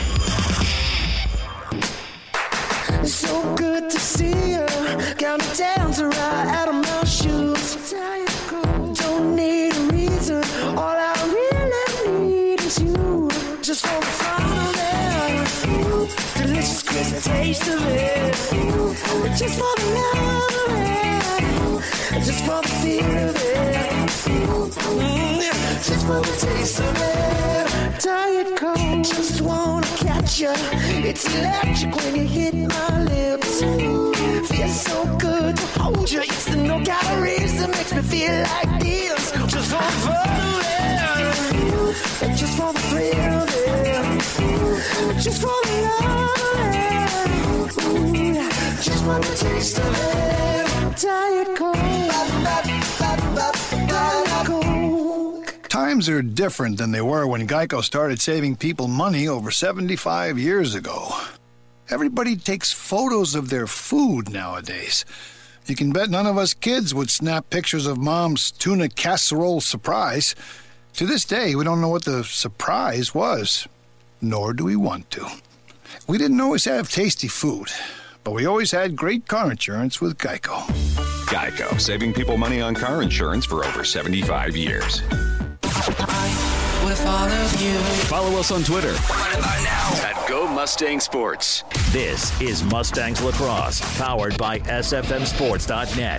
It's so good to see you. Counting down to right out of my shoes. Don't need a reason. All I really need is you. Just for the fun of it. Delicious, crisp taste of it. Just for the love of it. Just for the feel of it. Mm, just for the taste of it. Diet Coke. Just wanna catch ya. It's electric when you hit my lips. Feels so good to hold you. It's the no calories that makes me feel like this. Just for the fun of it. Just for the thrill of it. Just for the love of it. Just for the taste of it. Diet Coke. Diet Coke. Times are different than they were when Geico started saving people money over seventy-five years ago. Everybody takes photos of their food nowadays. You can bet none of us kids would snap pictures of Mom's tuna casserole surprise. To this day, we don't know what the surprise was, nor do we want to. We didn't always have tasty food, but we always had great car insurance with Geico. Geico, saving people money on car insurance for over seventy-five years. Follow us on Twitter At Go Mustang Sports. This is Mustangs Lacrosse, powered by S F M Sports dot net.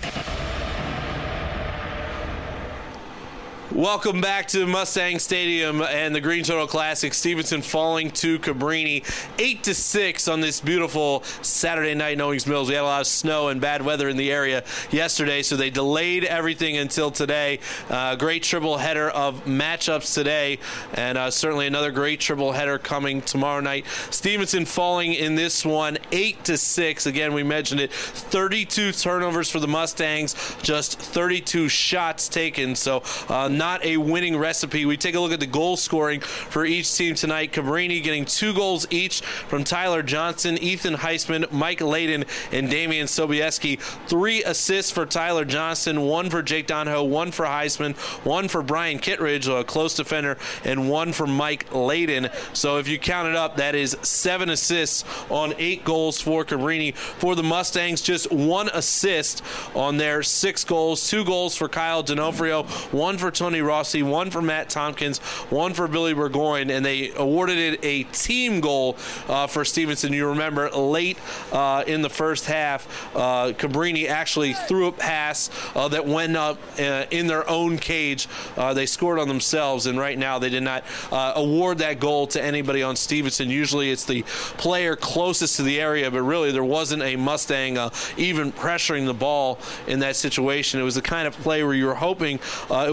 Welcome back to Mustang Stadium and the Green Turtle Classic. Stevenson falling to Cabrini eight to six on this beautiful Saturday night in Owings Mills. We had a lot of snow and bad weather in the area yesterday, so they delayed everything until today. Uh, great triple header of matchups today, and uh, certainly another great triple header coming tomorrow night. Stevenson falling in this one eight to six. Again, we mentioned it, thirty-two turnovers for the Mustangs, just thirty-two shots taken. So uh, not Not a winning recipe. We take a look at the goal scoring for each team tonight. Cabrini getting two goals each from Tyler Johnson, Ethan Heisman, Mike Layden, and Damian Sobieski. Three assists for Tyler Johnson, one for Jake Donahoe, one for Heisman, one for Brian Kittredge, a close defender, and one for Mike Layden. So if you count it up, that is seven assists on eight goals for Cabrini. For the Mustangs, just one assist on their six goals. Two goals for Kyle D'Onofrio, one for Tony Rossi, one for Matt Tompkins, one for Billy Burgoyne, and they awarded it a team goal uh, for Stevenson. You remember late uh, in the first half, uh, Cabrini actually threw a pass uh, that went up uh, in their own cage. Uh, they scored on themselves, and right now they did not uh, award that goal to anybody on Stevenson. Usually it's the player closest to the area, but really there wasn't a Mustang uh, even pressuring the ball in that situation. It was the kind of play where you were hoping uh, it would lead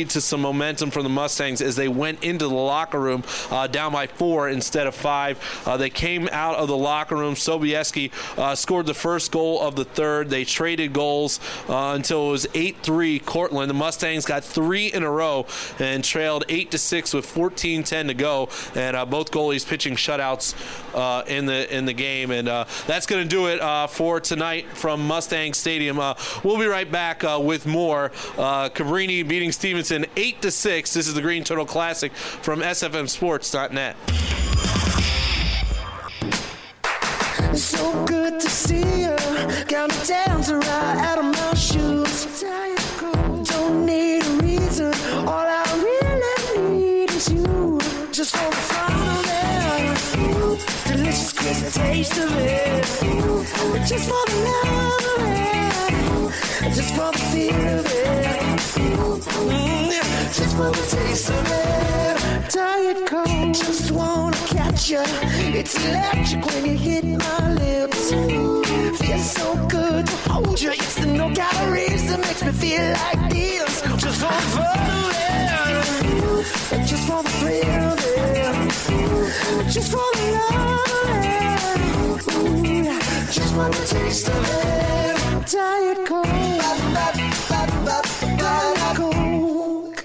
lead to some momentum for the Mustangs as they went into the locker room uh, down by four instead of five. Uh, they came out of the locker room. Sobieski uh, scored the first goal of the third. They traded goals uh, until it was eight three Cortland. The Mustangs got three in a row and trailed eight to six with fourteen ten to go. And uh, both goalies pitching shutouts uh, in the in the game. And uh, that's going to do it uh, for tonight from Mustang Stadium. Uh, we'll be right back uh, with more. Uh, Cabrini beating Stevenson eight to six. This is the Green Turtle Classic from S F M Sports dot net. So good to see you. Counting down to right out of my shoes. Don't need a reason. All I really need is you. Just for the fun of it. Delicious crisp taste of it. Just for the love of it. Just for the feel of it. Mm, yeah. Just for the taste of it. Diet Coke. Just wanna catch ya. It's electric when you hit my lips. Feels so good to hold you. It's the no calories that makes me feel like this. Just for the fun of it. Just for the thrill of it. Just for the love of it. Ooh, just for the taste of it. Diet Coke. Diet Coke.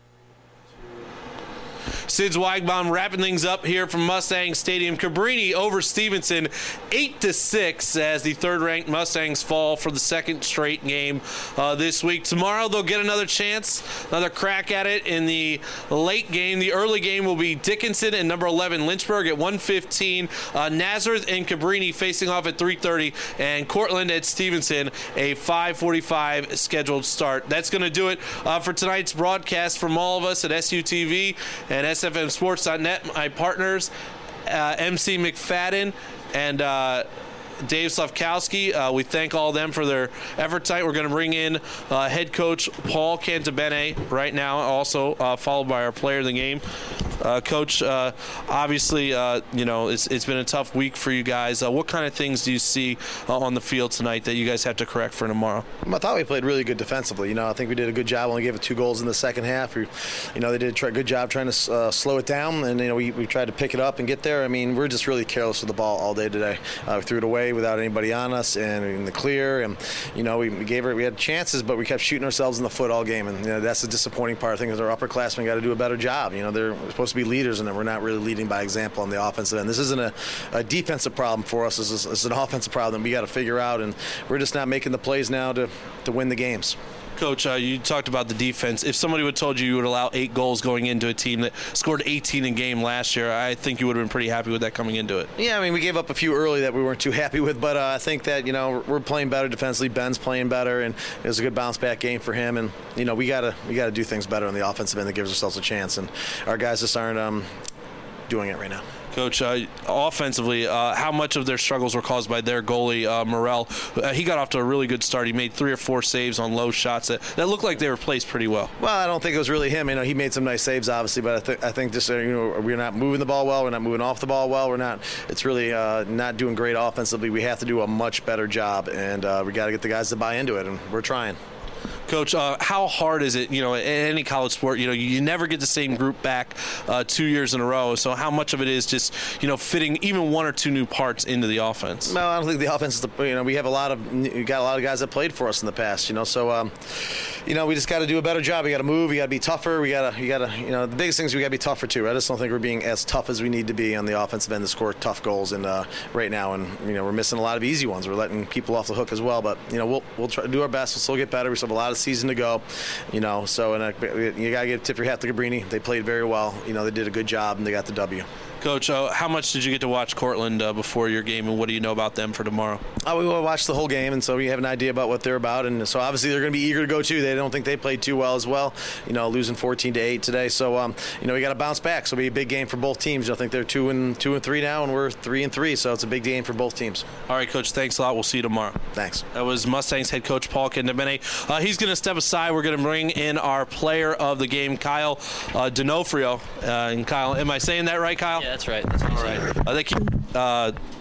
Sid Zweigbaum wrapping things up here from Mustang Stadium. Cabrini over Stevenson eight to six as the third-ranked Mustangs fall for the second straight game uh, this week. Tomorrow they'll get another chance, another crack at it in the late game. The early game will be Dickinson and number eleven Lynchburg at one fifteen. Uh, Nazareth and Cabrini facing off at three thirty, and Cortland at Stevenson a five forty-five scheduled start. That's going to do it uh, for tonight's broadcast from all of us at S U T V and S F M Sports dot net. My partners, uh, M C McFadden and uh, Dave Slavkowski. Uh, we thank all of them for their effort tonight. We're going to bring in uh, head coach Paul Cantabene right now, also uh, followed by our player of the game. Uh, Coach, uh, obviously, uh, you know, it's, it's been a tough week for you guys. Uh, what kind of things do you see uh, on the field tonight that you guys have to correct for tomorrow? I thought we played really good defensively. You know, I think we did a good job. Only gave it two goals in the second half. We, you know, they did a good job trying to uh, slow it down, and you know, we, we tried to pick it up and get there. I mean, we're just really careless with the ball all day today. Uh, we threw it away without anybody on us and in the clear, and you know, we, we gave her, we had chances, but we kept shooting ourselves in the foot all game, and you know, that's the disappointing part. I think as our upperclassmen got to do a better job. You know, they're supposed to be leaders, and we're not really leading by example on the offensive end. This isn't a, a defensive problem for us. This is, this is an offensive problem we got to figure out, and we're just not making the plays now to, to win the games. Coach, uh, you talked about the defense. If somebody would have told you you would allow eight goals going into a team that scored eighteen in game last year, I think you would have been pretty happy with that coming into it. Yeah, I mean, we gave up a few early that we weren't too happy with, but uh, I think that, you know, we're playing better defensively. Ben's playing better, and it was a good bounce-back game for him. And, you know, we got to we gotta do things better on the offensive end that gives ourselves a chance. And our guys just aren't um, doing it right now. Coach, uh, offensively, uh, how much of their struggles were caused by their goalie, uh, Morrell? Uh, he got off to a really good start. He made three or four saves on low shots that, that looked like they were placed pretty well. Well, I don't think it was really him. You know, he made some nice saves, obviously, but I, th- I think just uh, you know, we're not moving the ball well. We're not moving off the ball well. We're not. It's really uh, not doing great offensively. We have to do a much better job, and uh, we got to get the guys to buy into it, and we're trying. Coach, uh, how hard is it, you know, in any college sport, you know, you never get the same group back uh, two years in a row. So how much of it is just, you know, fitting even one or two new parts into the offense? No, I don't think the offense is the, you know, we have a lot of, we got a lot of guys that played for us in the past, you know, so, um, you know, we just got to do a better job. We got to move. We got to be tougher. We got to, you got to, you know, the biggest thing is we got to be tougher too. I just don't think we're being as tough as we need to be on the offensive end to score tough goals and uh, right now. And, you know, we're missing a lot of easy ones. We're letting people off the hook as well. But, you know, we'll, we'll try to do our best. We'll still get better. We still have a lot of season to go. You know, so and uh, you got to give tip your hat to Cabrini. They played very well. You know, they did a good job, and they got the W. Coach, uh, how much did you get to watch Cortland uh, before your game, and what do you know about them for tomorrow? Oh, we watched the whole game, and so we have an idea about what they're about, and so obviously they're going to be eager to go too. They don't think they played too well as well, you know, losing fourteen to eight today. So, um, you know, we got to bounce back. So it'll be a big game for both teams. I think they're two and two and three now, and we're three and three. So it's a big game for both teams. All right, Coach. Thanks a lot. We'll see you tomorrow. Thanks. That was Mustangs head coach Paul Cantabene. Uh, he's going to step aside. We're going to bring in our player of the game, Kyle uh, D'Onofrio. Uh, and Kyle, am I saying that right, Kyle? Yeah, that's right. That's right. All right. Uh, they keep, uh,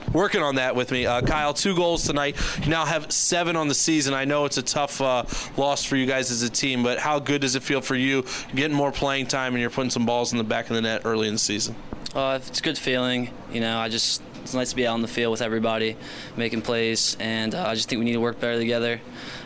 working on that with me. Uh, Kyle, two goals tonight. You now have seven on the season. I know it's a tough uh, loss for you guys as a team, but how good does it feel for you getting more playing time and you're putting some balls in the back of the net early in the season? Uh, it's a good feeling. You know, I just it's nice to be out on the field with everybody, making plays, and uh, I just think we need to work better together.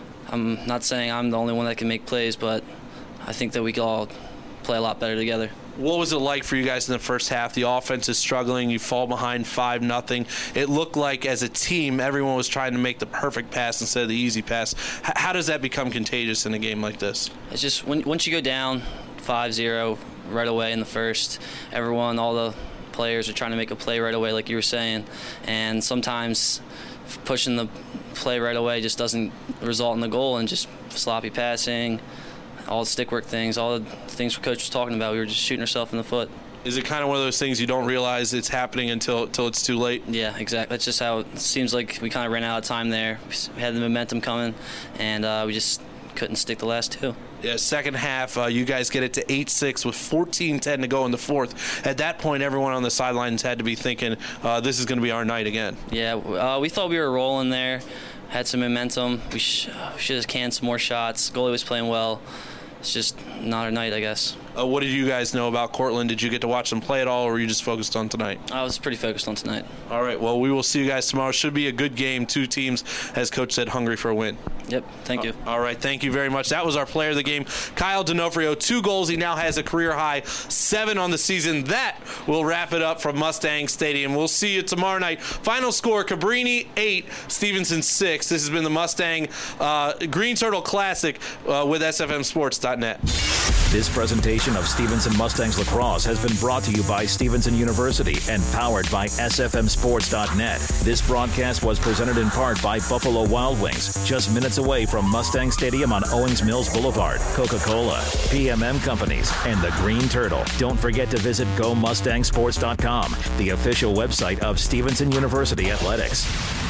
I'm not saying I'm the only one that can make plays, but I think that we can all play a lot better together. What was it like for you guys in the first half? The offense is struggling. You fall behind five nothing. It looked like as a team, everyone was trying to make the perfect pass instead of the easy pass. H- how does that become contagious in a game like this? It's just when, once you go down five zero right away in the first, everyone, all the players are trying to make a play right away, like you were saying. And sometimes pushing the play right away just doesn't result in the goal, and just sloppy passing, all the stick work things, all the things the coach was talking about. We were just shooting ourselves in the foot. Is it kind of one of those things you don't realize it's happening until until it's too late? Yeah, exactly. That's just how it seems like we kind of ran out of time there. We had the momentum coming, and uh, we just couldn't stick the last two. Yeah, second half, uh, you guys get it to eight six with fourteen ten to go in the fourth. At that point, everyone on the sidelines had to be thinking, uh, this is going to be our night again. Yeah, uh, we thought we were rolling there, had some momentum. We sh- should have canned some more shots. Goalie was playing well. It's just not our night, I guess. Uh, what did you guys know about Cortland? Did you get to watch them play at all, or were you just focused on tonight? I was pretty focused on tonight. All right, well, we will see you guys tomorrow. Should be a good game. Two teams, as Coach said, hungry for a win. Yep, thank you. Uh, all right, thank you very much. That was our player of the game, Kyle D'Onofrio. Two goals. He now has a career-high seven on the season. That will wrap it up from Mustang Stadium. We'll see you tomorrow night. Final score, Cabrini eight, Stevenson six. This has been the Mustang uh, Green Turtle Classic uh, with S F M Sports dot net. This presentation of Stevenson Mustangs Lacrosse has been brought to you by Stevenson University and powered by S F M Sports dot net. This broadcast was presented in part by Buffalo Wild Wings, just minutes away from Mustang Stadium on Owings Mills Boulevard, Coca-Cola, P M M Companies, and the Green Turtle. Don't forget to visit Go Mustang Sports dot com, the official website of Stevenson University Athletics.